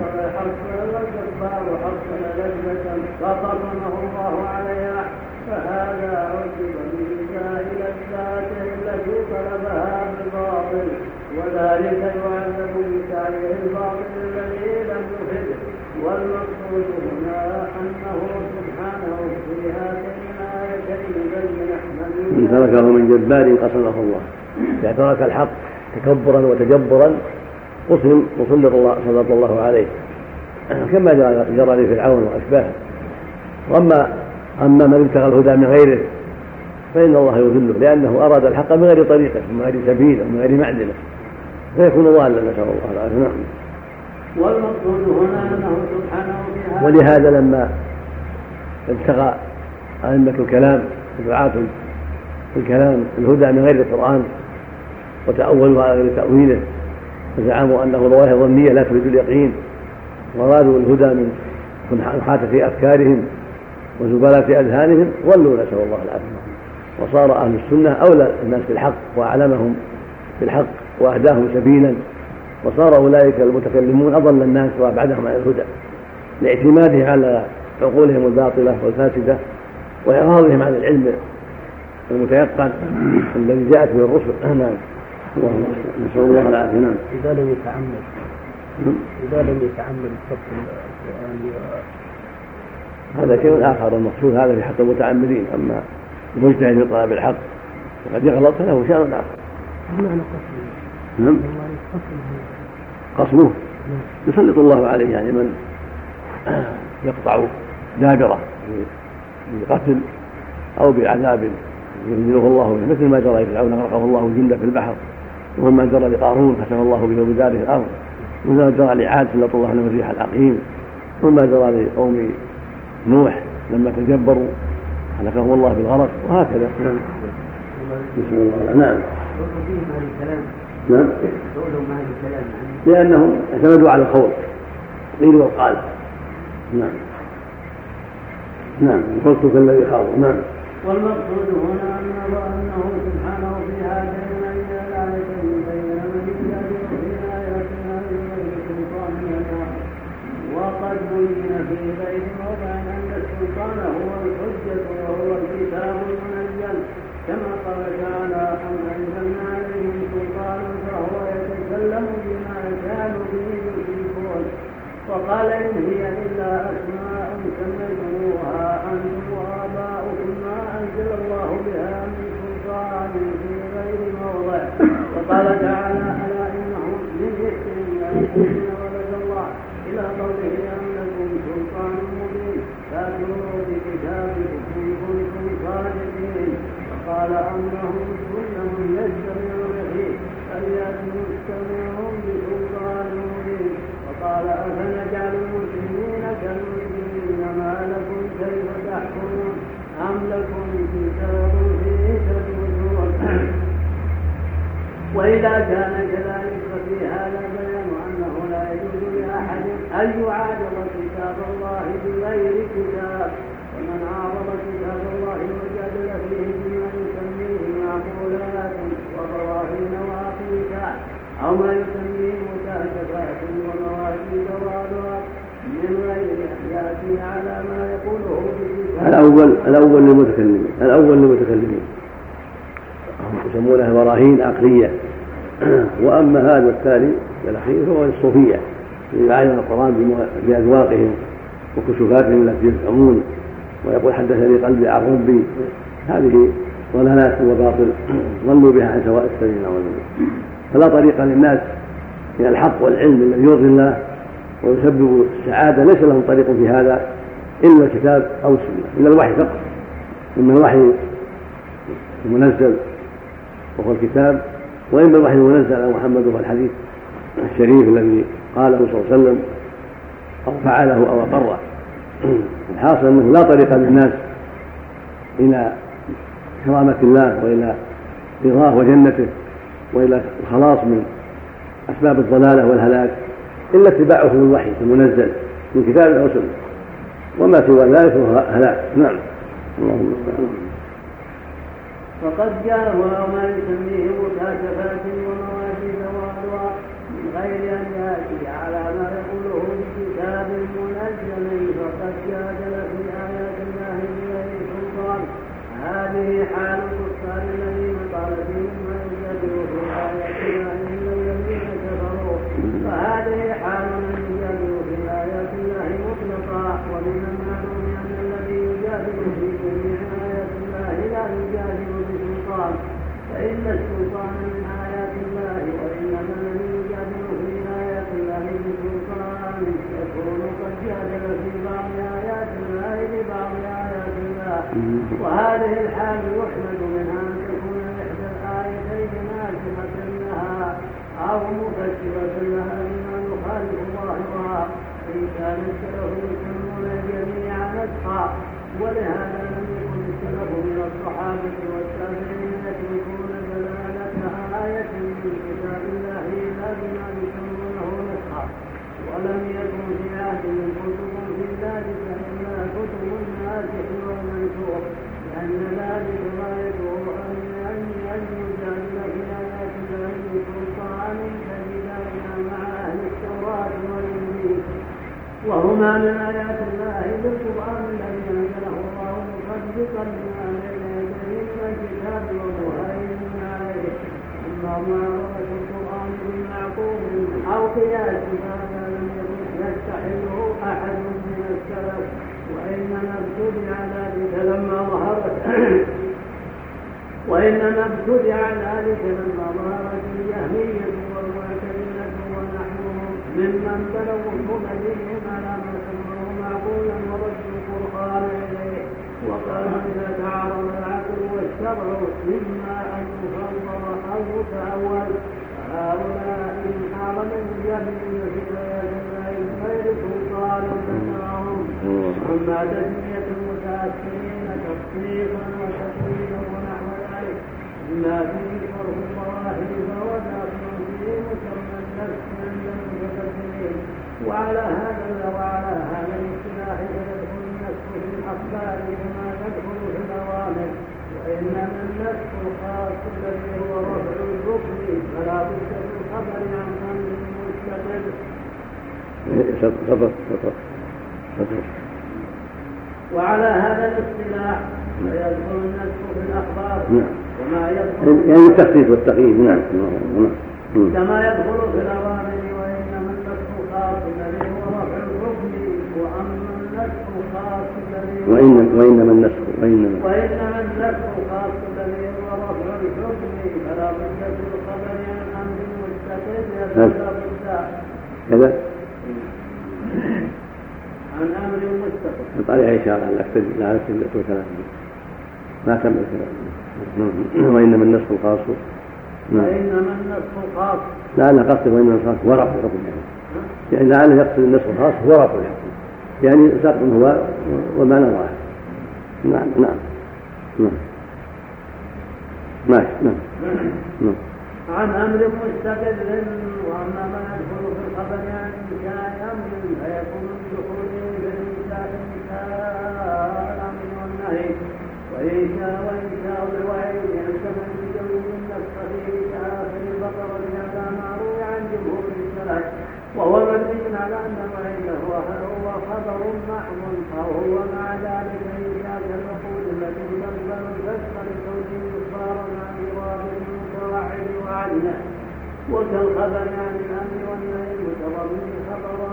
حصل لذة فقرنه الله عليها، فهذا عجب بإنزاء لذاته التي طلبها بالباطل، وذلك يعذب بسعيه الباطل الذي لم يفده. والمقصود هنا أنه سبحانه في هاتين الآيتين يبين من تركه من جبار قصده الله، إذا ترك الحق تكبرا وتجبرا وسلط الله عليه كما جرى لفرعون وأشباهه. أما من ابتغى الهدى من غيره فإن الله يذله، لأنه أراد الحق من غير طريقه من غير سبيل ومن غير معدله فيكون ضالا، نسأل الله العافية. نعم. والمقصود هنا أنه سبحانه بهذا، ولهذا لما ابتغى أئمة الكلام ودعاة الكلام الهدى من غير القرآن وتأولوا على غير تأويله وزعموا أنه ظواهر ظنية لا تريد اليقين، وأرادوا الهدى من محاكاة أفكارهم وزبالة أذهانهم، ضلوا نسأل الله العافية. وصار أهل السنة أولى الناس بالحق وأعلمهم بالحق وأهداهم سبيلا، وصار أولئك المتكلمون أضل الناس وأبعدهم عن الهدى لاعتمادهم على عقولهم الباطلة والفاسدة وإعراضهم عن العلم المتيقن الذي جاءت به الرسل. نعم. نسأل الله العافية. نعم. إذا لم يتعمد الصف القرآن هذا شيء آخر، المقصود هذا في حق المتعمدين، أما المجتهد في طلب الحق وقد يغلط فله شأن آخر. نعم. قصمه يسلط الله عليه، يعني من يقطع دابره بقتل أو بعذاب ينزله الله به، مثل ما جرى لفرعون غرقه الله جندا في البحر، وما جرى لقارون خسف الله به وبداره الأرض، وما جرى لعاد سلط الله عليهم الريح العقيم، وما جرى لقوم نوح لما تجبروا هلكهم الله بالغرق، وهكذا. بسم الله. نعم. نعم. لأنهم اعتمدوا على الخوض قيل والقال. نعم. نعم. قلت كالذي خاض. نعم. والمقصود هنا أنه سبحانه في هذين الآيتين بين من يهتدي في آياتنا بغير سلطان لنا، وقد بين في غير موضع أن السلطان هو الحجة وهو الكتاب المنزل، كما قال تعالى: أم أنزلنا عليهم سلطانا فهو يتكلم بما كانوا به يشركون. وقال: إن هي إلا أسماء سميتموها أنتم وآباؤكم ما أنزل الله بها من سلطان في غير موضع. وقال تعالى: ألا إنهم من يشرك يعرفون ولد الله، إلى قوله: أم لكم سلطان مبين فأتوا بكتابكم إن كنتم صادقين. وقال: أم لهم سلم يستمعون فيه فليأتوا مستمعون بسلطان مبين. وقال: أفنجعل المسلمين كالمسلمين ما لكم لكم كتاب فيه تدرسون. وإذا كان كذلك ففي هذا بيان أنه لا يجوز لأحد أن يعارض كتاب الله بغير كتاب، ومن عارض كتاب الله وجادل فيه بما يسميه معقولات وبراهين وعقيدة أو ما يسميه مكاشفات ومواجيد وأدوات من غير يأتي على ما يقوله بكتاب. الأول للمتكلمين يسمونها براهين عقلية، وأما هذا الثاني الأخير هو الصوفية يعاين القرآن بأذواقهم وكشوفاتهم التي يفهمون، ويقول حدثني قلبي عن ربي. هذه ضلالات وباطل ضلوا بها عن سواء السبيل والنبي. فلا طريق للناس من الحق والعلم الذي يرضي الله ويسبب السعادة، ليس لهم طريق في هذا إلا الكتاب أو السنة، إلا الوحي فقط. إما الوحي المنزل وهو الكتاب، وإما الوحي المنزل على محمد وهو الحديث الشريف الذي قاله صلى الله عليه وسلم أو فعله أو أقره. الحاصل أنه لا طريق للناس إلى كرامة الله وإلى رضاه وجنته وإلى الخلاص من أسباب الضلالة والهلاك إلا اتباعه الوحي المنزل من كتاب أو سنة، وما سوى ذلك هو هلاك. نعم. اللهم فقد جاء ما يسميه مكاشفات ومواجيد وأدواء من غير أن يأتي على ما يقوله بكتاب منزل، فقد جادل في آيات الله بغير سلطان. هذه حال الكفار الذين قال فيهم ما يجادل في آيات الله إلا الذين كفروا، فهذه حال من يجادل في آيات الله مطلقا. ومن المعلوم أن الذي يجادل في جميع آيات الله لا يجادل بسلطان، فإن السلطان من آيات الله، وإنما الذي يجادل في آيات الله بسلطان يكون قد جادل في بعض آيات الله ببعض آيات الله. وهذه الحال يحمد منها أن تكون إحدى الآيتين ناسخة لها أو مفسرة لها بما يخالف ظاهرها، إن كان السلف يسمون الجميع نسخا. ولهذا لم يكن السلف من الصحابة والتابعين يتركون دلالة آية من كتاب الله إلا بما يسمونه نسخا، ولم يكن في عهد كتب في ذلك إلا كتب الناسخ والمنسوخ، لأن ذلك غايته أن يجادل في آيات الله بسلطان كبداية مع أهل التوراة والإنجيل، وهما من آيات الله بالقرآن الذي أنزله الله مصدقا لما بين يديه من الكتاب ومهيمنا عليه. أما معرفة القرآن بالمعقول أو قياس هذا لم يكن يستحله أحد من السلف، وإنما ابتدع ذلك لما ظهرت الجهمية والمعتزلة ونحوهم ممن بلغوا بهم على ما سمعوا معقولا وردوا القرآن إليه، وقالوا إذا تعارض العقل والشرع إما أن يفضل أو يتأول. فهؤلاء إن حارب الجهمية في آيات الله غير سلطان منعهم. أما تسمية المتأثرين تصديقا وتقويلا ونحو ذلك ما فيه فرق الظواهر فهو داخل في مسمى النفس عند المتكلمين. وعلى هذا الاصطلاح يدخل النفس في الأخبار كما تدخل في الأوامر، وإنما النفس الخاص الذي هو رفع الركن فلا بد في الخبر عن أمر مستقل. وعلى هذا الاصطلاح فيدخل النفس في الأخبار وما يدخل يعني التخصيص والتقييد. نعم. كما يدخل في الأوامر، وإنما النفس الخاص الذي هو رفع الركن، وأما النفس الخاص الذي وإنما النسخ الخاص الذي هو رفع الحكم فلا بد في الخبر عن أمر مستقل كذا عن أمر مستقل. عليها إشارة لا أكتب ثلاثة ما كمل كلام. وإنما النسخ الخاص وإنما النسخ الخاص لا قصد وإنما الخاص ورق الحكم يعني لعله يقصد النسخ الخاص ورق الحكم يعني سقط هو وما نراه. نعم. عن أمر مستقر. وأما ما يدخل في الخبر عن إنشاء أمر فيكون بدخوله في الإنشاء الأمر والنهي وإنشاء الوعيد يلزم بجوز النفس في آخر البقرة هذا ما روي عن جمهور السلف وهو مبني على أن الوعيد هو خبر محض أو هو مع ذلك إنشاء العقود التي تنزل الفسق لكونه إخبارا عن إرادة المتوعد وعنه وكالخبر عن الأمر والنهي متضمن خبره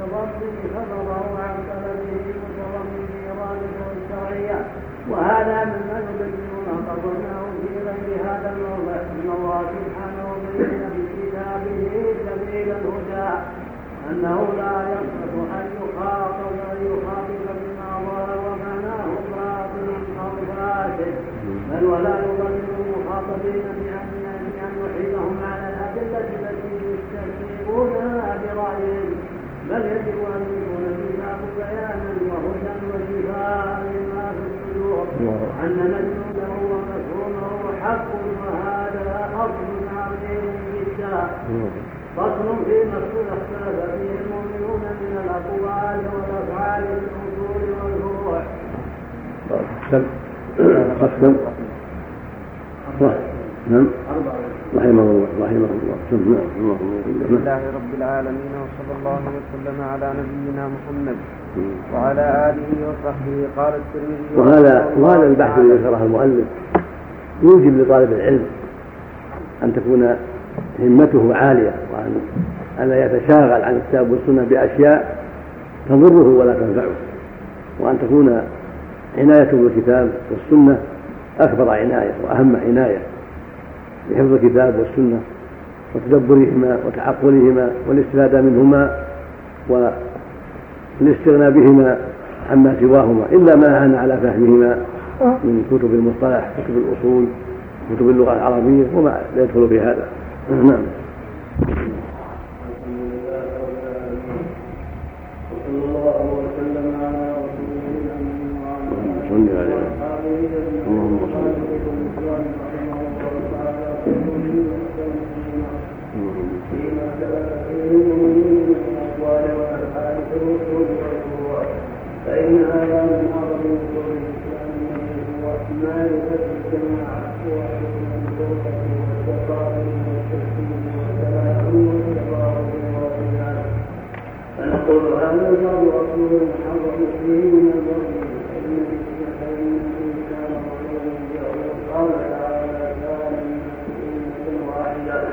عن طلبه متضمن إرادته الشرعية. وهذا مما يبين ما قررناه في غير هذا الموضع أن الله سبحانه بين بكتابه سبيل الهدى أنه لا يصلح أن يخاطب بما ظهر ومعناه باطل أو فاسد بل ولا يضمن المخاطبين بأن يحيلهم على الأدلة التي يستكتبونها برأيهم بل يجب أن يكون الكتاب بيانا وهدى وشفاء لما في الصدور أن مجنونه ومفهومه حق وهذا أصل عظيم جدا. فصل فيما اختلف فيه المؤمنون من الأقوال والأفعال الأصول والفروع. نعم. رحمه الله. الحمد لله رب العالمين وصلى الله وسلم على نبينا محمد وعلى آله وصحبه. قال الترمذي وهذا البحث الذي ذكره المؤلف يوجب لطالب العلم أن تكون همته عالية وأن لا يتشاغل عن الكتاب والسنة بأشياء تضره ولا تنفعه، وأن تكون عنايته بالكتاب والسنة أكبر عناية وأهم عناية بحفظ الكتاب والسنة وتدبرهما وتعقلهما والاستفادة منهما والاستغناء بهما عما سواهما إلا ما أعان على فهمهما من كتب المصطلح، كتب الأصول، كتب اللغة العربية وما لا يدخل في هذا. نعم. اللهم صل فإن هذا من أعظم أصول الإسلام وما يثبت الجماعة فنقول هذا الباب أصول محرم فيه من البر فإن الإنسان قال تعالى كان من واحدة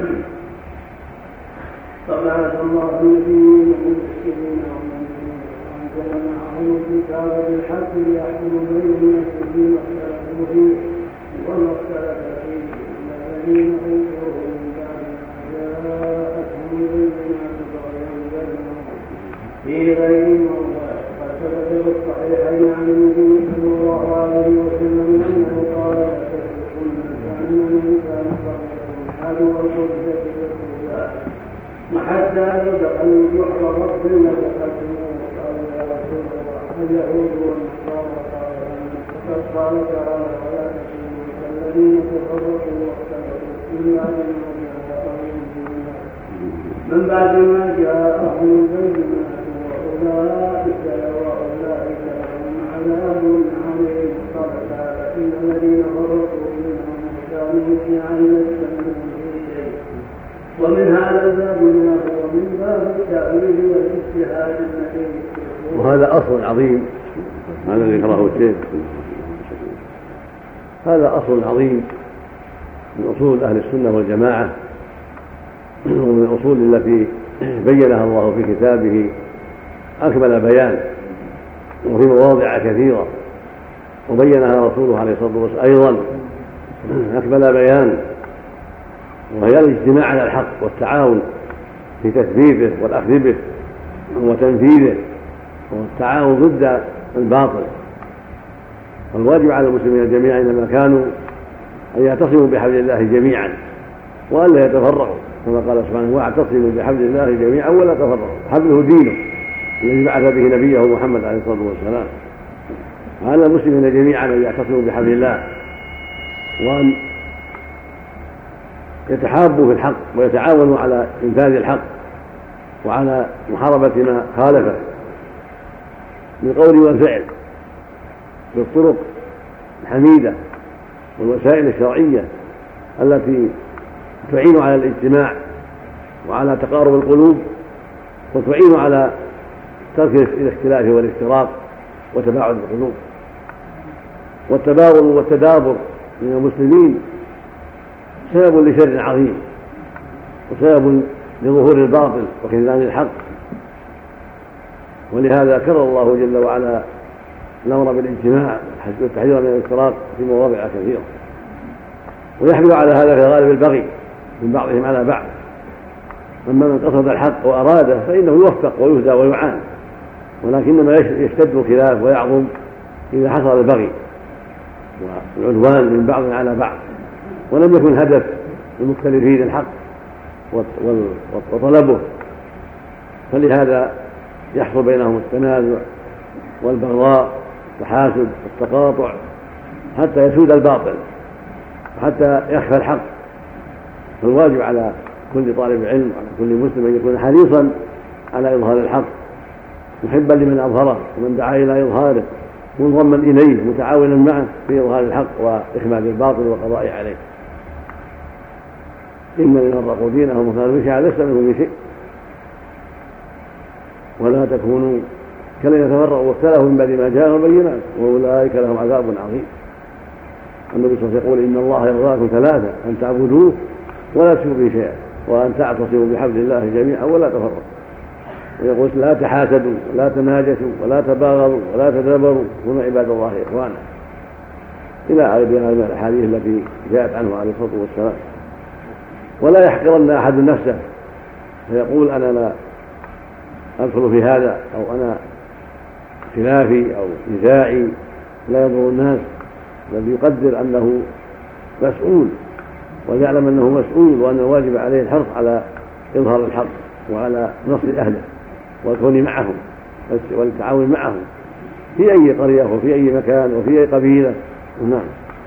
فبعث الله النبيين مبشرين وأنزل معهم الكتاب بالحق ليحكم بين الناس فيما اختلفوا فيه وما اختلف فيه إلا الذين أوتوه من بعد ما جاءتهم البينات بغيا بينهم في غير موضع. قد ثبت في الصحيحين عن النبي صلى الله عليه وسلم أنه قال لتسلكن كأن من كان قبلكم حذو القدس بالهدى وحتى يدخل الجحر رب لدخلتموه. قال يا رسول الله اليهود والنصارى فقد قال تعالى ولا تكونوا كالذين تفرقوا واختلفوا إلا من بعد ما جاءهم البينات وأولئك لهم عذاب عظيم. قال تعالى إن الذين فرقوا منهم كانوا شيعا لست منهم في شيء. ومن هذا الباب ومن باب التأويل والاجتهاد النبي. وهذا أصل عظيم هذا اللي ذكره الشيخ، هذا أصل عظيم من أصول أهل السنة والجماعة ومن الأصول التي بينها الله في كتابه أكمل بيان وفي مواضع كثيرة، وبينها رسوله عليه الصلاة والسلام أيضا أكمل بيان، وهي الاجتماع على الحق والتعاون في تثبيته والأخذ به وتنفيذه والتعاون ضد الباطل. والواجب على المسلمين جميعا إنما كانوا أن يعتصموا بحبل الله جميعا وألا يتفرقوا، كما قال سبحانه واعتصموا بحبل الله جميعا ولا تفرقوا. حبله دينه الذي بعث به نبيه محمد عليه الصلاة والسلام. وعلى المسلمين جميعا أن يعتصموا بحبل الله وأن يتحابوا في الحق ويتعاونوا على إنفاذ الحق وعلى محاربة ما خالفه بالقول والفعل بالطرق الحميدة والوسائل الشرعية التي تعين على الاجتماع وعلى تقارب القلوب وتعين على ترك الاختلاف والافتراق وتباعد القلوب. والتباغض والتدابر من المسلمين سبب لشر عظيم وسبب لظهور الباطل وخذلان الحق، ولهذا كرر الله جل وعلا الأمر بالاجتماع والتحذير من الافتراق في مواضع كثيرة، ويحمل على هذا في غالب البغي من بعضهم على بعض. أما من قصد الحق وأراده فإنه يوفق ويهدى ويعان، ولكنما يشتد الخلاف ويعظم إذا حصل البغي والعدوان من بعض على بعض ولم يكن هدف المختلفين الحق وطلبه، فلهذا يحصل بينهم التنازع والبغضاء والتحاسد والتقاطع حتى يسود الباطل وحتى يخفى الحق. فالواجب على كل طالب علم وعلى كل مسلم أن يكون حريصا على إظهار الحق محبا لمن أظهره ومن دعا إلى إظهاره منضما إليه متعاونا معه في إظهار الحق وإخماد الباطل والقضاء عليه. إن من فرقوا دينهم وكانوا بشيعا لست منهم بشيء ولا تكونوا كالذين تفرقوا واختلفوا من بعد ما جاءهم البينات وأولئك لهم عذاب عظيم. النبي صلى الله عليه وسلم يقول إن الله يرضاكم ثلاثة: أن تعبدوه ولا تشركوا به شيئا وأن تعتصموا بحبل الله جميعا ولا تفرقوا. ويقول لا تحاسدوا ولا تناجشوا ولا تباغضوا ولا تدابروا كونوا عباد الله إخوانا إلى هذه الأحاديث التي جاءت عنه عليه الصلاة والسلام. ولا يحقرن أحد نفسه فيقول أنا لا أدخل في هذا أو أنا خلافي أو نزاعي لا يضر الناس، الذي يقدر أنه مسؤول ويعلم أنه مسؤول وأن الواجب عليه الحرص على إظهار الحق وعلى نصر أهله والكون معهم والتعاون معهم في أي قرية وفي أي مكان وفي أي قبيلة. نعم.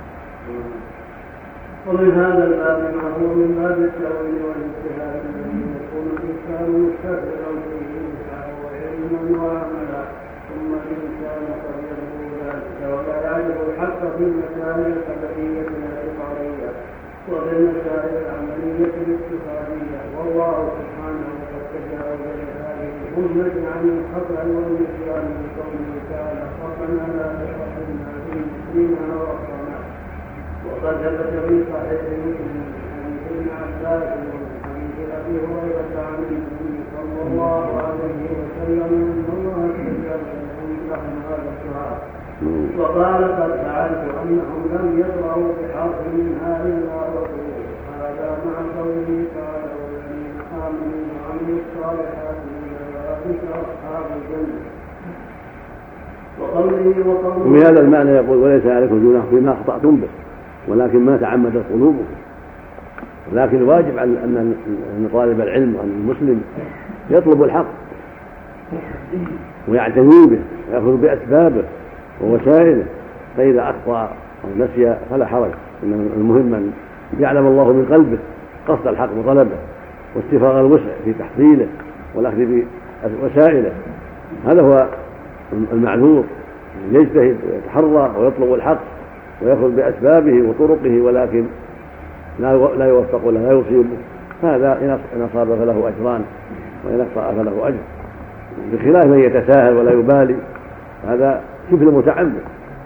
ومن هذا الباب ما هو من باب التأويل والاجتهاد الذي يكون الإنسان مستقبلا فيه وعلما وعملا، ثم الإنسان قد يبلغ ذلك ولا يعرف الحق في المسائل الخبرية الاعتقادية وفي المسائل العملية الاقتصادية، والله سبحانه قد تجاوز لهذه الأمة عن الخطأ والنسيان بقوله تعالى: ربنا لا تؤاخذنا إن نسينا وأخطأنا. وقد ثبت في صحيح مسلم عن ابن عباس وحديث ابي هريره عن النبي صلى الله عليه وسلم ان الله تجاوز لهم هذا السؤال وقال: قد فعلت انهم لم يقرأوا بحرف منها الا رسول. هذا مع قوله تعالى: والذين امنوا وعملوا الصالحات اولئك اصحاب الجنه. وقوله ومن هذا المعنى يقول: وليس عليكم جناح فيما اخطأتم به ولكن ما تعمدت قلوبكم. لكن الواجب أن طالب العلم وأن المسلم يطلب الحق ويعتني به ويأخذ بأسبابه ووسائله، فإذا أخطأ أو نسي فلا حرج. إن المهم أن يعلم الله من قلبه قصد الحق وطلبه واستفراغ الوسع في تحصيله والأخذ بوسائله. هذا هو المعذور، يجتهد ويتحرى ويطلب الحق ويأخذ بأسبابه وطرقه، ولكن لا يوفق ولا يصيب. هذا إن أصاب فله أجران وإن أخطأ فله أجر، بخلاف من يتساهل ولا يبالي، هذا شبه متعمد.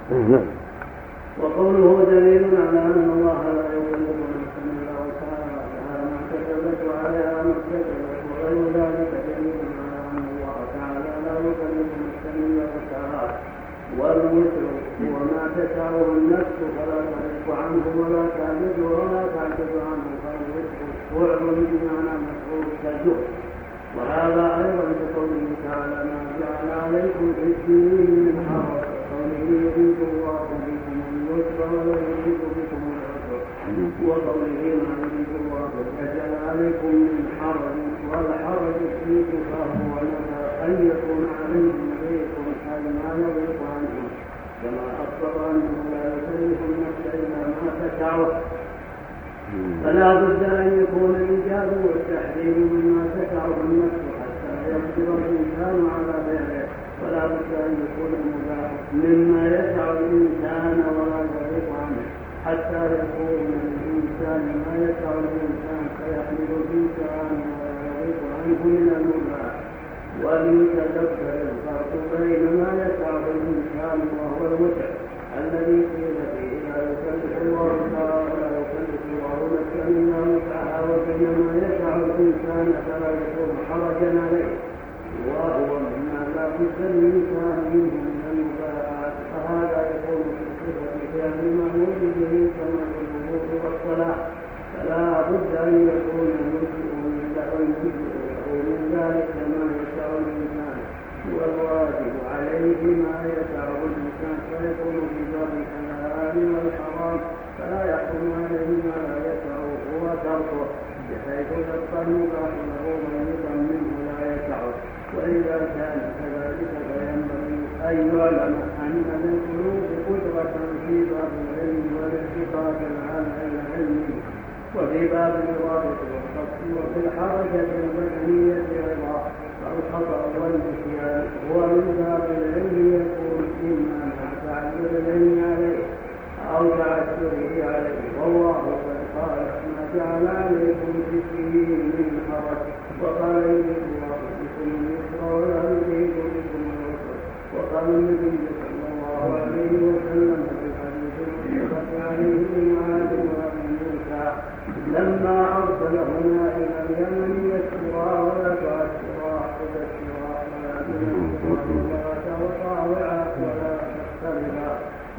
وقوله دليل على أن الله لا يكلف نفسا إلا وسعها ما كسبت وعليها ما اكتسبت، وغير ذلك دليل على أن الله تعالى لا يكلف نفسا إلا وسعها. والوتر هو ما تشاءه النفس فلا تحق عنه ولا تعجز ولا تعجز عنه، فالوتر فعل بمعنى مفعول كالجهد. وهذا أيضا كقوله تعالى: ما جعل عليكم في الدين من حرج، قوله: يريد الله بكم اليسر ولا يريد بكم العسر، وقوله: ما يريد الله يجعل عليكم من حرج، والحرج فيه فهو لنا أن يكون عليكم ضيق أي ما يضيق عنهم، كما أخبر أنه لا يكلف النفس إلا ما يسعه، فلا بد أن يكون الإيجاب والتحريم مما تسعه النفس حتى يقدر الإنسان على فعله، ولا بد أن يكون المباح مما يسع الإنسان ولا يضيق عنه حتى يكون الإنسان ما يسع الإنسان فيحمل الإنسان ولا يضيق عنه من المباح. وليتدبر الفرق بين ما يسع الإنسان وهو الوسع الذي قيل فيه لا يكلف الله تعالى ولا يكلف الله نفسا إلا وسعها، وبين ما يسع الإنسان فلا يكون حرجا عليه وهو مما لا بد للإنسان منه من المباحات، فهذا يكون في صفة فعل المأمور به كما في الوضوء والصلاة، فلا بد أن يكون المجزئ من ذلك ما يسع الإنسان، والواجب عليه ما يسع الإنسان فيكون في باب الحلال والحرام، فلا يحكم عليه ما لا يسعه هو تركه، بحيث يبقى المباح له ميتا منه لا يسعه. وإذا كان كذلك فينبغي أن يعلم أن للقلوب قدرة في باب العلم والاعتقاد على العلم، وفي باب الإرادة والقصد، وفي الحركة البدنية أيضا. فالخطأ والنسيان هو من باب العلم يكون إما مع تعذر العلم عليه أو تعذره عليه، والله قد قال ما جعل عليكم في الدين من حرج، وقال يريد الله بكم اليسر ولا يريد بكم العسر. وقال النبي صلى الله عليه وسلم في الحديث المتفق عليه في معاذ وابي موسى لما أرسلهما إلى اليمن يسرا ولا تعسرا وبشرا ولا تنسرا ولا وطاوعا ولا تختلفا.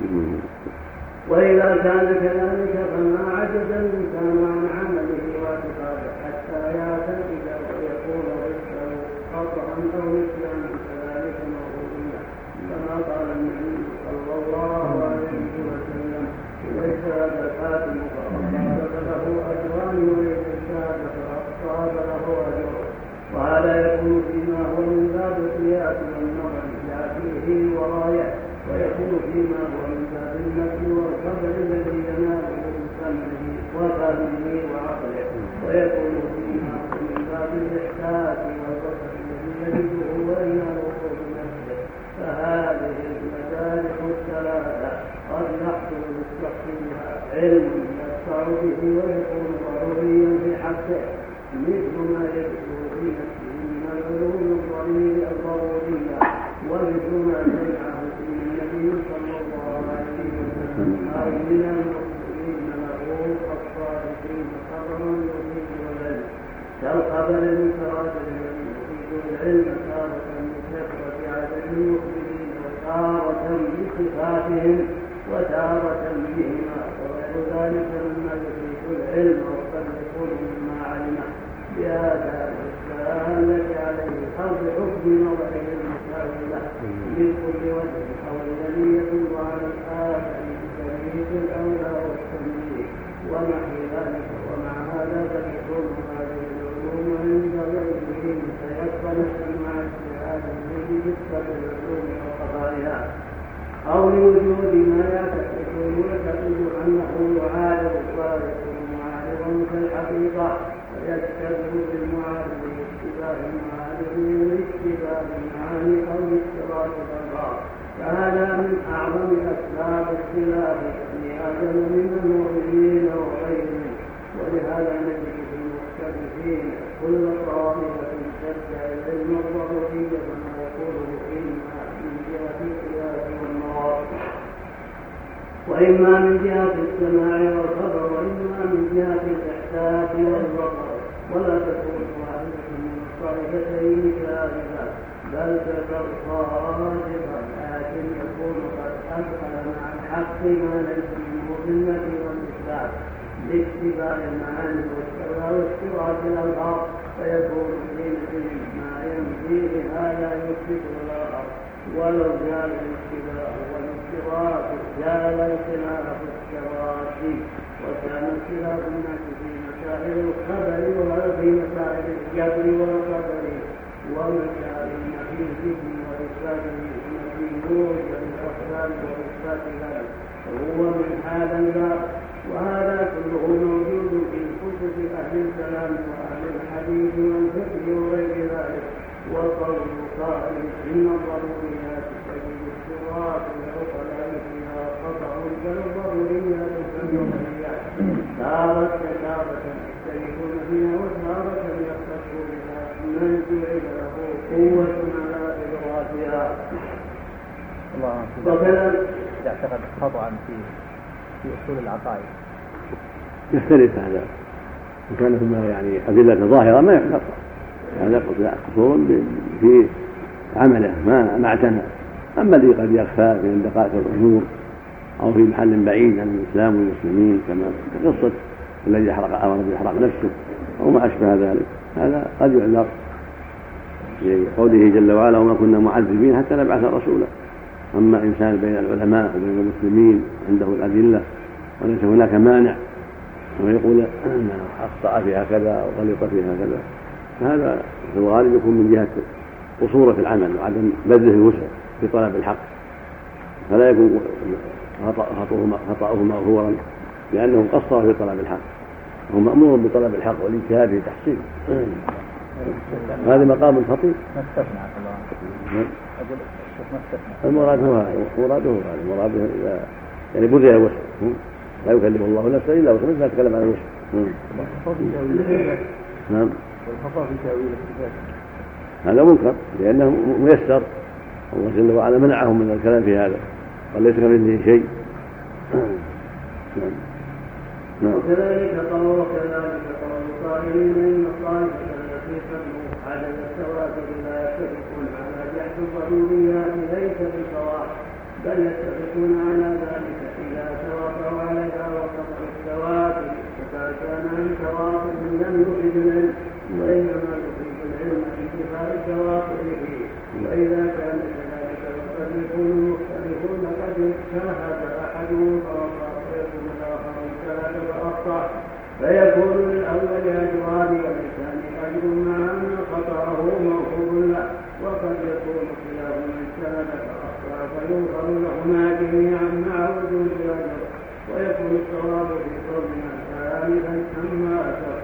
وإذا كان كذلك فما عجز الإنسان عن عمله واعتقاده حتى يعتقد ويكون رزقه خطأ أو نسيانا كذلك موضوعيا، كما قال النبي صلى الله عليه وسلم ليس هذا الحاكم فأصاب له أجران وليس الشاهد فأصاب له أجر، وهذا يكون فيما هو من باب القياس والنظر فيه ورايه، ويكون فيما هو من باب النفي والقدر الذي يناله بسمعه وفهمه وعقله، ويكون فيما هو من باب الإحساس والبصر الذي يجده ويناله بنفسه. فهذه المدارك الثلاثة قد يحصل بالشخص بها علم يدفع به ويكون ضروريا في حقه، مثل ما يدخل في نفسه من العلوم الضرورية، ومثل ما سمعه في النبي صلى الله عليه وسلم أو من المخبرين له الصادقين خبرا يفيد العلم، كالخبر المتراجع الذي يفيد العلم تارة بكثرة عدد المخبرين وتارة بصفاتهم وتارة بهما، وغير ذلك مما يفيد العلم وقد يكون مما علمه بهذا التي عليه أو بحكم نظره المساوية من كل وجه أو الذي يدل على الآخر بتمييز الأولى والتمييز ونحو ذلك. ومع هذا فتكون هذه العلوم عند غيره متيقنة مع اجتهاد الذي يثبت العلوم وقضائها، أو لوجود ما يعتقد أنه يعارض ويكون معارضا كالحقيقة، ويستدل بالمعارض باشتباه المعارض والاشتباه المعاني أو اشتراك الألفاظ، فهذا من أعظم أسباب اختلاف بني آدم من المؤمنين وغيرهم. ولهذا نجد في المختلفين كل طائفة تدعي العلم الضروري كما يقوله إما من جهة القياس والمواقف، وإما من جهة السماع والخبر، وإما من جهة الإحساس والبصر، ولا تكون واحدة من الطائفتين كاذبة بل تبقى راجحة، لكن يكون قد أدخل مع الحق ما ليس منه بالنفي والإثبات باتباع المعاني واشتراك الألفاظ، فيكون حينئذ ما ينفي بهذا يثبت الآخر، ولو جاء الاشتباه والاشتراك جاء الخلاف الاشتراك. وكان خلاف الناس في مسائل الخبر وفي مسائل الجبر والقدر ومسائل في الذكر وإثبات في موجب الأحكام وإثبات ذلك، وهو من هذا الباب. وهذا وأهل الحديث والفقه وغير ذلك. وقول قائل إن الضروريات تجد الصراط والعقلاء فيها قطع فالضروريات كالضروريات تارة يختلفون فيها وتارة يختصوا بها من جعل له قوة على إدراكها. الله يعتقد خطأ في أصول العقائد يختلف هذا إن كان ثم يعني أدلة ظاهرة ما يخطأ، هذا قصور في عمله ما اعتنى. أما الذي قد يخفى من دقائق الأمور أو في محل بعيد عن الإسلام والمسلمين كما كقصة الذي أمر بإحراق نفسه أو ما أشبه ذلك، هذا قد يعذر لقوله جل وعلا وما كنا معذبين حتى نبعث رسولا. أما إنسان بين العلماء وبين المسلمين عنده الأدلة وليس هناك مانع ويقول أنه أخطأ في هكذا أو غلط في هكذا، فهذا في الغالب يكون من جهة قصور في العمل وعدم بذله الوسع في طلب الحق، فلا يكون خطأه مغفورا لأنه قصر في طلب الحق، هو مأمور بطلب الحق والاجتهاد في تحصيله. هذا مقام خطير. ما استثنى الله. أقول ما استثنى. المراد هو هذا، مراده إذا يعني بذل الوسع، لا يكلف الله نفسا إلا وسعها، مثل ما تكلم عن الوسع. نعم. والخطأ في تأويل الصفات هذا منكر لأنه ميسر، الله جل وعلا منعهم من الكلام في هذا قال ليس كمثله شيء. وكذلك قول قائلين إن الطائفة التي تبلغ عدد التواتر لا يتفقون على جحد الضروريات ليس بالصواب، بل يتفقون على ذلك إذا توافروا عليها وقطعوا التواتر، فقد كان عن تواتر لم يفد العلم وإنما يفيد العلم بانتفاء تواتره، وإذا كان كذلك فقد يكون مختلفون قد اجتهد أحدهم فوقع ويكون الآخر اجتهد فأخطأ، فيكون للأول أجران وللثاني أجر مع أن خطأه موقوف له، وقد يكون خلافهما اجتهد فأخطأ فيغفر لهما جميعا مع وجود الأجر، ويكون الصواب في قولنا ثالثا أما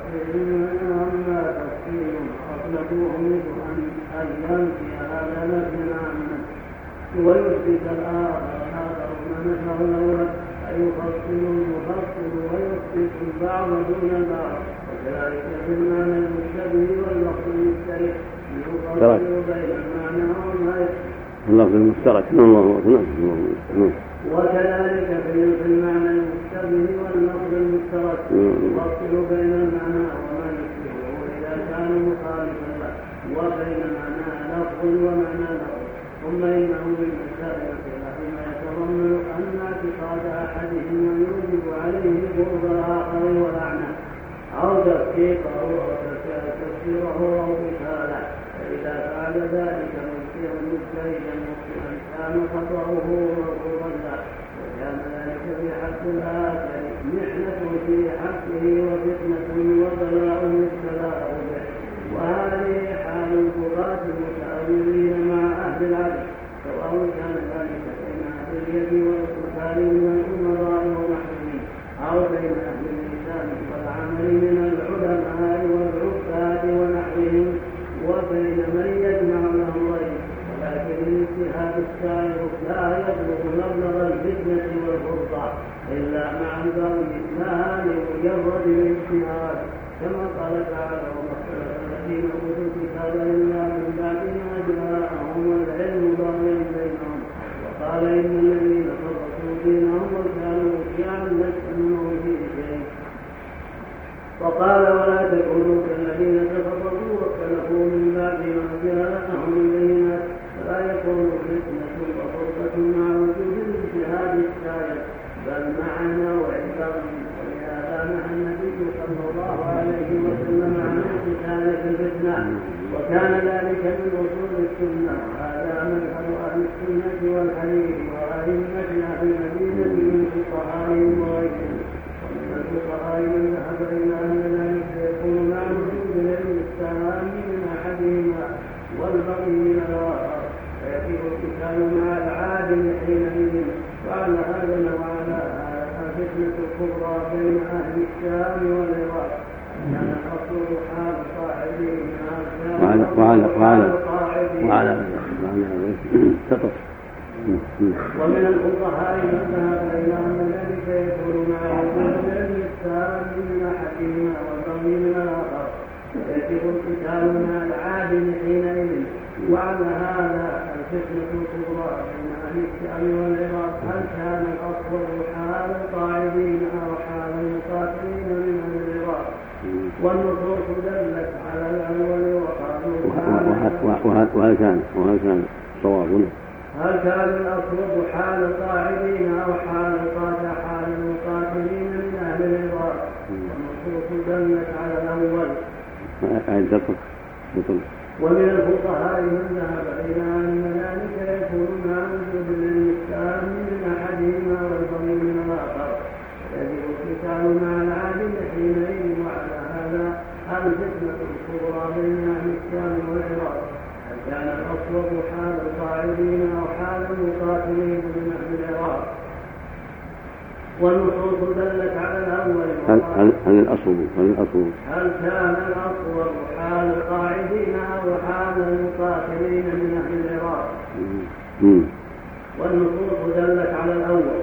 تفصيل أطلقوه مثل أن ينفي هذا نفيا عما ويثبت الآخرون مثله الأول، فيفصل المفصل ويثبت البعض دون البعض، وكذلك في المعنى المشتبه واللفظ المشترك يفصل بين المعنى وما اللفظ المشترك. وكذلك في المعنى المشتبه واللفظ المشترك يفصل بين المعنى وما يشبهه إذا كان مخالفا له، وبين معنى لفظ ومعنى لفظ. ثم إنه من مسائل الخلاف ما يتضمن أن اعتقاد أحدهما يوجب عليه قرب الآخر ولعنه أو تفكيكه أو تفسيره أو مثاله، فإذا فعل ذلك مجتهدا مخطئا كان خطأه مرفوضا له، وكان ذلك في حق الآخر محنة في حقه وفتنة وبلاء ابتلاءه به. وهذه حال القضاة المتأولين مع أهل العدل، سواء كان ذلك بين أهل اليد والقتال من الأمراء ونحوهم، أو بين أهل اللسان والعمل من العلماء والعباد ونحوهم، وبين من يجمع الأمرين. ولكن الاجتهاد السائر لا يبلغ مبلغ الفتنة والفرقة إلا مع البغي لها لمجرد الاجتهاد، كما قال تعالى وما اختلف الذين اوتوا الكتاب الا من بعد ما جاءهم العلم بغيا بينهم، وقال ان الذين فرقوا دينهم وكانوا شيعا لست منهم في شيء، وقال ولا تكونوا كالذين تفرقوا واختلفوا من بعد ما جاءهم البينات، فلا يكون فتنة وفرقة مع وجود الاجتهاد السائر بل مع نوع البغي. ولهذا نهى النبي صلى الله عليه وسلم عن القتال في الفتنة، وكان ذلك من اصول السنة، وهذا مذهب اهل السنة والحديث وأئمة اهل المدينة من فقهائهم وغيرهم. ومن الفقهاء من ذهب الى ان ذلك يكون مع وجود العلم التام من احدهما والبغي من الاخر، فيكون القتال مع العادل حينئذ. وعلى هذا وعلى الفتنة الكبرى بين أهل الشام والعراق كان الأصل حال صاحبه وعلى تقص. ومن الفقهاء من ذهب إلى أن ذلك يكون مع وجود الإفتاء من أحدهما والضمير من الآخر ويجب القتال مع العادل حينئذ. وعلى هذا الفتنة الكبرى بين أهل الشام والعراق هل كان الأصل حال القاعدين أو حال المقاتلين من أهل العراق؟ والنصوص دلت على الأول وهل كان صوابنا هل كان الأصل حال القاعدين أو حال المقاتلين من أهل العراق؟ والنصوص دلت على الأول. ومن الفقهاء من ذهب إلى أن ذلك يكون مع وجود الإفتاء من أحدهما والضمير من الآخر يجب القتال مع العادل حينئذ. وعلى هذا الفتنة الكبرى بين أهل الشام والعراق هل كان الأصوب حال القاعدين أو حال المقاتلين من أهل العراق؟ والنصوص دلت على الأول. هل كان الأصوب حال القاعدين أو حال المقاتلين من أهل العراق؟ والنصوص دلت على الأول.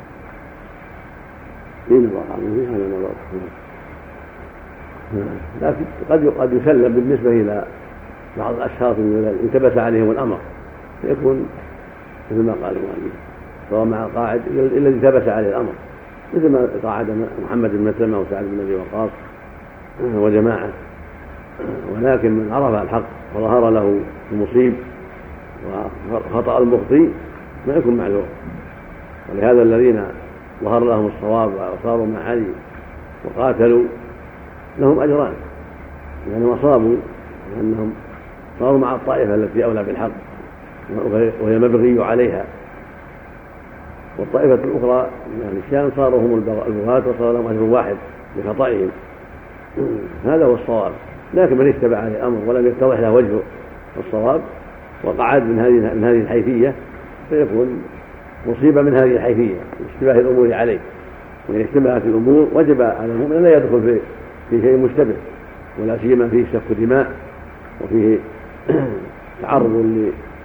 لكن قد يسلم بالنسبة إلى بعض الأشخاص الذين التبس عليهم الأمر فيكون مثل ما قال المؤلف سواء مع القاعد إلا الذي تبس عليه الأمر مثل ما قاعد محمد بن مسلمة وسعد بن أبي وقاص وجماعة. ولكن من عرف الحق وظهر له المصيب وخطأ المخطئ ما يكون معذور. ولهذا الذين ظهر لهم الصواب وصاروا مع علي وقاتلوا لهم أجران لأنهم أصابوا لأنهم صاروا مع الطائفة التي أولى بالحق وهي مبغي عليها. والطائفة الأخرى من أهل الشام صاروا هم البغاة وصار لهم أجر واحد بخطئهم. هذا هو الصواب. لكن من اشتبه عليه الأمر ولم يتضح له وجه الصواب وقعد من هذه الحيثية فيكون مصيبة من هذه الحيثية اشتباه الأمور عليه. وإن اشتبهت الأمور وجب على المؤمن أن لا يدخل في شيء مشتبه ولا سيما فيه سفك دماء وفيه تعرض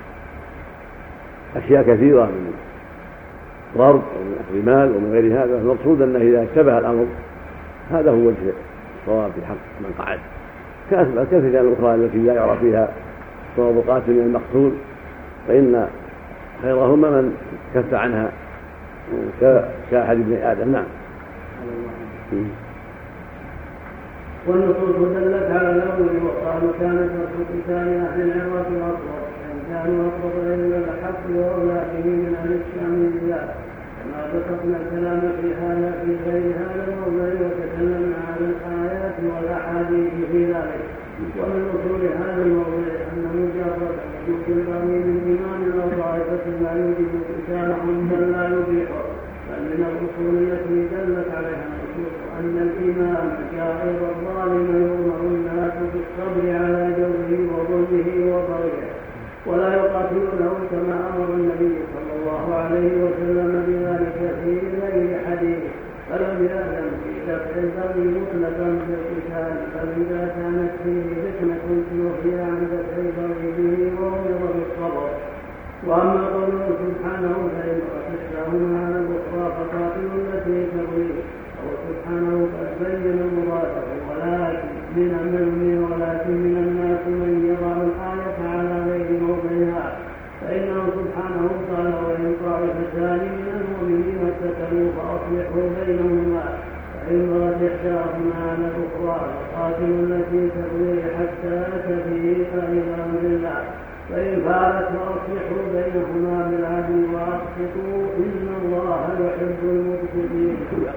لأشياء كثيرة من ضرب ومن أخذ مال ومن غير هذا. المقصود أنه إذا اشتبه الأمر هذا هو وجه الصواب في حق من قعد كالفتن الأخرى التي لا يعرف فيها صواب قاتل من المقتول فإن خيرهما من كف عنها كأحد ابن آدم. نعم. والنصوص دلت على الأول وقالوا كانت قتال أهل العراق أطول إن كانوا أطول إلا الحق وأولى به من أهل الشام بالله كما ذكرنا الكلام في غير هذا الموضع وتكلمنا عن الآيات والأحاديث في ذلك. ومن أصول هذا الموضع أن مجرد وجود البغي من إيمان أو طائفة لا يوجد قتالهم بل لا يبيحه. بل من الأصول التي دلت عليها النصوص أن الإمام جائر الظالم يؤمر الناس بالصبر على جوره وظلمه وبغيه ولا يقاتلونه كما أمر النبي صلى الله عليه وسلم بذلك في غير حديث. فلم يأذن في دفع البغي مطلقا بالقتال بل إذا كانت فيه فتنة توفي عن دفع البغي به وأمر بالصبر. وأما قوله سبحانه فإن أخشاهما على الأخرى فقاتلوا التي تبغي أو سبحانه قد بين مراده ولكن من الناس من يضع الآية على غير موضعها فإنه سبحانه قال وإن طائفتان من المؤمنين اقتتلوا فأصلحوا بينهما فإن بغت إحداهما على الأخرى فقاتلوا التي تبغي حتى تفيء إلى أمر الله فإن فعلت فأصلحوا بينهما بالعدل وأقسطوا إن الله يحب المقسطين.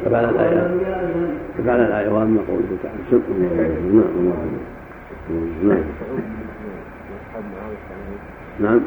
فعل الآية وأما قوله تعالى نعم.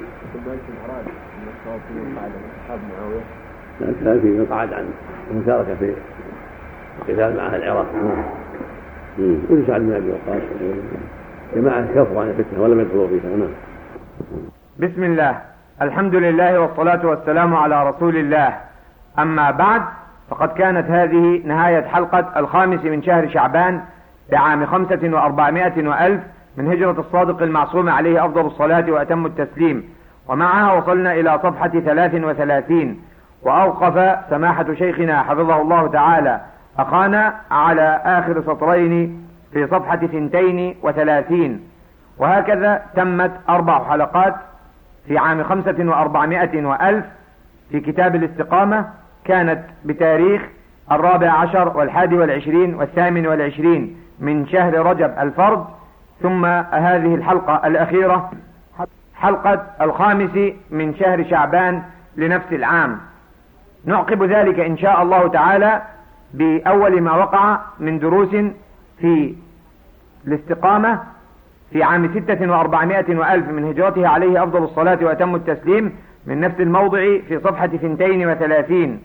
لا كان في قعد عنه وشارك في القتال مع العراق وسعد بن أبي وقاص جماعة كفروا عن الفتنة ولم يدخلوا فيها. نعم. بسم الله الحمد لله والصلاة والسلام على رسول الله. أما بعد فقد كانت هذه نهاية حلقة 5 من شهر شعبان لعام 400 من هجرة الصادق المعصوم عليه أفضل الصلاة وأتم التسليم. ومعها وصلنا إلى صفحة 33، وأوقف سماحة شيخنا حفظه الله تعالى أخانا على آخر سطرين في صفحة 32. وهكذا تمت 4 حلقات في عام 400 في كتاب الاستقامة، كانت بتاريخ 14 والحادي 28 من شهر رجب الفرد، ثم هذه الحلقة الأخيرة حلقة 5 من شهر شعبان لنفس العام. نعقب ذلك إن شاء الله تعالى بأول ما وقع من دروس في الاستقامة في عام 400 من هجرته عليه أفضل الصلاة وأتم التسليم، من نفس الموضع في صفحة 32،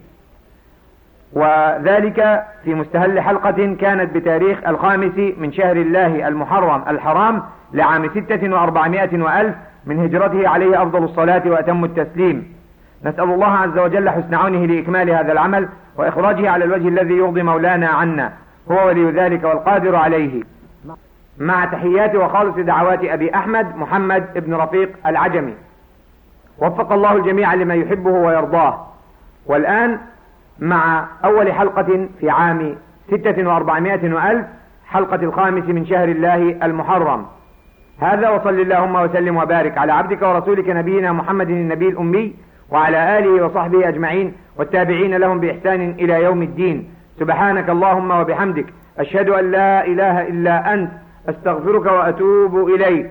وذلك في مستهل حلقة كانت بتاريخ 5 من شهر الله المحرم الحرام لعام 400 من هجرته عليه أفضل الصلاة وأتم التسليم. نسأل الله عز وجل حسن عونه لإكمال هذا العمل وإخراجه على الوجه الذي يرضي مولانا عنا، هو ولي ذلك والقادر عليه. مع تحيات وخالص دعوات أبي أحمد محمد ابن رفيق العجمي، وفق الله الجميع لما يحبه ويرضاه. والآن مع أول حلقة في عام 400 حلقة 5 من شهر الله المحرم. هذا وصل اللهم وسلم وبارك على عبدك ورسولك نبينا محمد النبي الأمي وعلى آله وصحبه أجمعين والتابعين لهم بإحسان إلى يوم الدين. سبحانك اللهم وبحمدك، أشهد أن لا إله إلا أنت، أستغفرك وأتوب إليك.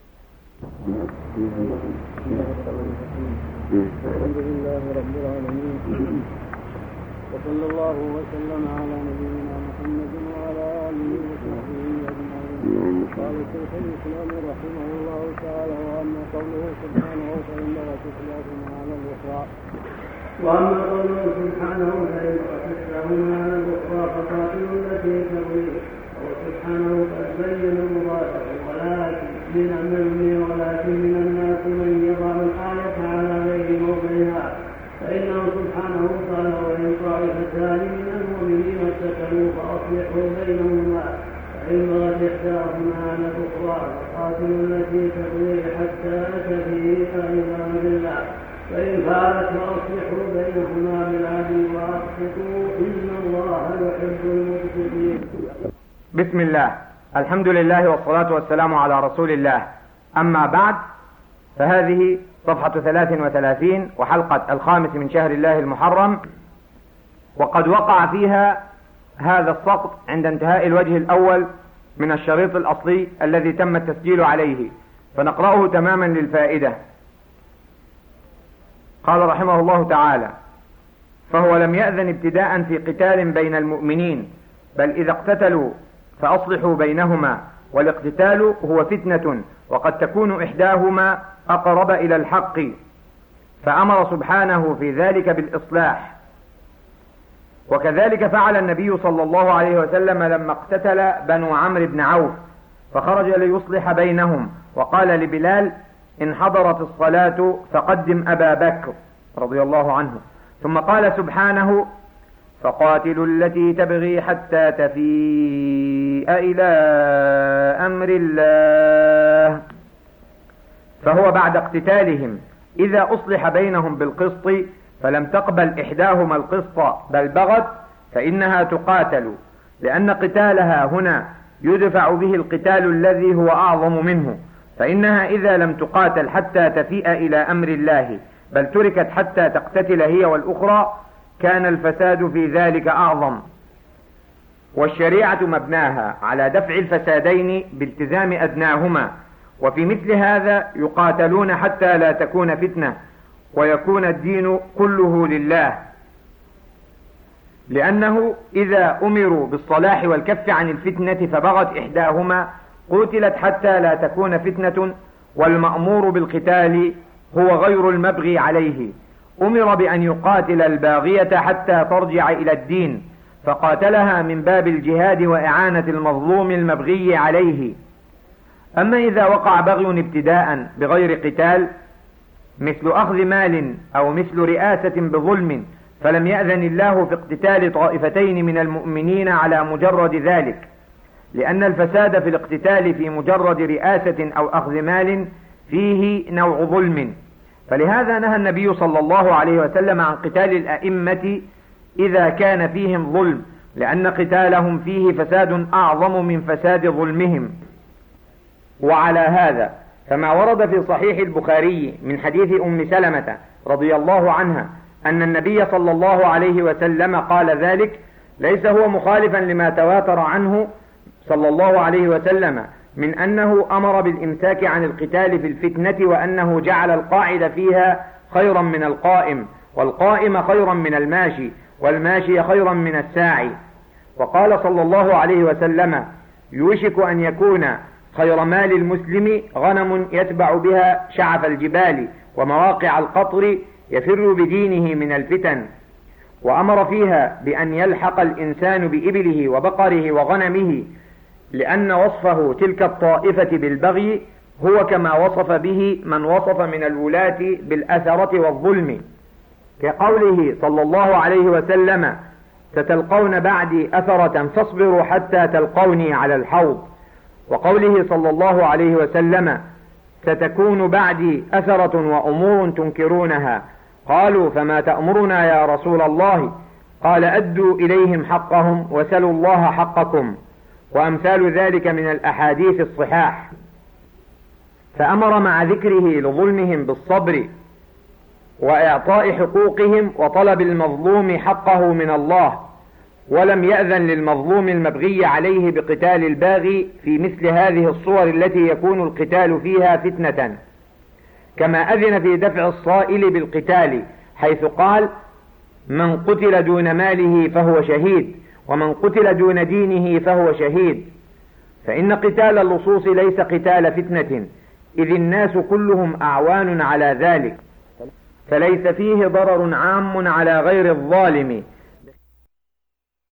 الحمد لله رب العالمين، وصلى الله وسلم على نبينا محمد وعلى آله وصحبه أجمعين. قال شيخ الإسلام رحمه الله تعالى: وأما قوله سبحانه فإنه تتلاه على الأخرى. وأما قوله سبحانه فإنه تتلاه على الأخرى فقاتل التي تبغي. وسبحانه قد بين مراده، ولكن من الناس من يضع الآية على غير موضعها، فإنه سبحانه قال: وإن طائفتان من المؤمنين اقتتلوا فأصلحوا بينهما، فإن بغت إحداهما على الأخرى فقاتلوا التي تبغي حتى تفيء إلى أمر الله، فإن فعلت فأصلحوا بينهما بالعدل وأقسطوا إن الله يحب المقسطين. بسم الله، الحمد لله والصلاة والسلام على رسول الله. أما بعد، فهذه صفحة 33 وحلقة 5 من شهر الله المحرم، وقد وقع فيها هذا السقط عند انتهاء الوجه الأول من الشريط الأصلي الذي تم التسجيل عليه، فنقرأه تماما للفائدة. قال رحمه الله تعالى: فهو لم يأذن ابتداء في قتال بين المؤمنين، بل إذا اقتتلوا فأصلحوا بينهما، والاقتتال هو فتنة، وقد تكون إحداهما أقرب إلى الحق، فأمر سبحانه في ذلك بالإصلاح. وكذلك فعل النبي صلى الله عليه وسلم لما اقتتل بنو عمرو بن عوف، فخرج ليصلح بينهم، وقال لبلال: إن حضرت الصلاة فقدم أبا بكر رضي الله عنه. ثم قال سبحانه: فقاتلوا التي تبغي حتى تفيء إلى أمر الله. فهو بعد اقتتالهم إذا أصلح بينهم بالقسط فلم تقبل إحداهما القسط بل بغت، فإنها تقاتل، لأن قتالها هنا يدفع به القتال الذي هو أعظم منه، فإنها إذا لم تقاتل حتى تفيء إلى أمر الله بل تركت حتى تقتتل هي والأخرى كان الفساد في ذلك أعظم. والشريعة مبناها على دفع الفسادين بالتزام أدناهما، وفي مثل هذا يقاتلون حتى لا تكون فتنة ويكون الدين كله لله، لأنه إذا أمروا بالصلاح والكف عن الفتنة فبغت إحداهما قتلت حتى لا تكون فتنة، والمأمور بالقتال هو غير المبغي عليه. أمر بأن يقاتل الباغية حتى ترجع إلى الدين، فقاتلها من باب الجهاد وإعانة المظلوم المبغي عليه. أما إذا وقع بغي ابتداء بغير قتال مثل أخذ مال أو مثل رئاسة بظلم، فلم يأذن الله في اقتتال طائفتين من المؤمنين على مجرد ذلك، لأن الفساد في الاقتتال في مجرد رئاسة أو أخذ مال فيه نوع ظلم، فلهذا نهى النبي صلى الله عليه وسلم عن قتال الأئمة إذا كان فيهم ظلم، لأن قتالهم فيه فساد أعظم من فساد ظلمهم. وعلى هذا فما ورد في صحيح البخاري من حديث أم سلمة رضي الله عنها أن النبي صلى الله عليه وسلم قال ذلك ليس هو مخالفا لما تواتر عنه صلى الله عليه وسلم من أنه أمر بالإمساك عن القتال في الفتنة، وأنه جعل القاعد فيها خيرا من القائم، والقائم خيرا من الماشي، والماشي خيرا من الساعي. وقال صلى الله عليه وسلم يوشك أن يكون خير مال المسلم غنم يتبع بها شعف الجبال ومواقع القطر يفر بدينه من الفتن. وأمر فيها بأن يلحق الإنسان بإبله وبقره وغنمه، لأن وصفه تلك الطائفة بالبغي هو كما وصف به من وصف من الولاة بالأثرة والظلم، كقوله صلى الله عليه وسلم ستلقون بعدي أثرة فاصبروا حتى تلقوني على الحوض، وقوله صلى الله عليه وسلم ستكون بعدي أثرة وأمور تنكرونها، قالوا فما تأمرنا يا رسول الله؟ قال أدوا إليهم حقهم وسلوا الله حقكم، وأمثال ذلك من الأحاديث الصحاح. فأمر مع ذكره لظلمهم بالصبر وإعطاء حقوقهم وطلب المظلوم حقه من الله، ولم يأذن للمظلوم المبغي عليه بقتال الباغي في مثل هذه الصور التي يكون القتال فيها فتنة، كما أذن في دفع الصائل بالقتال حيث قال من قتل دون ماله فهو شهيد، ومن قتل دون دينه فهو شهيد. فإن قتال اللصوص ليس قتال فتنة، إذ الناس كلهم أعوان على ذلك، فليس فيه ضرر عام على غير الظالم